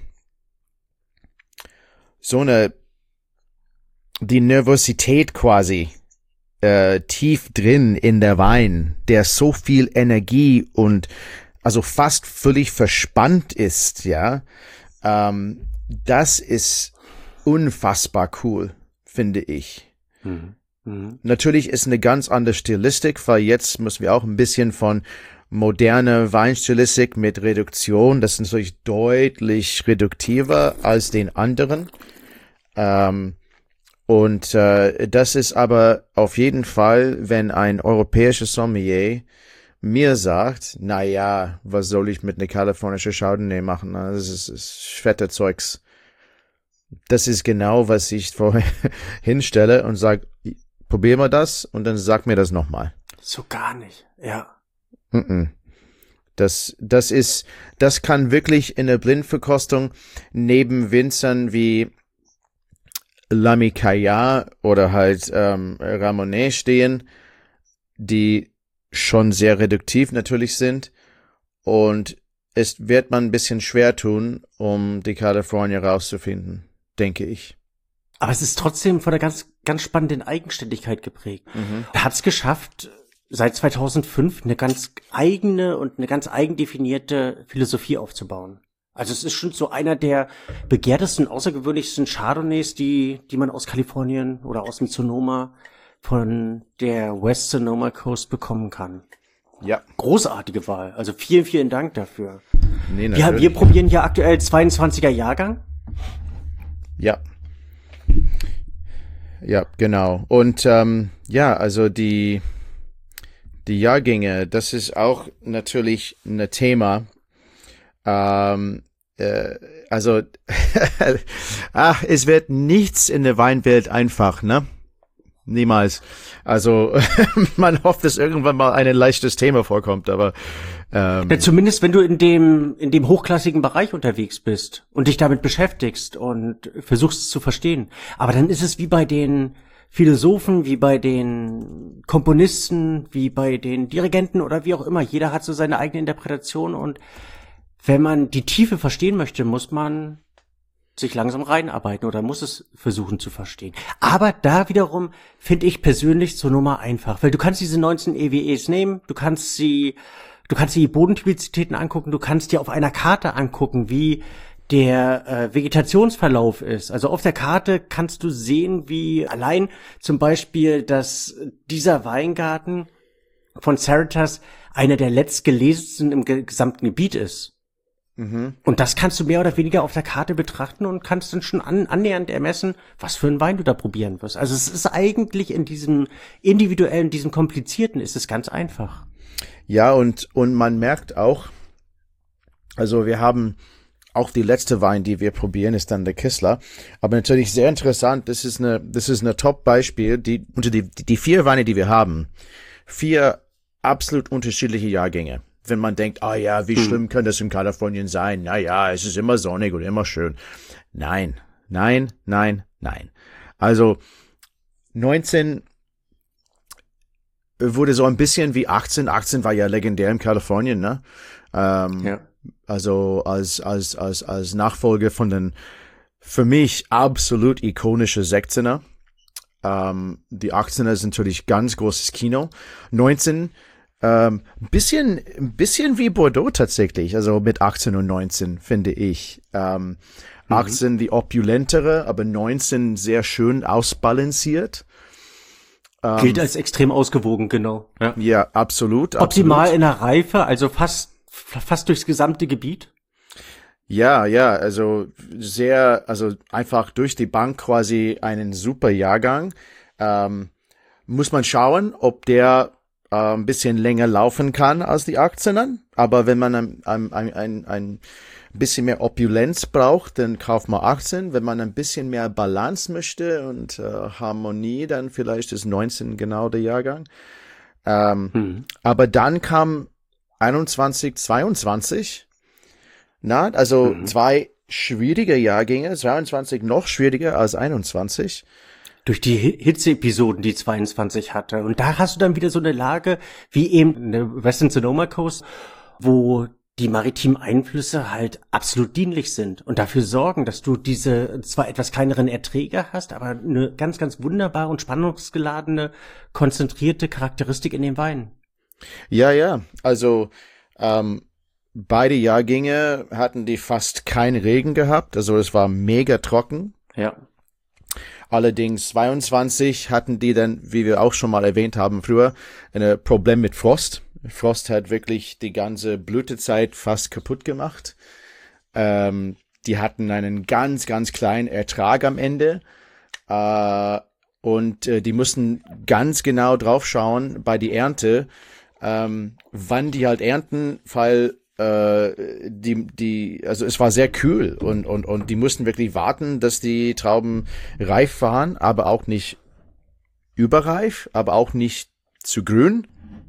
so eine, die Nervosität quasi äh, tief drin in der Wein, der so viel Energie und also fast völlig verspannt ist, ja. Ähm, das ist unfassbar cool, finde ich. Mhm. Mhm. Natürlich ist eine ganz andere Stilistik, weil jetzt müssen wir auch ein bisschen von moderne Weinstilistik mit Reduktion, das ist natürlich deutlich reduktiver als den anderen. Ähm, und äh, das ist aber auf jeden Fall, wenn ein europäisches Sommelier mir sagt, na ja, was soll ich mit einer kalifornischen Chardonnay machen? Das ist, ist fette Zeugs. Das ist genau, was ich vorher hinstelle und sage, probier mal das und dann sag mir das nochmal. So gar nicht, ja. Mm-mm. Das, das ist, das kann wirklich in der Blindverkostung neben Winzern wie L'Ami Caillard oder halt ähm, Ramonet stehen, die schon sehr reduktiv natürlich sind, und es wird man ein bisschen schwer tun, um die California rauszufinden, denke ich. Aber es ist trotzdem von einer ganz, ganz spannenden Eigenständigkeit geprägt. Mhm. Er hat es geschafft, seit zweitausendfünf eine ganz eigene und eine ganz eigendefinierte Philosophie aufzubauen. Also es ist schon so einer der begehrtesten, außergewöhnlichsten Chardonnays, die, die man aus Kalifornien oder aus dem Sonoma von der West Sonoma Coast bekommen kann. Ja. Großartige Wahl. Also vielen, vielen Dank dafür. Nee, wir, wir probieren hier aktuell zweiundzwanziger Jahrgang. Ja. Ja, genau. Und ähm, ja, also die die Jahrgänge, das ist auch natürlich ein Thema. Ähm, äh, also ach, es wird nichts in der Weinwelt einfach, ne? Niemals. Also man hofft, dass irgendwann mal ein leichtes Thema vorkommt, aber ähm, ja, zumindest wenn du in dem in dem hochklassigen Bereich unterwegs bist und dich damit beschäftigst und versuchst es zu verstehen. Aber dann ist es wie bei den Philosophen, wie bei den Komponisten, wie bei den Dirigenten oder wie auch immer. Jeder hat so seine eigene Interpretation, und wenn man die Tiefe verstehen möchte, muss man sich langsam reinarbeiten oder muss es versuchen zu verstehen. Aber da wiederum finde ich persönlich zur Nummer einfach, weil du kannst diese neunzehn E W Es nehmen, du kannst sie, du kannst dir die Bodentypizitäten angucken, du kannst dir auf einer Karte angucken, wie der äh, Vegetationsverlauf ist. Also auf der Karte kannst du sehen, wie allein zum Beispiel, dass dieser Weingarten von Cerritas einer der letztgelesensten im gesamten Gebiet ist. mhm. Und das kannst du mehr oder weniger auf der Karte betrachten und kannst dann schon an, annähernd ermessen, was für einen Wein du da probieren wirst. Also es ist eigentlich in diesem individuellen, diesem komplizierten, ist es ganz einfach. Ja, und und man merkt auch, also wir haben auch die letzte Wein, die wir probieren, ist dann der Kistler. Aber natürlich sehr interessant, das ist eine, das ist eine Top-Beispiel, die, unter die, die vier Weine, die wir haben, vier absolut unterschiedliche Jahrgänge. Wenn man denkt, ah ja, wie schlimm könnte es in Kalifornien sein? Na ja, es ist immer sonnig und immer schön. Nein, nein, nein, nein. Also, neunzehn wurde so ein bisschen wie achtzehn. achtzehn war ja legendär in Kalifornien, ne? Ähm, Ja. Also als als als als Nachfolger von den für mich absolut ikonische sechzehner. Ähm, die achtzehner ist natürlich ganz großes Kino. neunzehn ähm, bisschen ein bisschen wie Bordeaux tatsächlich. Also mit achtzehn und neunzehn finde ich. Ähm, Mhm. achtzehn die opulentere, aber neunzehn sehr schön ausbalanciert. Ähm, Gilt als extrem ausgewogen, genau. Ja. ja, absolut. Optimal absolut. in der Reife, also fast fast durchs gesamte Gebiet. Ja, ja, also sehr, also einfach durch die Bank quasi einen super Jahrgang. Ähm, muss man schauen, ob der äh, ein bisschen länger laufen kann als die achtzehner. Aber wenn man ein, ein, ein, ein bisschen mehr Opulenz braucht, dann kauft man achtzehn. Wenn man ein bisschen mehr Balance möchte und äh, Harmonie, dann vielleicht ist neunzehn genau der Jahrgang. Ähm, Mhm. Aber dann kam einundzwanzig, zweiundzwanzig. Na, also Mhm. zwei schwierige Jahrgänge, zweiundzwanzig noch schwieriger als einundzwanzig. Durch die Hi- Hitze-Episoden, die zweiundzwanzig hatte. Und da hast du dann wieder so eine Lage wie eben eine Western Sonoma Coast, wo die maritimen Einflüsse halt absolut dienlich sind und dafür sorgen, dass du diese zwar etwas kleineren Erträge hast, aber eine ganz, ganz wunderbare und spannungsgeladene, konzentrierte Charakteristik in den Weinen. Ja, ja, also ähm, beide Jahrgänge hatten die fast keinen Regen gehabt, also es war mega trocken. Ja. Allerdings zweiundzwanzig hatten die dann, wie wir auch schon mal erwähnt haben früher, ein Problem mit Frost. Frost hat wirklich die ganze Blütezeit fast kaputt gemacht. Ähm, die hatten einen ganz, ganz kleinen Ertrag am Ende. Äh, und äh, die mussten ganz genau drauf schauen bei die Ernte, ähm, wann die halt ernten, weil äh, die, die, also es war sehr kühl und, und, und die mussten wirklich warten, dass die Trauben reif waren, aber auch nicht überreif, aber auch nicht zu grün.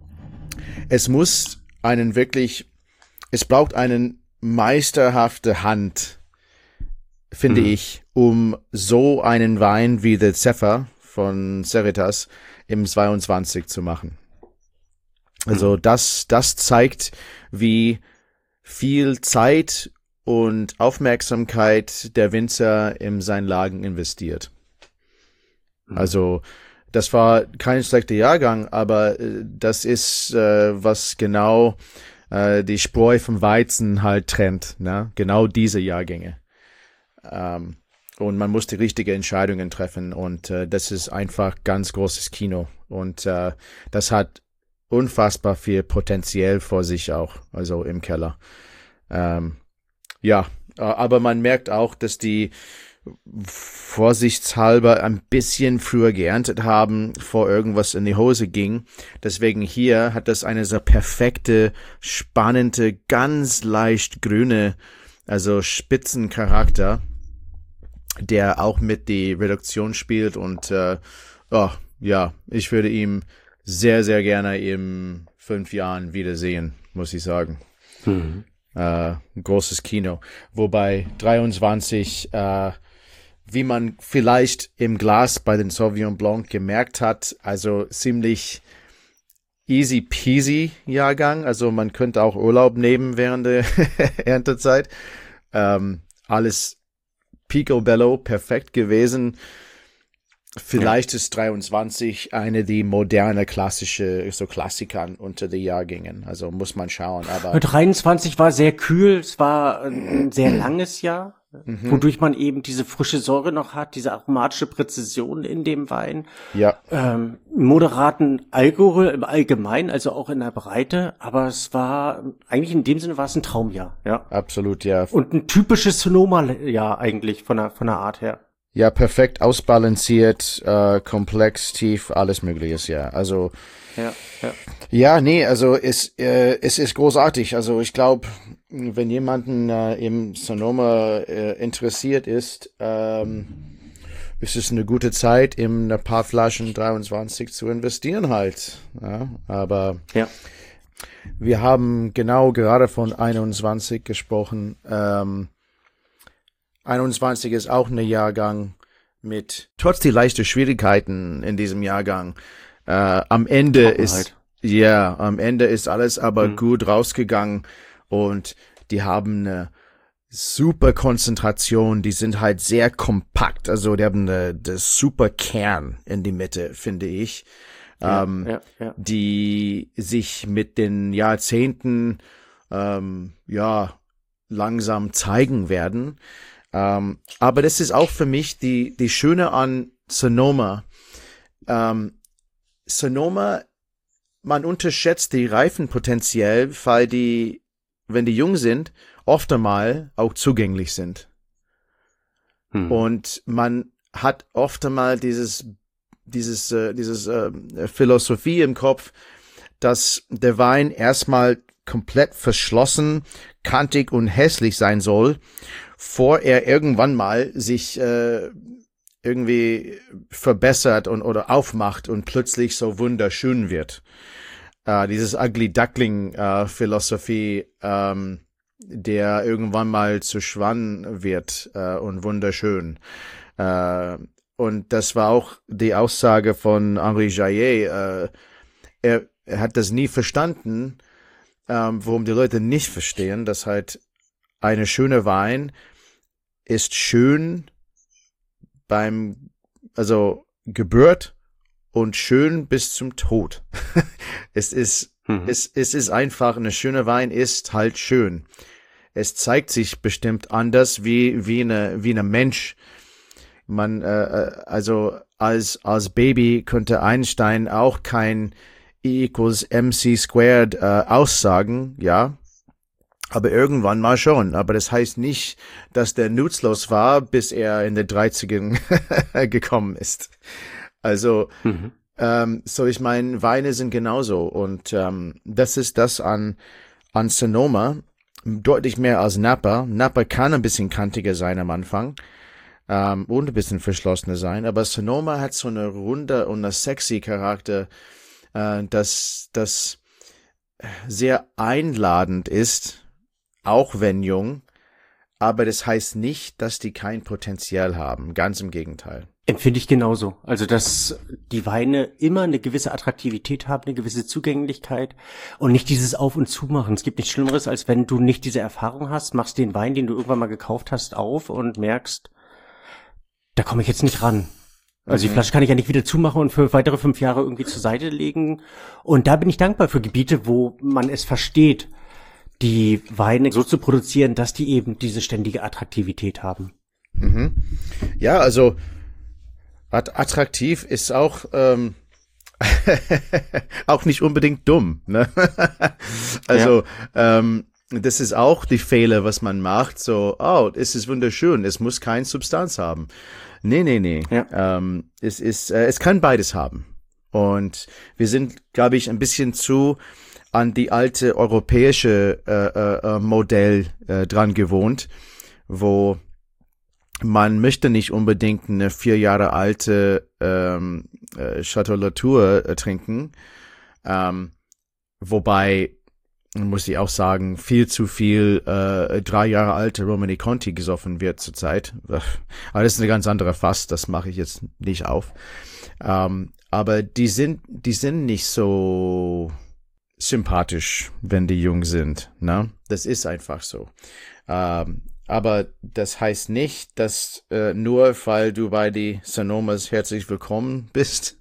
Es muss einen wirklich, es braucht einen meisterhafte Hand, finde mhm. ich, um so einen Wein wie The Zephyr von Seritas im zweiundzwanzig zu machen. Also das, das zeigt, wie viel Zeit und Aufmerksamkeit der Winzer in seinen Lagen investiert. Mhm. Also das war kein schlechter Jahrgang, aber äh, das ist, äh, was genau äh, die Spreu vom Weizen halt trennt, ne? Genau diese Jahrgänge. Ähm, und man muss die richtigen Entscheidungen treffen und äh, das ist einfach ganz großes Kino und äh, das hat unfassbar viel Potenzial vor sich auch, also im Keller. Ähm, ja, aber man merkt auch, dass die vorsichtshalber ein bisschen früher geerntet haben, bevor irgendwas in die Hose ging. Deswegen hier hat das eine so perfekte, spannende, ganz leicht grüne, also Spitzencharakter, der auch mit die Reduktion spielt und äh, oh, ja, ich würde ihm sehr, sehr gerne in fünf Jahren wiedersehen, muss ich sagen. Mhm. Äh, ein großes Kino. Wobei dreiundzwanzig, äh, wie man vielleicht im Glas bei den Sauvignon Blanc gemerkt hat, also ziemlich easy peasy Jahrgang. Also man könnte auch Urlaub nehmen während der Erntezeit. Ähm, alles picobello, perfekt gewesen. Vielleicht ja. ist dreiundzwanzig eine die moderne klassische, so Klassikern unter den Jahrgängen. Also muss man schauen. Aber dreiundzwanzig war sehr kühl. Es war ein sehr langes Jahr, mhm. wodurch man eben diese frische Säure noch hat, diese aromatische Präzision in dem Wein. Ja. Ähm, moderaten Alkohol im Allgemeinen, also auch in der Breite. Aber es war, eigentlich in dem Sinne war es ein Traumjahr. Ja. Absolut, ja. Und ein typisches Sonoma-Jahr eigentlich von der, von der Art her. Ja, perfekt ausbalanciert, äh, komplex, tief, alles Mögliche, ja. Also, ja, ja. ja, nee, also es, äh, es ist großartig. Also ich glaube, wenn jemanden äh, im Sonoma äh, interessiert ist, ähm, ist es eine gute Zeit, in ein paar Flaschen dreiundzwanzig zu investieren halt. Ja, aber ja. Wir haben genau gerade von einundzwanzig gesprochen. Ähm, einundzwanzig ist auch ein Jahrgang mit, trotz die leichten Schwierigkeiten in diesem Jahrgang, äh, am Ende ist, ja, am Ende ist alles aber mhm. gut rausgegangen und die haben eine super Konzentration, die sind halt sehr kompakt, also die haben eine, das super Kern in die Mitte, finde ich, ja, ähm, ja, ja. die sich mit den Jahrzehnten, ähm, ja, langsam zeigen werden. Um, aber das ist auch für mich die, die Schöne an Sonoma. Um, Sonoma, man unterschätzt die Reifenpotenzial, weil die, wenn die jung sind, oft einmal auch zugänglich sind. Hm. Und man hat oft einmal dieses, dieses, äh, dieses äh, Philosophie im Kopf, dass der Wein erstmal komplett verschlossen, kantig und hässlich sein soll, vor er irgendwann mal sich äh, irgendwie verbessert und oder aufmacht und plötzlich so wunderschön wird. Äh, dieses Ugly Duckling äh, Philosophie, ähm, der irgendwann mal zu Schwan wird äh, und wunderschön. Äh, und das war auch die Aussage von Henri Jaillet. Äh, er, er hat das nie verstanden, ähm, warum die Leute nicht verstehen, dass halt eine schöne Wein ist schön beim, also Geburt und schön bis zum Tod. Es ist Mhm. Es, es ist einfach, eine schöne Wein ist halt schön. Es zeigt sich bestimmt anders wie, wie eine, wie ein Mensch. Man, äh, also, als, als Baby könnte Einstein auch kein E equals mc squared, äh, aussagen, ja. Aber irgendwann mal schon. Aber das heißt nicht, dass der nutzlos war, bis er in den dreißigern gekommen ist. Also, mhm. ähm, so ich meine, Weine sind genauso. Und ähm, das ist das an, an Sonoma. Deutlich mehr als Napa. Napa kann ein bisschen kantiger sein am Anfang. Ähm, und ein bisschen verschlossener sein. Aber Sonoma hat so eine runde und eine sexy Charakter, äh, das, das sehr einladend ist. Auch wenn jung, aber das heißt nicht, dass die kein Potenzial haben. Ganz im Gegenteil. Empfinde ich genauso. Also, dass die Weine immer eine gewisse Attraktivität haben, eine gewisse Zugänglichkeit und nicht dieses Auf- und Zumachen. Es gibt nichts Schlimmeres, als wenn du nicht diese Erfahrung hast, machst den Wein, den du irgendwann mal gekauft hast, auf und merkst, da komme ich jetzt nicht ran. Also mhm. die Flasche kann ich ja nicht wieder zumachen und für weitere fünf Jahre irgendwie zur Seite legen. Und da bin ich dankbar für Gebiete, wo man es versteht, die Weine so zu produzieren, dass die eben diese ständige Attraktivität haben. Mhm. Ja, also attraktiv ist auch ähm, auch nicht unbedingt dumm. Ne? Also ja. ähm, das ist auch die Fehler, was man macht. So, oh, es ist wunderschön, es muss keine Substanz haben. Nee, nee, nee. Ja. Ähm, es ist, äh, es kann beides haben. Und wir sind, glaube ich, ein bisschen zu an die alte europäische äh, äh, Modell äh, dran gewohnt, wo man möchte nicht unbedingt eine vier Jahre alte ähm, äh, Chateau Latour äh, trinken, ähm, wobei, muss ich auch sagen, viel zu viel äh, drei Jahre alte Romani Conti gesoffen wird zurzeit. Aber das ist eine ganz andere Fass, das mache ich jetzt nicht auf. Ähm, aber die sind, die sind nicht so sympathisch, wenn die jung sind, ne? Das ist einfach so. Ähm, aber das heißt nicht, dass äh, nur weil du bei die Sonomas herzlich willkommen bist,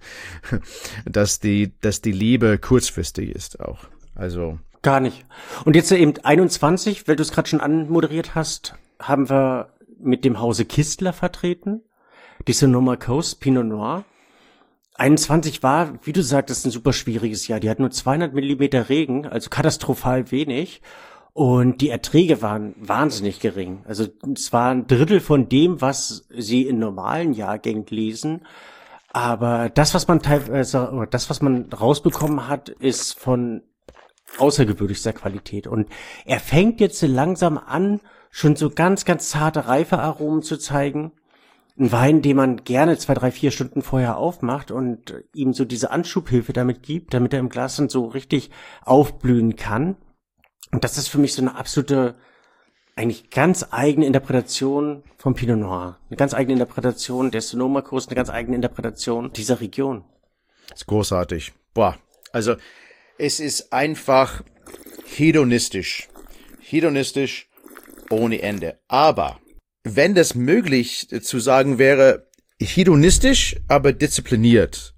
dass die, dass die Liebe kurzfristig ist auch. Also gar nicht. Und jetzt eben einundzwanzig, weil du es gerade schon anmoderiert hast, haben wir mit dem Hause Kistler vertreten, die Sonoma Coast Pinot Noir. einundzwanzig war, wie du sagtest, ein super schwieriges Jahr. Die hat nur zweihundert Millimeter Regen, also katastrophal wenig. Und die Erträge waren wahnsinnig gering. Also es war ein Drittel von dem, was sie in normalen Jahrgängen lesen. Aber das, was man teilweise, oder das, was man rausbekommen hat, ist von außergewöhnlichster Qualität. Und er fängt jetzt so langsam an, schon so ganz, ganz zarte Reifearomen zu zeigen. Ein Wein, den man gerne zwei, drei, vier Stunden vorher aufmacht und ihm so diese Anschubhilfe damit gibt, damit er im Glas dann so richtig aufblühen kann. Und das ist für mich so eine absolute, eigentlich ganz eigene Interpretation vom Pinot Noir. Eine ganz eigene Interpretation der Sonoma Coast, eine ganz eigene Interpretation dieser Region. Das ist großartig. Boah, also es ist einfach hedonistisch. Hedonistisch ohne Ende. Aber wenn das möglich zu sagen wäre, hedonistisch, aber diszipliniert.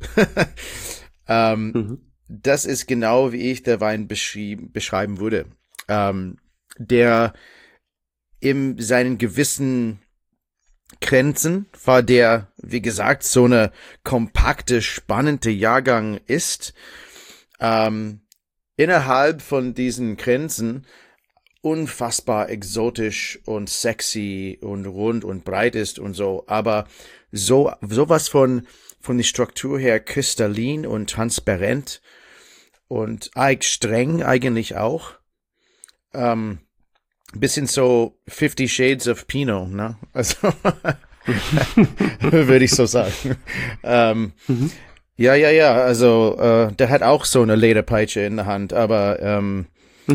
ähm, mhm. Das ist genau, wie ich der Wein beschrieben, beschreiben würde. Ähm, der in seinen gewissen Grenzen war der, wie gesagt, so eine kompakte, spannende Jahrgang ist. Ähm, innerhalb von diesen Grenzen unfassbar exotisch und sexy und rund und breit ist und so, aber so sowas von von der Struktur her kristallin und transparent und eigentlich streng eigentlich auch. Ähm, bisschen so Fifty Shades of Pinot, ne? Also würde ich so sagen. ähm, mhm. Ja, ja, ja, also äh, der hat auch so eine Lederpeitsche in der Hand, aber ähm,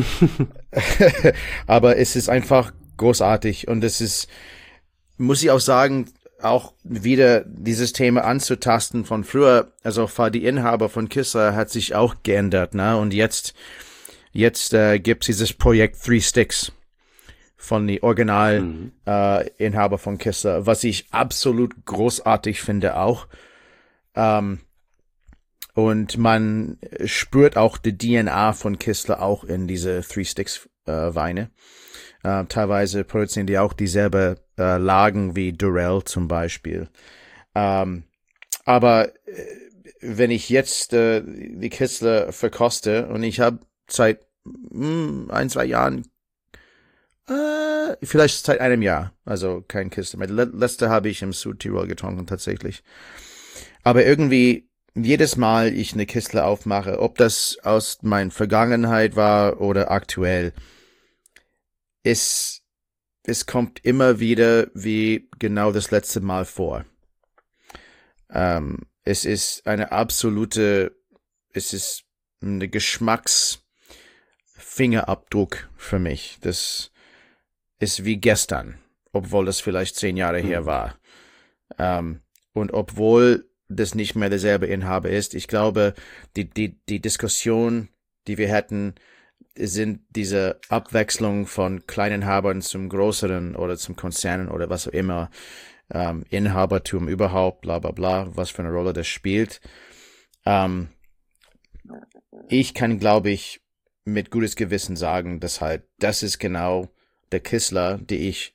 aber es ist einfach großartig und es ist, muss ich auch sagen, auch wieder dieses Thema anzutasten von früher, also die Inhaber von Kistler hat sich auch geändert, ne? Und jetzt jetzt äh, gibt's dieses Projekt Three Sticks von die Original mhm. äh, Inhaber von Kistler, was ich absolut großartig finde auch. Ähm, Und man spürt auch die D N A von Kistler auch in diese Three Sticks äh, Weine. Äh, teilweise produzieren die auch dieselbe äh, Lagen wie Durell zum Beispiel. Ähm, aber äh, wenn ich jetzt äh, die Kistler verkoste und ich habe seit mh, ein, zwei Jahren, äh, vielleicht seit einem Jahr, also kein Kistler mehr. Le- letzte habe ich im Südtirol getrunken tatsächlich. Aber irgendwie jedes Mal ich eine Kistler aufmache, ob das aus meiner Vergangenheit war oder aktuell, es, es kommt immer wieder wie genau das letzte Mal vor. Ähm, es ist eine absolute, es ist eine Geschmacksfingerabdruck für mich. Das ist wie gestern, obwohl das vielleicht zehn Jahre mhm. her war. Ähm, und obwohl das nicht mehr derselbe Inhaber ist. Ich glaube, die, die, die Diskussion, die wir hätten, sind diese Abwechslung von Kleininhabern zum größeren oder zum Konzernen oder was auch immer, ähm, Inhabertum überhaupt, bla bla bla, was für eine Rolle das spielt. Ähm, ich kann, glaube ich, mit gutes Gewissen sagen, dass halt, das ist genau der Kistler, die ich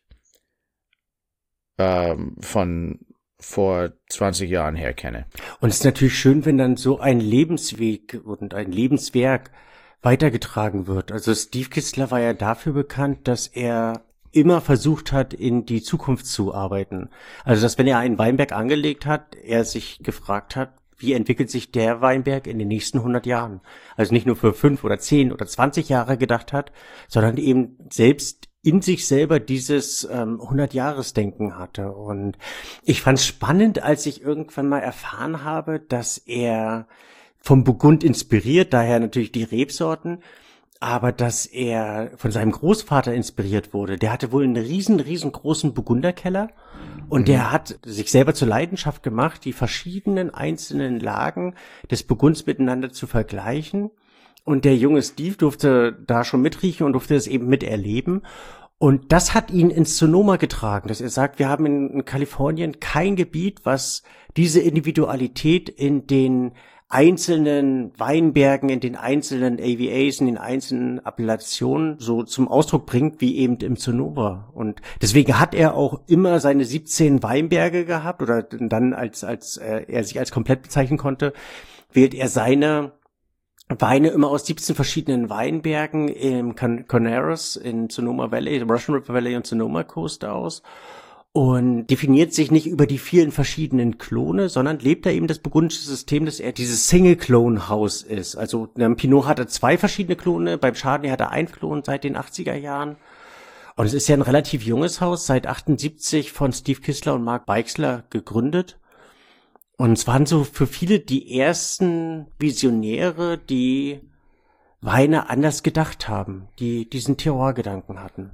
ähm, von vor zwanzig Jahren her kenne. Und es ist natürlich schön, wenn dann so ein Lebensweg und ein Lebenswerk weitergetragen wird. Also Steve Kistler war ja dafür bekannt, dass er immer versucht hat, in die Zukunft zu arbeiten. Also dass, wenn er einen Weinberg angelegt hat, er sich gefragt hat, wie entwickelt sich der Weinberg in den nächsten hundert Jahren? Also nicht nur für fünf oder zehn oder zwanzig Jahre gedacht hat, sondern eben selbst in sich selber dieses ähm, hundert-Jahres-Denken hatte. Und ich fand es spannend, als ich irgendwann mal erfahren habe, dass er vom Burgund inspiriert, daher natürlich die Rebsorten, aber dass er von seinem Großvater inspiriert wurde. Der hatte wohl einen riesen, riesengroßen Burgunderkeller und mhm. der hat sich selber zur Leidenschaft gemacht, die verschiedenen einzelnen Lagen des Burgunds miteinander zu vergleichen. Und der junge Steve durfte da schon mitriechen und durfte es eben miterleben. Und das hat ihn ins Sonoma getragen, dass er sagt, wir haben in, in Kalifornien kein Gebiet, was diese Individualität in den einzelnen Weinbergen, in den einzelnen A V As, in den einzelnen Appellationen so zum Ausdruck bringt, wie eben im Sonoma. Und deswegen hat er auch immer seine siebzehn Weinberge gehabt, oder dann, als, als äh, er sich als komplett bezeichnen konnte, wählt er seine Weine immer aus siebzehn verschiedenen Weinbergen im Con- Conneros in Sonoma Valley, Russian River Valley und Sonoma Coast aus und definiert sich nicht über die vielen verschiedenen Klone, sondern lebt da eben das burgundische System, dass er dieses Single-Clone-Haus ist. Also beim Pinot hat er zwei verschiedene Klone, beim Chardonnay hat er einen Klon seit den achtziger Jahren. Und es ist ja ein relativ junges Haus, seit achtundsiebzig von Steve Kistler und Mark Beixler gegründet. Und es waren so für viele die ersten Visionäre, die Weine anders gedacht haben, die diesen Terroir-Gedanken hatten.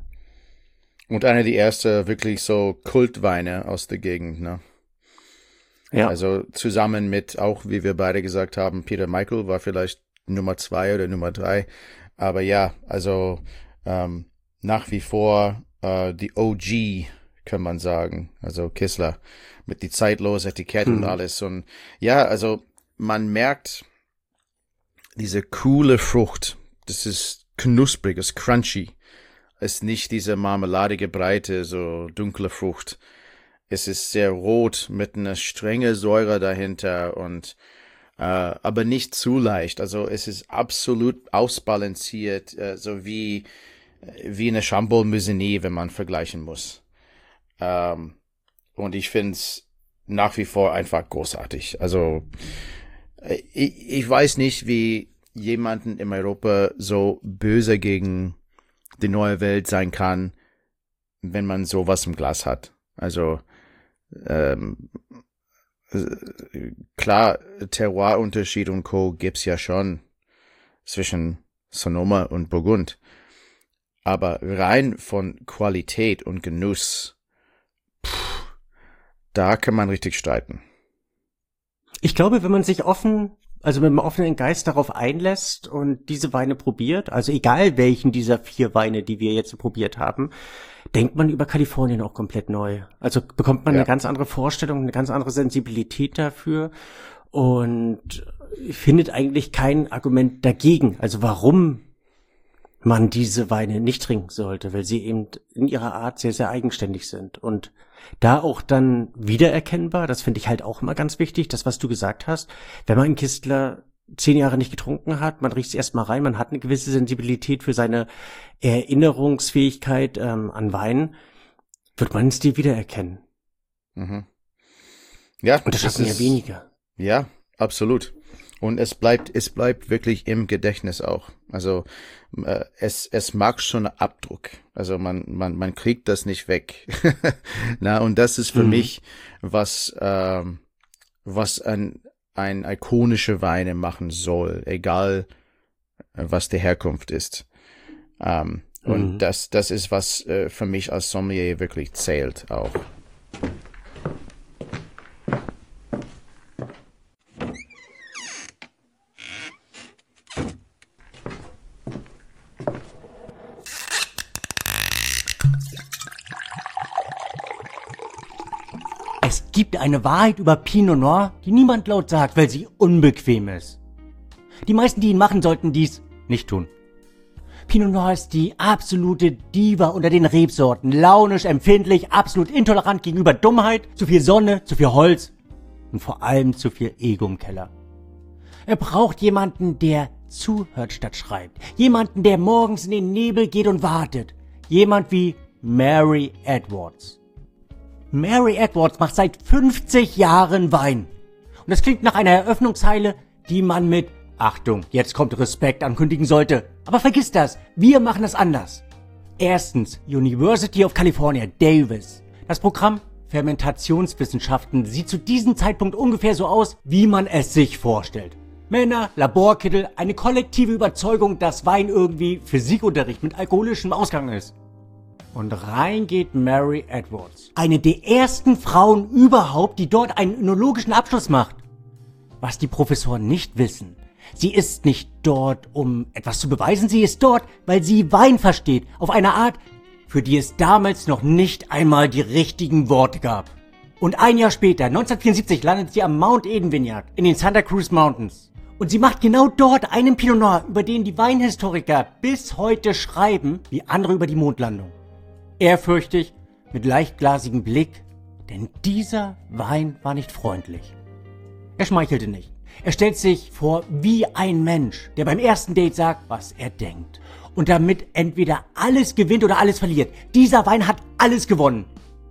Und eine der ersten wirklich so Kultweine aus der Gegend, ne? Ja. Also zusammen mit, auch wie wir beide gesagt haben, Peter Michael war vielleicht Nummer zwei oder Nummer drei. Aber ja, also ähm, nach wie vor äh, die O G, kann man sagen. Also Kistler mit die zeitlose Etikett hm. und alles. Und ja, also man merkt diese coole Frucht. Das ist knusprig, ist crunchy. Es ist nicht diese marmeladige Breite, so dunkle Frucht. Es ist sehr rot mit einer strenge Säure dahinter und äh, aber nicht zu leicht. Also es ist absolut ausbalanciert, äh, so wie wie eine Chambord Musigny, wenn man vergleichen muss. Ähm, und ich finde es nach wie vor einfach großartig. Also ich, ich weiß nicht, wie jemanden in Europa so böse gegen die neue Welt sein kann, wenn man sowas im Glas hat. Also ähm, klar, Terroirunterschied und Co. gibt's ja schon zwischen Sonoma und Burgund. Aber rein von Qualität und Genuss, pff, da kann man richtig streiten. Ich glaube, wenn man sich offen, also mit einem offenen Geist darauf einlässt und diese Weine probiert, also egal welchen dieser vier Weine, die wir jetzt probiert haben, denkt man über Kalifornien auch komplett neu. Also bekommt man ja. eine ganz andere Vorstellung, eine ganz andere Sensibilität dafür. und findet eigentlich kein Argument dagegen. Also warum man diese Weine nicht trinken sollte, weil sie eben in ihrer Art sehr, sehr eigenständig sind. Und da auch dann wiedererkennbar, das finde ich halt auch immer ganz wichtig, das, was du gesagt hast, wenn man einen Kistler zehn Jahre nicht getrunken hat, man riecht es erstmal rein, man hat eine gewisse Sensibilität für seine Erinnerungsfähigkeit ähm, an Wein, wird man den Stil wiedererkennen. Mhm. Ja. Und das schafft man ja weniger. Ja, absolut. Und es bleibt, es bleibt wirklich im Gedächtnis auch. Also äh, es, es mag schon einen Abdruck. Also man, man, man kriegt das nicht weg. Na, und das ist für mhm. mich was, ähm, was ein, ein ikonische Weine machen soll, egal was die Herkunft ist. Ähm, mhm. Und das, das ist was äh, für mich als Sommelier wirklich zählt auch. Es gibt eine Wahrheit über Pinot Noir, die niemand laut sagt, weil sie unbequem ist. Die meisten, die ihn machen, sollten dies nicht tun. Pinot Noir ist die absolute Diva unter den Rebsorten. Launisch, empfindlich, absolut intolerant gegenüber Dummheit, zu viel Sonne, zu viel Holz und vor allem zu viel Ego im Keller. Er braucht jemanden, der zuhört statt schreibt. Jemanden, der morgens in den Nebel geht und wartet. Jemand wie Mary Edwards. Mary Edwards macht seit fünfzig Jahren Wein. Und das klingt nach einer Eröffnungszeile, die man mit Achtung, jetzt kommt Respekt ankündigen sollte. Aber vergiss das, wir machen das anders. Erstens, University of California, Davis. Das Programm Fermentationswissenschaften sieht zu diesem Zeitpunkt ungefähr so aus, wie man es sich vorstellt. Männer, Laborkittel, eine kollektive Überzeugung, dass Wein irgendwie Physikunterricht mit alkoholischem Ausgang ist. Und rein geht Mary Edwards. Eine der ersten Frauen überhaupt, die dort einen önologischen Abschluss macht. Was die Professoren nicht wissen, sie ist nicht dort, um etwas zu beweisen, sie ist dort, weil sie Wein versteht, auf eine Art, für die es damals noch nicht einmal die richtigen Worte gab. Und ein Jahr später, neunzehnhundertvierundsiebzig, landet sie am Mount Eden Vineyard in den Santa Cruz Mountains. Und sie macht genau dort einen Pinot Noir, über den die Weinhistoriker bis heute schreiben, wie andere über die Mondlandung. Ehrfürchtig, mit leichtglasigem Blick, denn dieser Wein war nicht freundlich. Er schmeichelte nicht. Er stellt sich vor wie ein Mensch, der beim ersten Date sagt, was er denkt. Und damit entweder alles gewinnt oder alles verliert. Dieser Wein hat alles gewonnen.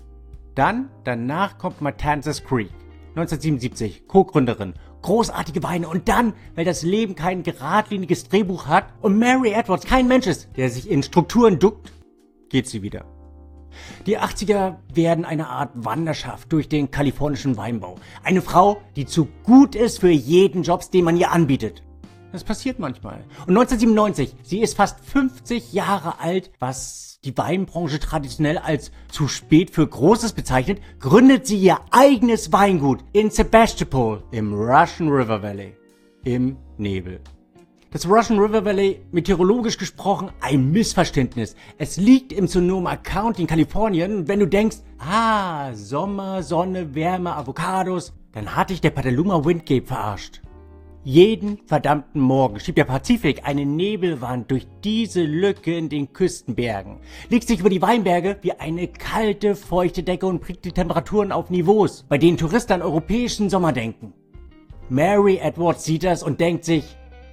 Dann, danach kommt Matanzas Creek, neunzehnhundertsiebenundsiebzig, Co-Gründerin. Großartige Weine. Und dann, weil das Leben kein geradliniges Drehbuch hat und Mary Edwards kein Mensch ist, der sich in Strukturen duckt, geht sie wieder. Die achtziger werden eine Art Wanderschaft durch den kalifornischen Weinbau. Eine Frau, die zu gut ist für jeden Job, den man ihr anbietet. Das passiert manchmal. Und neunzehnhundertsiebenundneunzig, sie ist fast fünfzig Jahre alt, was die Weinbranche traditionell als zu spät für Großes bezeichnet, gründet sie ihr eigenes Weingut in Sebastopol im Russian River Valley im Nebel. Das Russian River Valley, meteorologisch gesprochen, ein Missverständnis. Es liegt im Sonoma County in Kalifornien und wenn du denkst, ah, Sommer, Sonne, Wärme, Avocados, dann hat dich der Petaluma Windgate verarscht. Jeden verdammten Morgen schiebt der Pazifik eine Nebelwand durch diese Lücke in den Küstenbergen, legt sich über die Weinberge wie eine kalte, feuchte Decke und bringt die Temperaturen auf Niveaus, bei denen Touristen an europäischen Sommer denken. Mary Edwards sieht das und denkt sich,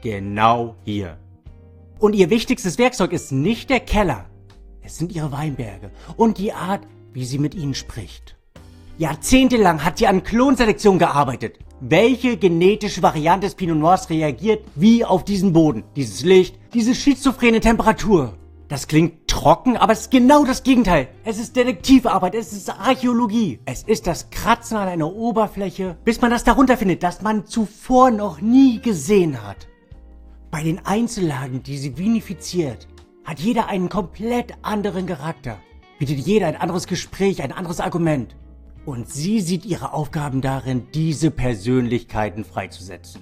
genau hier. Und ihr wichtigstes Werkzeug ist nicht der Keller, es sind ihre Weinberge und die Art, wie sie mit ihnen spricht. Jahrzehntelang hat sie an Klonselektion gearbeitet. Welche genetische Variante des Pinot Noirs reagiert wie auf diesen Boden, dieses Licht, diese schizophrene Temperatur? Das klingt trocken, aber es ist genau das Gegenteil. Es ist Detektivarbeit, es ist Archäologie. Es ist das Kratzen an einer Oberfläche, bis man das darunter findet, das man zuvor noch nie gesehen hat. Bei den Einzellagen, die sie vinifiziert, hat jeder einen komplett anderen Charakter. Bietet jeder ein anderes Gespräch, ein anderes Argument. Und sie sieht ihre Aufgaben darin, diese Persönlichkeiten freizusetzen.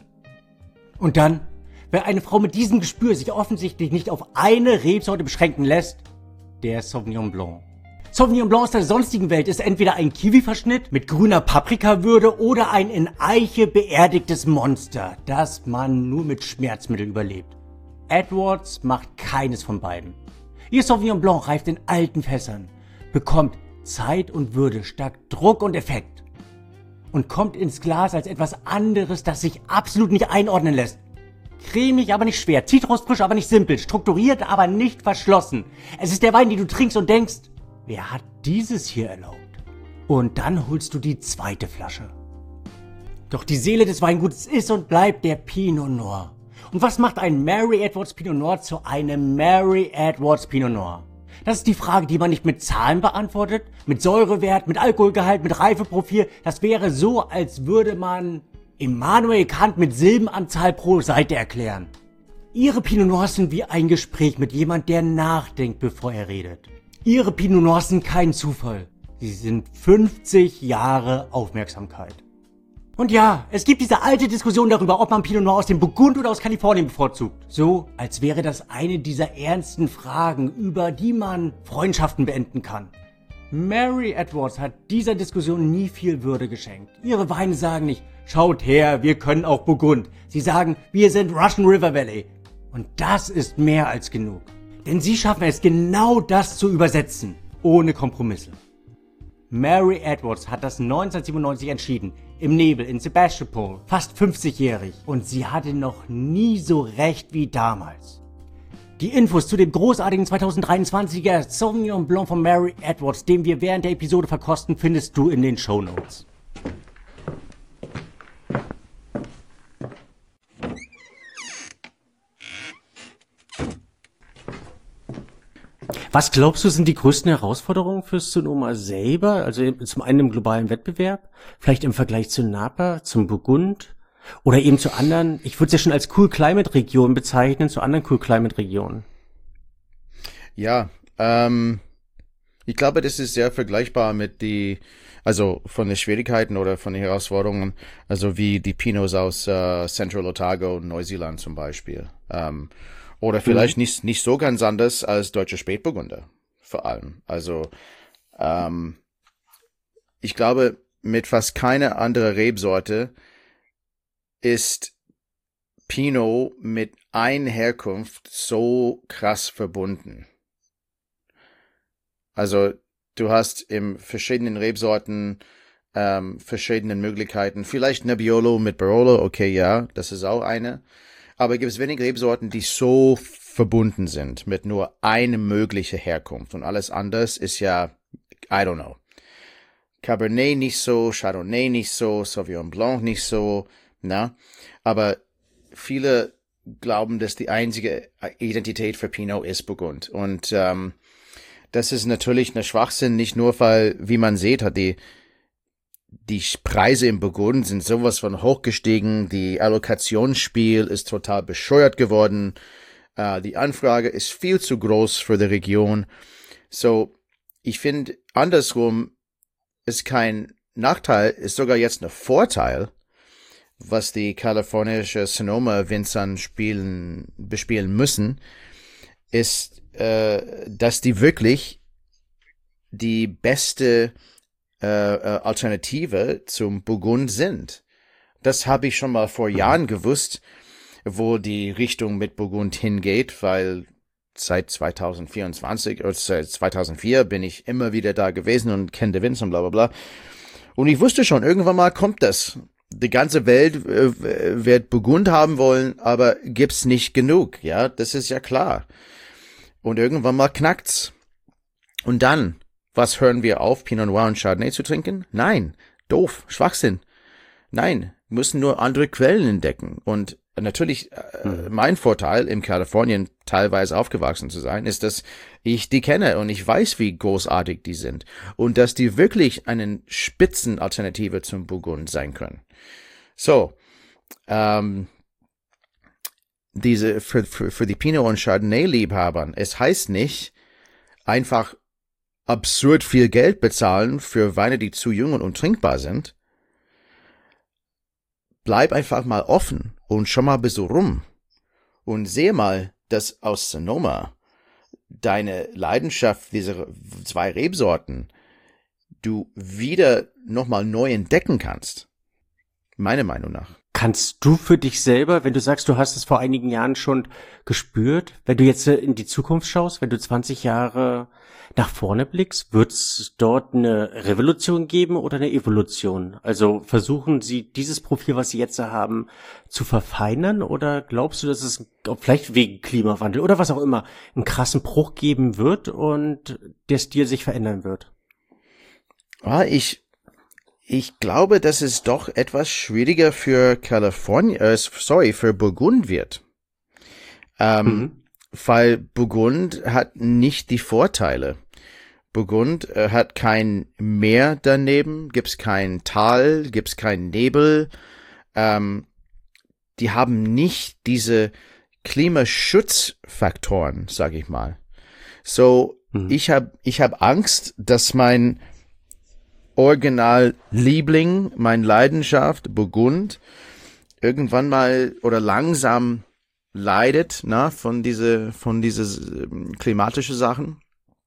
Und dann, wer eine Frau mit diesem Gespür sich offensichtlich nicht auf eine Rebsorte beschränken lässt, der Sauvignon Blanc. Sauvignon Blanc aus der sonstigen Welt ist entweder ein Kiwi-Verschnitt mit grüner Paprikawürde oder ein in Eiche beerdigtes Monster, das man nur mit Schmerzmitteln überlebt. Edwards macht keines von beiden. Ihr Sauvignon Blanc reift in alten Fässern, bekommt Zeit und Würde statt Druck und Effekt und kommt ins Glas als etwas anderes, das sich absolut nicht einordnen lässt. Cremig, aber nicht schwer, zitrusfrisch, aber nicht simpel, strukturiert, aber nicht verschlossen. Es ist der Wein, den du trinkst und denkst, wer hat dieses hier erlaubt? Und dann holst du die zweite Flasche. Doch die Seele des Weingutes ist und bleibt der Pinot Noir. Und was macht ein Mary Edwards Pinot Noir zu einem Mary Edwards Pinot Noir? Das ist die Frage, die man nicht mit Zahlen beantwortet, mit Säurewert, mit Alkoholgehalt, mit Reifeprofil. Das wäre so, als würde man Immanuel Kant mit Silbenanzahl pro Seite erklären. Ihre Pinot Noirs sind wie ein Gespräch mit jemand, der nachdenkt, bevor er redet. Ihre Pinot Noirs sind kein Zufall. Sie sind fünfzig Jahre Aufmerksamkeit. Und ja, es gibt diese alte Diskussion darüber, ob man Pinot Noir aus dem Burgund oder aus Kalifornien bevorzugt. So, als wäre das eine dieser ernsten Fragen, über die man Freundschaften beenden kann. Mary Edwards hat dieser Diskussion nie viel Würde geschenkt. Ihre Weine sagen nicht, schaut her, wir können auch Burgund. Sie sagen, wir sind Russian River Valley. Und das ist mehr als genug. Denn sie schaffen es, genau das zu übersetzen, ohne Kompromisse. Mary Edwards hat das neunzehnhundertsiebenundneunzig entschieden, im Nebel in Sebastopol, fast fünfzigjährig. Und sie hatte noch nie so recht wie damals. Die Infos zu dem großartigen zweitausenddreiundzwanziger Sauvignon Blanc von Mary Edwards, den wir während der Episode verkosten, findest du in den Shownotes. Was glaubst du, sind die größten Herausforderungen für Sonoma selber? Also zum einen im globalen Wettbewerb, vielleicht im Vergleich zu Napa, zum Burgund oder eben zu anderen, ich würde es ja schon als Cool-Climate-Region bezeichnen, zu anderen Cool-Climate-Regionen. Ja, ähm, ich glaube, das ist sehr vergleichbar mit die, also von den Schwierigkeiten oder von den Herausforderungen, also wie die Pinots aus äh, Central Otago, Neuseeland zum Beispiel. Ähm, Oder vielleicht mhm. nicht, nicht so ganz anders als deutsche Spätburgunder, vor allem. Also, ähm, ich glaube, mit fast keiner anderen Rebsorte ist Pinot mit einer Herkunft so krass verbunden. Also, du hast in verschiedenen Rebsorten ähm, verschiedene Möglichkeiten. Vielleicht Nebbiolo mit Barolo, okay, ja, das ist auch eine. Aber gibt es wenig Rebsorten, die so verbunden sind mit nur eine mögliche Herkunft. Und alles anders ist ja, I don't know. Cabernet nicht so, Chardonnay nicht so, Sauvignon Blanc nicht so, na. Aber viele glauben, dass die einzige Identität für Pinot ist Burgund. Und ähm, das ist natürlich ein Schwachsinn, nicht nur, weil, wie man sieht, hat die Die Preise im Burgund sind sowas von hochgestiegen. Die Allokationsspiel ist total bescheuert geworden. Uh, die Anfrage ist viel zu groß für die Region. So, ich finde, andersrum ist kein Nachteil, ist sogar jetzt ein Vorteil, was die kalifornische Sonoma-Winzern spielen, bespielen müssen, ist, äh, dass die wirklich die beste Äh, Alternative zum Burgund sind. Das habe ich schon mal vor Jahren gewusst, wo die Richtung mit Burgund hingeht, weil seit zweitausendvierundzwanzig oder seit zweitausendvier bin ich immer wieder da gewesen und kenne die Winzer und bla bla bla. Und ich wusste schon, irgendwann mal kommt das. Die ganze Welt äh, wird Burgund haben wollen, aber gibt's nicht genug, ja, das ist ja klar. Und irgendwann mal knackt's. Und dann was hören wir auf, Pinot Noir und Chardonnay zu trinken? Nein, doof, Schwachsinn. Nein, müssen nur andere Quellen entdecken. Und natürlich, äh, mhm. mein Vorteil, in Kalifornien teilweise aufgewachsen zu sein, ist, dass ich die kenne und ich weiß, wie großartig die sind. Und dass die wirklich eine Spitzenalternative zum Burgund sein können. So, ähm, diese, für, für, für die Pinot und Chardonnay-Liebhabern, es heißt nicht, einfach absurd viel Geld bezahlen für Weine, die zu jung und untrinkbar sind. Bleib einfach mal offen und schau mal ein bisschen rum und sehe mal, dass aus Sonoma deine Leidenschaft, diese zwei Rebsorten, du wieder nochmal neu entdecken kannst. Meiner Meinung nach. Kannst du für dich selber, wenn du sagst, du hast es vor einigen Jahren schon gespürt, wenn du jetzt in die Zukunft schaust, wenn du zwanzig Jahre nach vorne blickst, wird es dort eine Revolution geben oder eine Evolution? Also versuchen sie dieses Profil, was sie jetzt haben, zu verfeinern, oder glaubst du, dass es vielleicht wegen Klimawandel oder was auch immer einen krassen Bruch geben wird und der Stil sich verändern wird? Ah, ich Ich glaube, dass es doch etwas schwieriger für Kalifornien, äh, sorry, für Burgund wird. Ähm, mhm. Weil Burgund hat nicht die Vorteile. Burgund äh, hat kein Meer daneben, gibt's kein Tal, gibt's keinen Nebel. Ähm, die haben nicht diese Klimaschutzfaktoren, sag ich mal. So, mhm. ich hab, ich hab Angst, dass mein Original-Liebling, mein Leidenschaft, Burgund, irgendwann mal oder langsam leidet, na, von diese, von diese ähm, klimatische Sachen.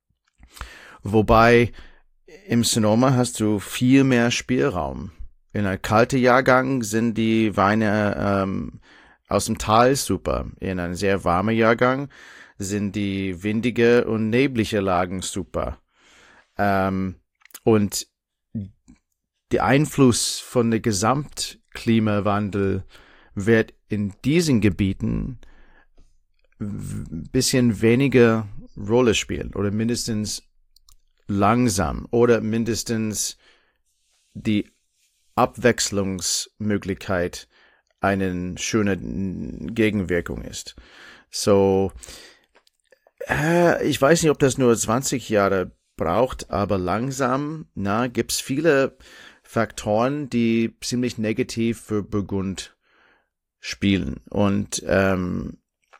Wobei im Sonoma hast du viel mehr Spielraum. In einem kalten Jahrgang sind die Weine ähm, aus dem Tal super. In einem sehr warmen Jahrgang sind die windige und neblige Lagen super. Ähm, und der Einfluss von der Gesamtklimawandel wird in diesen Gebieten ein bisschen weniger Rolle spielen oder mindestens langsam oder mindestens die Abwechslungsmöglichkeit eine schöne Gegenwirkung ist. So, äh, ich weiß nicht, ob das nur zwanzig Jahre braucht, aber langsam, na, gibt's viele Faktoren, die ziemlich negativ für Burgund spielen. Und ähm,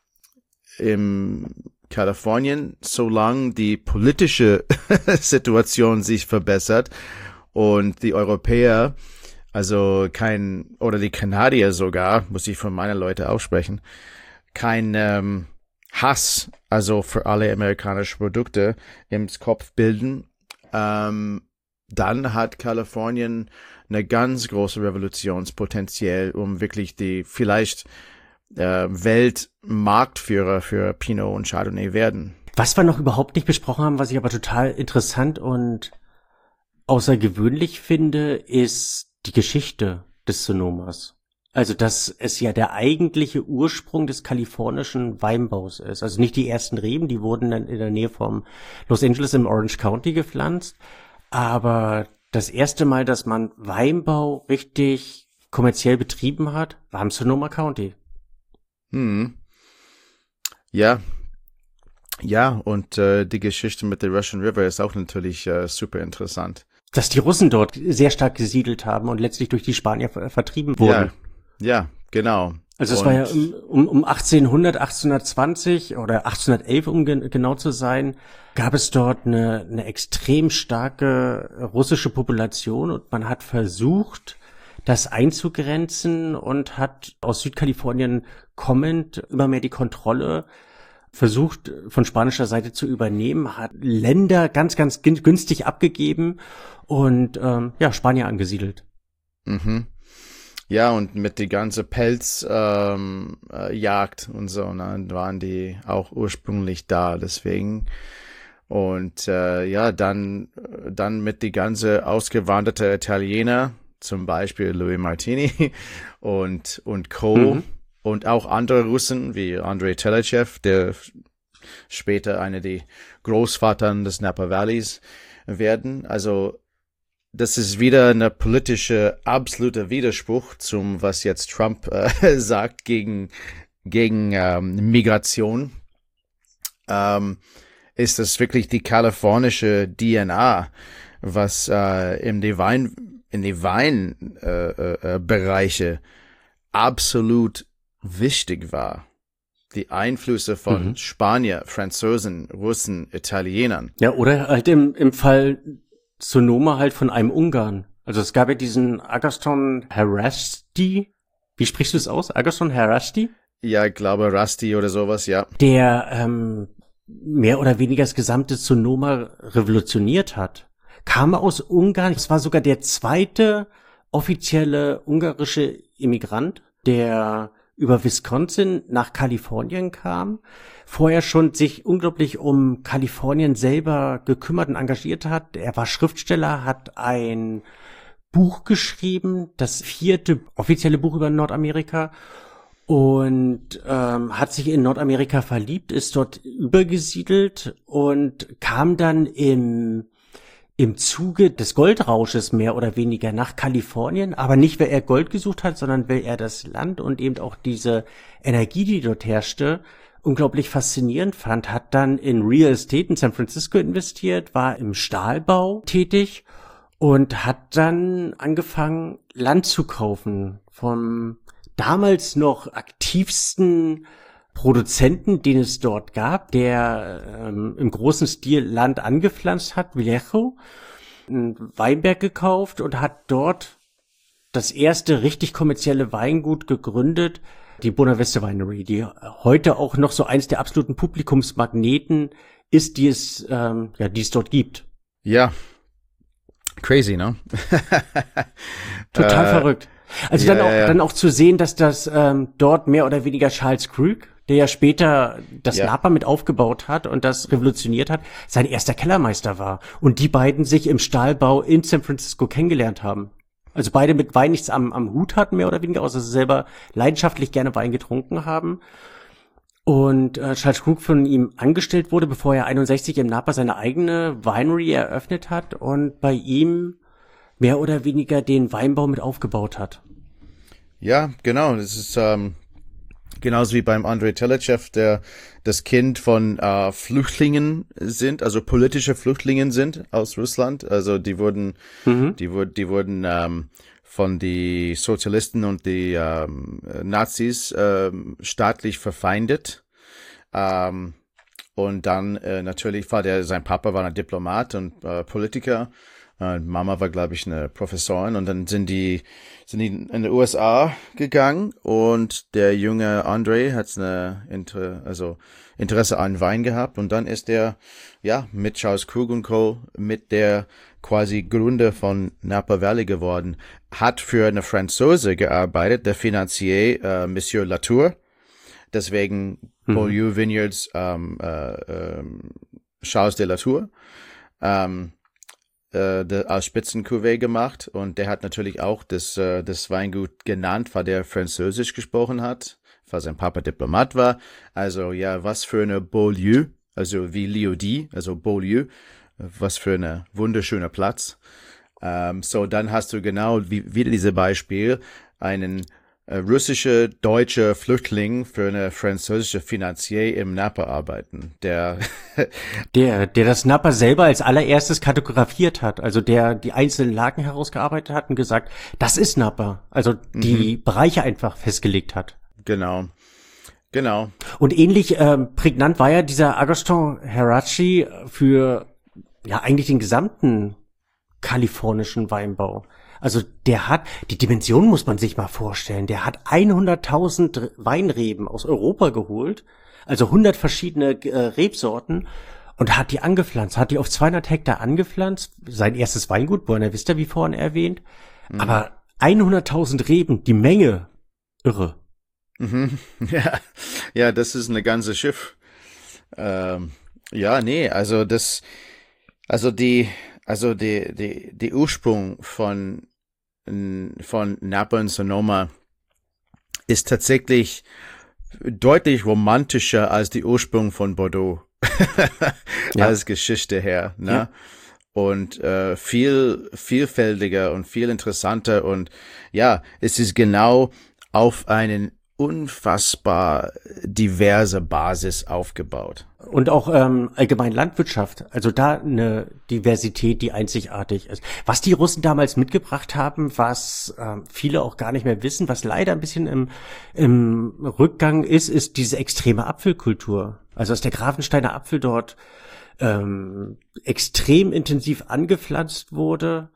im Kalifornien, solange die politische Situation sich verbessert und die Europäer, also kein, oder die Kanadier sogar, muss ich von meinen Leuten aussprechen, kein ähm, Hass, also für alle amerikanischen Produkte im Kopf bilden, ähm, dann hat Kalifornien eine ganz große Revolutionspotenzial, um wirklich die vielleicht äh, Weltmarktführer für Pinot und Chardonnay werden. Was wir noch überhaupt nicht besprochen haben, was ich aber total interessant und außergewöhnlich finde, ist die Geschichte des Sonomas. Also, dass es ja der eigentliche Ursprung des kalifornischen Weinbaus ist. Also nicht die ersten Reben, die wurden dann in der Nähe vom Los Angeles im Orange County gepflanzt. Aber das erste Mal, dass man Weinbau richtig kommerziell betrieben hat, war im Sonoma County. Hm. Ja. Ja, und äh, die Geschichte mit der Russian River ist auch natürlich äh, super interessant. Dass die Russen dort sehr stark gesiedelt haben und letztlich durch die Spanier ver- vertrieben wurden. Ja, ja, genau. Also es und war ja um, um achtzehnhundert, achtzehnhundertzwanzig oder achtzehnhundertelf, um gen- genau zu sein, gab es dort eine, eine extrem starke russische Population und man hat versucht, das einzugrenzen und hat aus Südkalifornien kommend immer mehr die Kontrolle versucht, von spanischer Seite zu übernehmen, hat Länder ganz, ganz günstig abgegeben und ähm, ja, Spanier angesiedelt. Mhm. Ja, und mit die ganze Pelzjagd ähm, äh, Jagd und so, ne, waren die auch ursprünglich da, deswegen. Und äh, ja, dann dann mit die ganze ausgewanderte Italiener, zum Beispiel Louis Martini und und Co. Mhm. Und auch andere Russen wie Andrei Telechev, der später eine der Großvatern des Napa Valleys werden. Also das ist wieder eine politische absoluter Widerspruch zum, was jetzt Trump äh, sagt gegen gegen ähm, Migration. Ähm, ist das wirklich die kalifornische D N A, was äh, in die Wein in die Weinbereiche äh, äh, Bereiche absolut wichtig war. Die Einflüsse von mhm. Spanier, Franzosen, Russen, Italienern. Ja, oder halt im, im Fall Sonoma halt von einem Ungarn. Also es gab ja diesen Agoston Haraszti. Wie sprichst du es aus? Agoston Haraszti? Ja, ich glaube Rasti oder sowas, ja. Der ähm, mehr oder weniger das gesamte Sonoma revolutioniert hat. Kam aus Ungarn, es war sogar der zweite offizielle ungarische Immigrant, der über Wisconsin nach Kalifornien kam, vorher schon sich unglaublich um Kalifornien selber gekümmert und engagiert hat. Er war Schriftsteller, hat ein Buch geschrieben, das vierte offizielle Buch über Nordamerika, und ähm, hat sich in Nordamerika verliebt, ist dort übergesiedelt und kam dann im im Zuge des Goldrausches mehr oder weniger nach Kalifornien, aber nicht, weil er Gold gesucht hat, sondern weil er das Land und eben auch diese Energie, die dort herrschte, unglaublich faszinierend fand, hat dann in Real Estate in San Francisco investiert, war im Stahlbau tätig und hat dann angefangen, Land zu kaufen vom damals noch aktivsten Produzenten, den es dort gab, der ähm, im großen Stil Land angepflanzt hat, Vallejo, einen Weinberg gekauft und hat dort das erste richtig kommerzielle Weingut gegründet, die Buena Vista Winery, die heute auch noch so eins der absoluten Publikumsmagneten ist, die es, ähm, ja, die es dort gibt. Ja, crazy, ne? Total äh, verrückt. Also ja, dann auch ja. dann auch zu sehen, dass das ähm, dort mehr oder weniger Charles Krug, der ja später das Ja. Napa mit aufgebaut hat und das revolutioniert hat, sein erster Kellermeister war. Und die beiden sich im Stahlbau in San Francisco kennengelernt haben. Also beide mit Wein nichts am, am Hut hatten, mehr oder weniger, außer sie selber leidenschaftlich gerne Wein getrunken haben. Und äh, Charles Krug von ihm angestellt wurde, bevor er einundsechzig im Napa seine eigene Winery eröffnet hat und bei ihm mehr oder weniger den Weinbau mit aufgebaut hat. Ja, genau. Das ist ähm, genauso wie beim Andrei Telechev, der das Kind von äh, Flüchtlingen sind, also politische Flüchtlingen sind aus Russland. Also die wurden, Mhm. die wurden, die wurden ähm, von die Sozialisten und die ähm, Nazis ähm, staatlich verfeindet. Ähm, und dann äh, natürlich war der, sein Papa war ein Diplomat und äh, Politiker. Äh, Mama war, glaube ich, eine Professorin, und dann sind die sind die in die U S A gegangen, und der junge Andrei hat eine Inter, also Interesse an Wein gehabt, und dann ist er ja mit Charles Krug und Co. mit der quasi Gründer von Napa Valley geworden, hat für eine Franzose gearbeitet, der Finanzier äh, Monsieur Latour, deswegen Mhm. Beaulieu Vineyards ähm, äh, ähm, Charles de Latour. Ähm, äh, der, als Spitzencuvée gemacht, und der hat natürlich auch das, äh, das Weingut genannt, weil der Französisch gesprochen hat, weil sein Papa Diplomat war. Also ja, was für eine Beaulieu, also wie Liodie, also Beaulieu, was für eine wunderschöner Platz. Ähm, so, dann hast du genau wie, wieder dieses Beispiel, einen äh, russische, deutsche Flüchtling für eine französische Finanzier im Napa arbeiten, der Der, der das Napa selber als allererstes kartografiert hat, also der die einzelnen Lagen herausgearbeitet hat und gesagt, das ist Napa, also die Bereiche einfach festgelegt hat. genau, genau. Und ähnlich ähm, prägnant war ja dieser Agostin Heraci für ja eigentlich den gesamten kalifornischen Weinbau. Also der hat, die Dimension muss man sich mal vorstellen, der hat hunderttausend Weinreben aus Europa geholt, also hundert verschiedene äh, Rebsorten, und hat die angepflanzt, hat die auf zweihundert Hektar angepflanzt, sein erstes Weingut, Buena Vista, wie vorhin erwähnt, Mhm. aber hunderttausend Reben, die Menge, irre. Mhm. Ja, ja, das ist eine ganze Schiff. Ähm, ja, nee, also das, also die, also die, die, die Ursprung von, von Napa und Sonoma ist tatsächlich deutlich romantischer als die Ursprung von Bordeaux. Ja. Als Geschichte her, ne? Ja. Und äh, viel vielfältiger und viel interessanter, und ja, es ist genau auf einen unfassbar diverse Basis aufgebaut. Und auch ähm, allgemein Landwirtschaft, also da eine Diversität, die einzigartig ist. Was die Russen damals mitgebracht haben, was ähm, viele auch gar nicht mehr wissen, was leider ein bisschen im, im Rückgang ist, ist diese extreme Apfelkultur. Also dass der Grafensteiner Apfel dort ähm, extrem intensiv angepflanzt wurde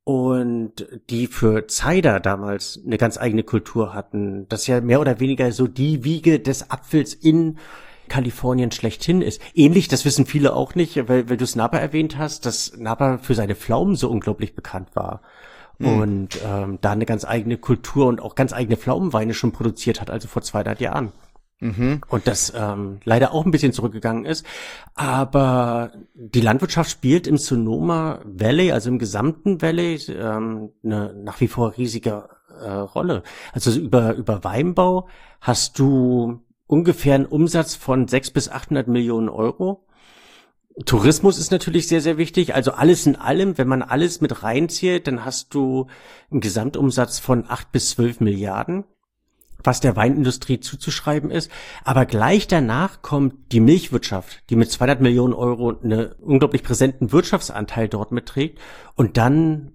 und die für Cider damals eine ganz eigene Kultur hatten. Das ist ja mehr oder weniger so die Wiege des Apfels in Kalifornien schlechthin ist. Ähnlich, das wissen viele auch nicht, weil, weil du es Napa erwähnt hast, dass Napa für seine Pflaumen so unglaublich bekannt war. Mhm. Und ähm, da eine ganz eigene Kultur und auch ganz eigene Pflaumenweine schon produziert hat, also vor zweihundert Jahren. Mhm. Und das ähm, leider auch ein bisschen zurückgegangen ist. Aber die Landwirtschaft spielt im Sonoma Valley, also im gesamten Valley, ähm, eine nach wie vor riesige äh, Rolle. Also über über Weinbau hast du ungefähr einen Umsatz von sechshundert bis achthundert Millionen Euro. Tourismus ist natürlich sehr, sehr wichtig. Also alles in allem, wenn man alles mit reinzählt, dann hast du einen Gesamtumsatz von acht bis zwölf Milliarden. Was der Weinindustrie zuzuschreiben ist. Aber gleich danach kommt die Milchwirtschaft, die mit zweihundert Millionen Euro einen unglaublich präsenten Wirtschaftsanteil dort mitträgt. Und dann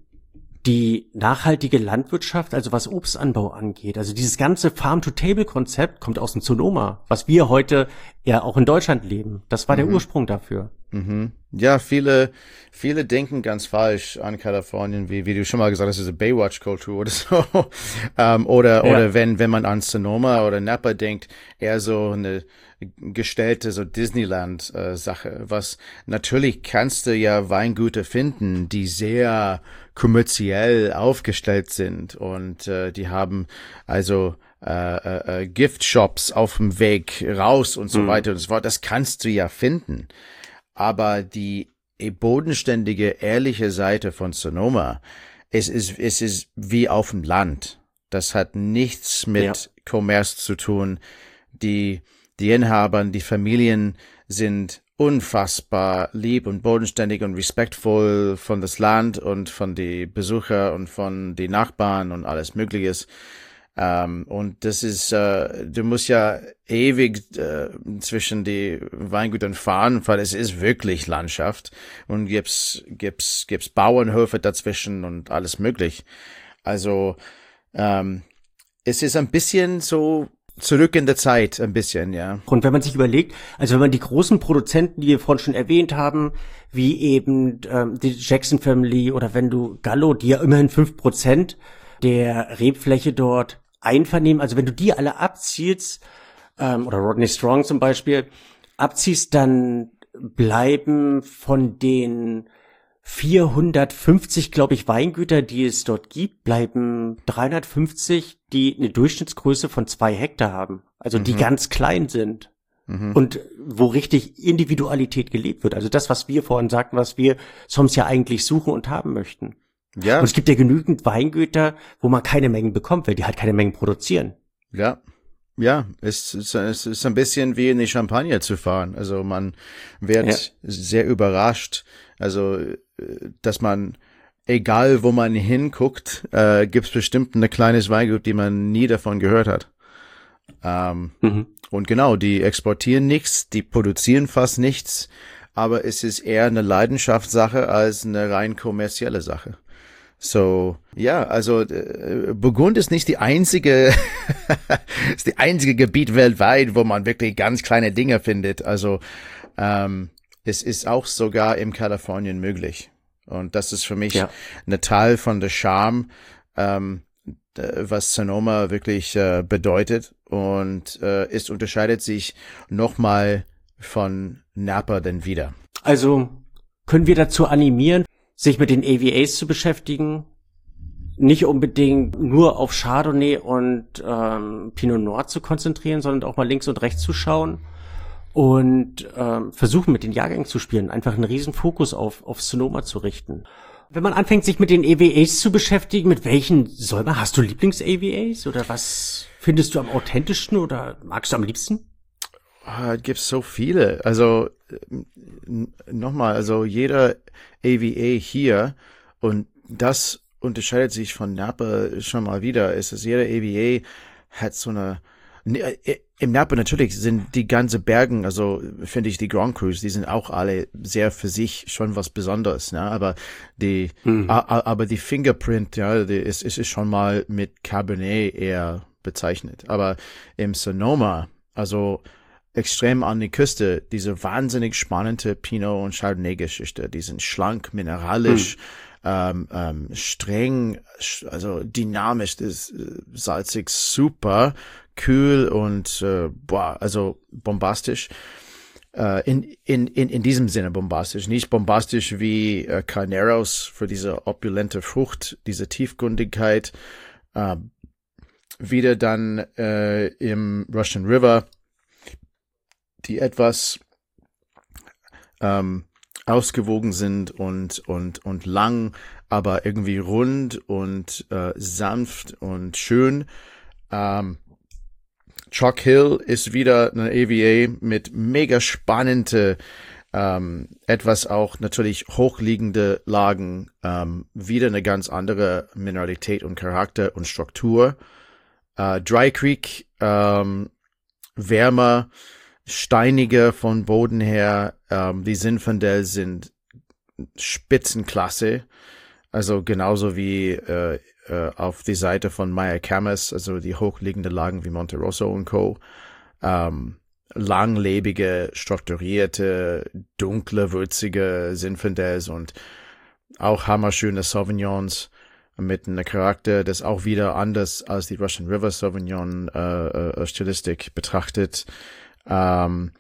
die nachhaltige Landwirtschaft, also was Obstanbau angeht. Also dieses ganze Farm-to-Table-Konzept kommt aus dem Sonoma, was wir heute ja auch in Deutschland leben. Das war mhm. der Ursprung dafür. Mhm. Ja, viele, viele denken ganz falsch an Kalifornien, wie, wie du schon mal gesagt hast, diese Baywatch-Kultur oder so. ähm, oder, ja. oder wenn, wenn man an Sonoma oder Napa denkt, eher so eine gestellte, so Disneyland-Sache, äh, was natürlich kannst du ja Weingüter finden, die sehr kommerziell aufgestellt sind und äh, die haben also äh, äh, Gift-Shops auf dem Weg raus und so mhm. weiter und so fort. Das kannst du ja finden. Aber die bodenständige, ehrliche Seite von Sonoma, es ist, es ist wie auf dem Land. Das hat nichts mit ja. Kommerz zu tun. Die, die Inhaber, die Familien sind unfassbar lieb und bodenständig und respektvoll von das Land und von die Besucher und von die Nachbarn und alles Mögliches. Ähm, und das ist, äh, du musst ja ewig äh, zwischen die Weingütern fahren, weil es ist wirklich Landschaft und gibt's, gibt's, gibt's Bauernhöfe dazwischen und alles möglich. Also, ähm, es ist ein bisschen so zurück in der Zeit, ein bisschen, ja. Und wenn man sich überlegt, also wenn man die großen Produzenten, die wir vorhin schon erwähnt haben, wie eben ähm, die Jackson Family oder wenn du Gallo, die ja immerhin fünf Prozent der Rebfläche dort einvernehmen, also wenn du die alle abziehst, ähm, oder Rodney Strong zum Beispiel, abziehst, dann bleiben von den vierhundertfünfzig, glaube ich, Weingüter, die es dort gibt, bleiben dreihundertfünfzig, die eine Durchschnittsgröße von zwei Hektar haben. Also mhm. die ganz klein sind. Mhm. Und wo richtig Individualität gelebt wird. Also das, was wir vorhin sagten, was wir sonst ja eigentlich suchen und haben möchten. Ja. Und es gibt ja genügend Weingüter, wo man keine Mengen bekommt, weil die halt keine Mengen produzieren. Ja. Ja, es ist, es ist ein bisschen wie in die Champagne zu fahren. Also man wird ja. sehr überrascht. Also, dass man, egal wo man hinguckt, äh, gibt es bestimmt eine kleines Weingut, die man nie davon gehört hat. Ähm, mhm. Und genau, die exportieren nichts, die produzieren fast nichts, aber es ist eher eine Leidenschaftssache als eine rein kommerzielle Sache. So, ja, also äh, Burgund ist nicht die einzige, ist die einzige Gebiet weltweit, wo man wirklich ganz kleine Dinge findet. Also ähm, es ist auch sogar in Kalifornien möglich. Und das ist für mich ja. ein Teil von der Charme, ähm, was Sonoma wirklich äh, bedeutet. Und äh, es unterscheidet sich nochmal von Napa dann wieder. Also können wir dazu animieren, sich mit den A V As zu beschäftigen, nicht unbedingt nur auf Chardonnay und ähm, Pinot Noir zu konzentrieren, sondern auch mal links und rechts zu schauen und ähm, versuchen, mit den Jahrgängen zu spielen, einfach einen riesen Fokus auf, auf Sonoma zu richten. Wenn man anfängt, sich mit den A V As zu beschäftigen, mit welchen soll man? Hast du Lieblings-A V As oder was findest du am authentischsten oder magst du am liebsten? Ah, es gibt so viele. Also nochmal, also jeder A V A hier, und das unterscheidet sich von Napa schon mal wieder, ist, dass jeder A V A hat so eine, im Napa natürlich sind die ganze Bergen, also finde ich die Grand Crus, die sind auch alle sehr für sich schon was Besonderes, ne? Aber die, mhm. a, aber die Fingerprint, ja, die ist, ist schon mal mit Cabernet eher bezeichnet. Aber im Sonoma, also extrem an die Küste, diese wahnsinnig spannende Pinot- und Chardonnay-Geschichte. Die sind schlank, mineralisch, hm. ähm, ähm, streng, also dynamisch, ist salzig, super kühl und äh, boah, also bombastisch. Uh, in, in, in, in diesem Sinne bombastisch. Nicht bombastisch wie uh, Carneros für diese opulente Frucht, diese Tiefgründigkeit. Uh, wieder dann uh, im Russian River, die etwas um, ausgewogen sind und, und, und lang, aber irgendwie rund und uh, sanft und schön. Um, Chalk Hill ist wieder eine A V A mit mega spannende, ähm, etwas auch natürlich hochliegende Lagen, ähm, wieder eine ganz andere Mineralität und Charakter und Struktur. Äh, Dry Creek, ähm, wärmer, steiniger von Boden her, ähm, die Zinfandel sind Spitzenklasse, also genauso wie äh, auf die Seite von Meyer Camas, also die hochliegende Lagen wie Monte Rosso und Co. Ähm, langlebige, strukturierte, dunkle, würzige Zinfandels und auch hammerschöne Sauvignons mit einem Charakter, das auch wieder anders als die Russian River Sauvignon äh, äh, Stilistik betrachtet. Ähm,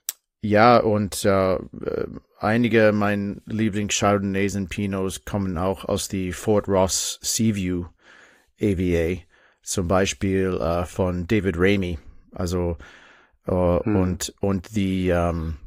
ja, und äh, einige meiner Lieblings-Chardonnays und Pinots kommen auch aus die Fort Ross Seaview A V A, zum Beispiel äh, von David Ramey, also äh, hm. und und die ähm,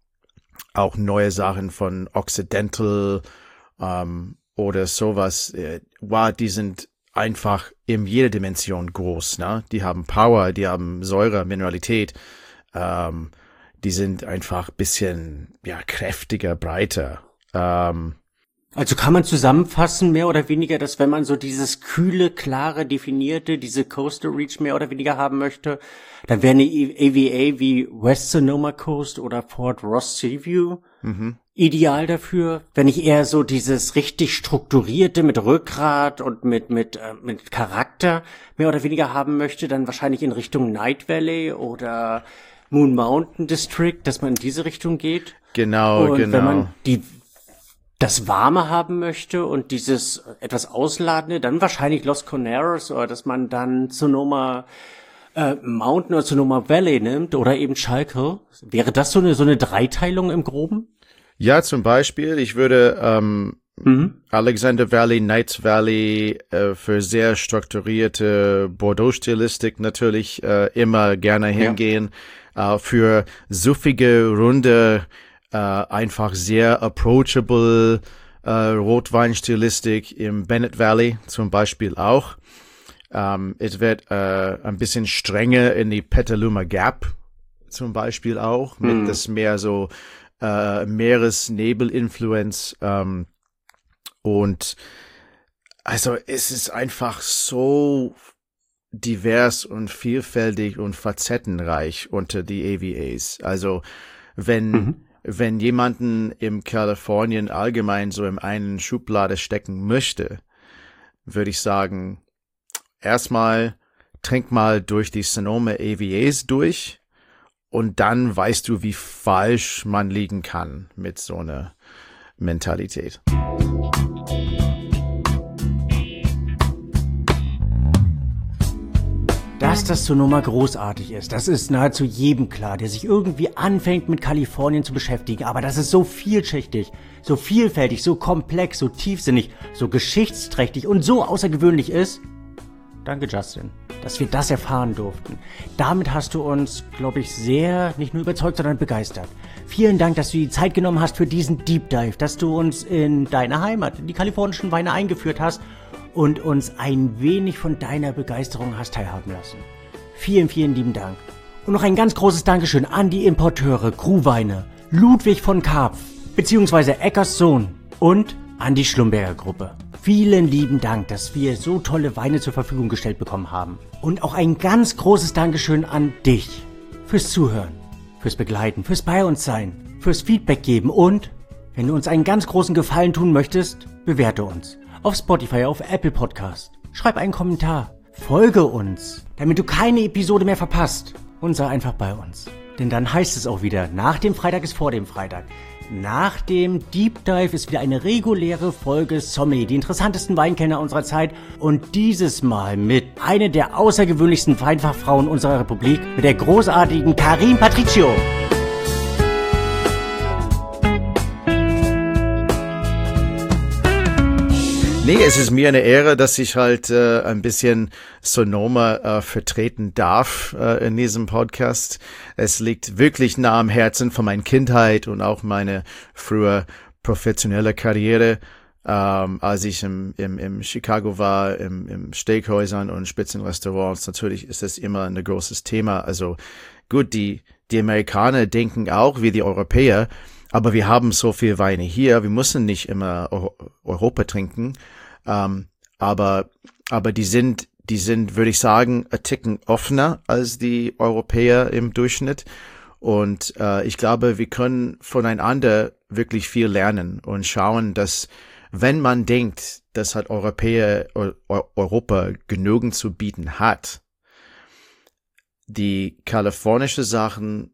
auch neue Sachen von Occidental ähm, oder sowas, äh, wow, die sind einfach in jeder Dimension groß, ne? Die haben Power, die haben Säure, Mineralität, ähm, die sind einfach bisschen, ja, kräftiger, breiter. Ähm, also kann man zusammenfassen, mehr oder weniger, dass wenn man so dieses kühle, klare, definierte, diese Coastal Reach mehr oder weniger haben möchte, dann wäre eine A V A wie West Sonoma Coast oder Fort Ross Seaview mhm. ideal dafür. Wenn ich eher so dieses richtig strukturierte mit Rückgrat und mit mit äh, mit Charakter mehr oder weniger haben möchte, dann wahrscheinlich in Richtung Night Valley oder Moon Mountain District, dass man in diese Richtung geht. Genau, und genau. Wenn man die das Warme haben möchte und dieses etwas Ausladende, dann wahrscheinlich Los Coneros oder dass man dann Sonoma äh, Mountain oder Sonoma Valley nimmt oder eben Chalk Hill. Wäre das so eine so eine Dreiteilung im Groben? Ja, zum Beispiel. Ich würde ähm, mhm. Alexander Valley, Knights Valley äh, für sehr strukturierte Bordeaux-Stilistik natürlich äh, immer gerne hingehen. Ja. Äh, für suffige, runde, äh, einfach sehr approachable äh, Rotwein-Stilistik im Bennett Valley zum Beispiel auch. Ähm, es wird äh, ein bisschen strenger in die Petaluma Gap zum Beispiel auch, mit mhm. das mehr so äh, Meeresnebel-Influenz. Ähm, und also es ist einfach so divers und vielfältig und facettenreich unter die A V As. Also wenn mhm. wenn jemanden im Kalifornien allgemein so in einen Schublade stecken möchte, würde ich sagen, erstmal trink mal durch die Sonoma A V As durch und dann weißt du, wie falsch man liegen kann mit so einer Mentalität. Dass das Sonoma großartig ist, das ist nahezu jedem klar, der sich irgendwie anfängt mit Kalifornien zu beschäftigen. Aber dass es so vielschichtig, so vielfältig, so komplex, so tiefsinnig, so geschichtsträchtig und so außergewöhnlich ist. Danke, Justin, dass wir das erfahren durften. Damit hast du uns, glaube ich, sehr nicht nur überzeugt, sondern begeistert. Vielen Dank, dass du die Zeit genommen hast für diesen Deep Dive, dass du uns in deine Heimat, in die kalifornischen Weine eingeführt hast und uns ein wenig von deiner Begeisterung hast teilhaben lassen. Vielen, vielen lieben Dank. Und noch ein ganz großes Dankeschön an die Importeure Kruweine, Ludwig von Karpf, beziehungsweise Eckers Sohn und an die Schlumberger Gruppe. Vielen lieben Dank, dass wir so tolle Weine zur Verfügung gestellt bekommen haben. Und auch ein ganz großes Dankeschön an dich fürs Zuhören, fürs Begleiten, fürs Bei uns sein, fürs Feedback geben und, wenn du uns einen ganz großen Gefallen tun möchtest, bewerte uns. Auf Spotify, auf Apple Podcast. Schreib einen Kommentar. Folge uns, damit du keine Episode mehr verpasst. Und sei einfach bei uns. Denn dann heißt es auch wieder, nach dem Freitag ist vor dem Freitag. Nach dem Deep Dive ist wieder eine reguläre Folge Sommelier, die interessantesten Weinkenner unserer Zeit. Und dieses Mal mit einer der außergewöhnlichsten Weinfachfrauen unserer Republik, mit der großartigen Karin Patricio. Nee, es ist mir eine Ehre, dass ich halt äh, ein bisschen Sonoma äh, vertreten darf äh, in diesem Podcast. Es liegt wirklich nah am Herzen von meiner Kindheit und auch meine frühe professionelle Karriere, ähm, als ich im, im, im Chicago war, im, im Steakhäusern und Spitzenrestaurants. Natürlich ist das immer ein großes Thema. Also gut, die, die Amerikaner denken auch wie die Europäer, aber wir haben so viel Weine hier, wir müssen nicht immer Euro- Europa trinken. Um, aber, aber die sind, die sind, würde ich sagen, ein Ticken offener als die Europäer im Durchschnitt. Und uh, ich glaube, wir können voneinander wirklich viel lernen und schauen, dass wenn man denkt, dass halt Europäer, Europa genügend zu bieten hat, die kalifornische Sachen,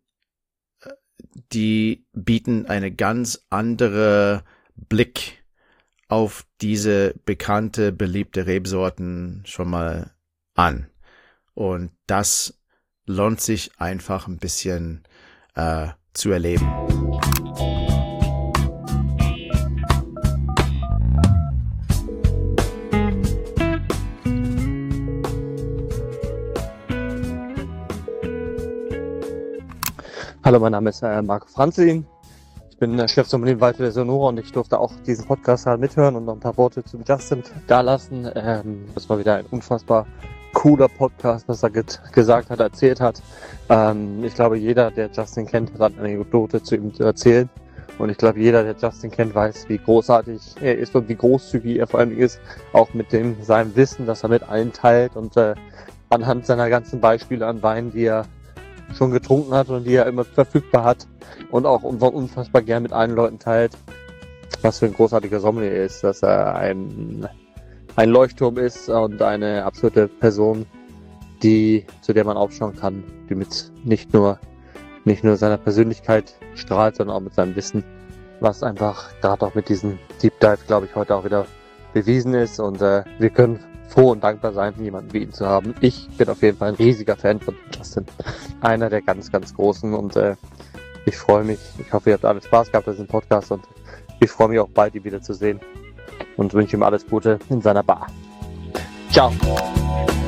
die bieten eine ganz andere Blick auf diese bekannte, beliebte Rebsorten schon mal an. Und das lohnt sich einfach ein bisschen äh, zu erleben. Hallo, mein Name ist äh, Marco Franzlin. Ich bin der Chefsommelier im Waldvilla Sonora und ich durfte auch diesen Podcast halt mithören und noch ein paar Worte zum Justin dalassen. Ähm, das war wieder ein unfassbar cooler Podcast, was er ge- gesagt hat, erzählt hat. Ähm, ich glaube, jeder, der Justin kennt, hat eine Anekdote zu ihm zu erzählen. Und ich glaube, jeder, der Justin kennt, weiß, wie großartig er ist und wie großzügig er vor allem ist. Auch mit dem seinem Wissen, das er mit allen teilt und äh, anhand seiner ganzen Beispiele an Weinen, die er schon getrunken hat und die er immer verfügbar hat und auch unfassbar gern mit allen Leuten teilt, was für ein großartiger Sommelier ist, dass er ein, ein Leuchtturm ist und eine absolute Person, die, zu der man aufschauen kann, die mit nicht nur, nicht nur seiner Persönlichkeit strahlt, sondern auch mit seinem Wissen, was einfach gerade auch mit diesem Deep Dive, glaube ich, heute auch wieder bewiesen ist und äh, wir können froh und dankbar sein, jemanden wie ihn zu haben. Ich bin auf jeden Fall ein riesiger Fan von Justin. Einer der ganz, ganz großen und äh, ich freue mich. Ich hoffe, ihr habt alle Spaß gehabt bei diesem Podcast und ich freue mich auch bald, ihn wieder zu sehen und wünsche ihm alles Gute in seiner Bar. Ciao!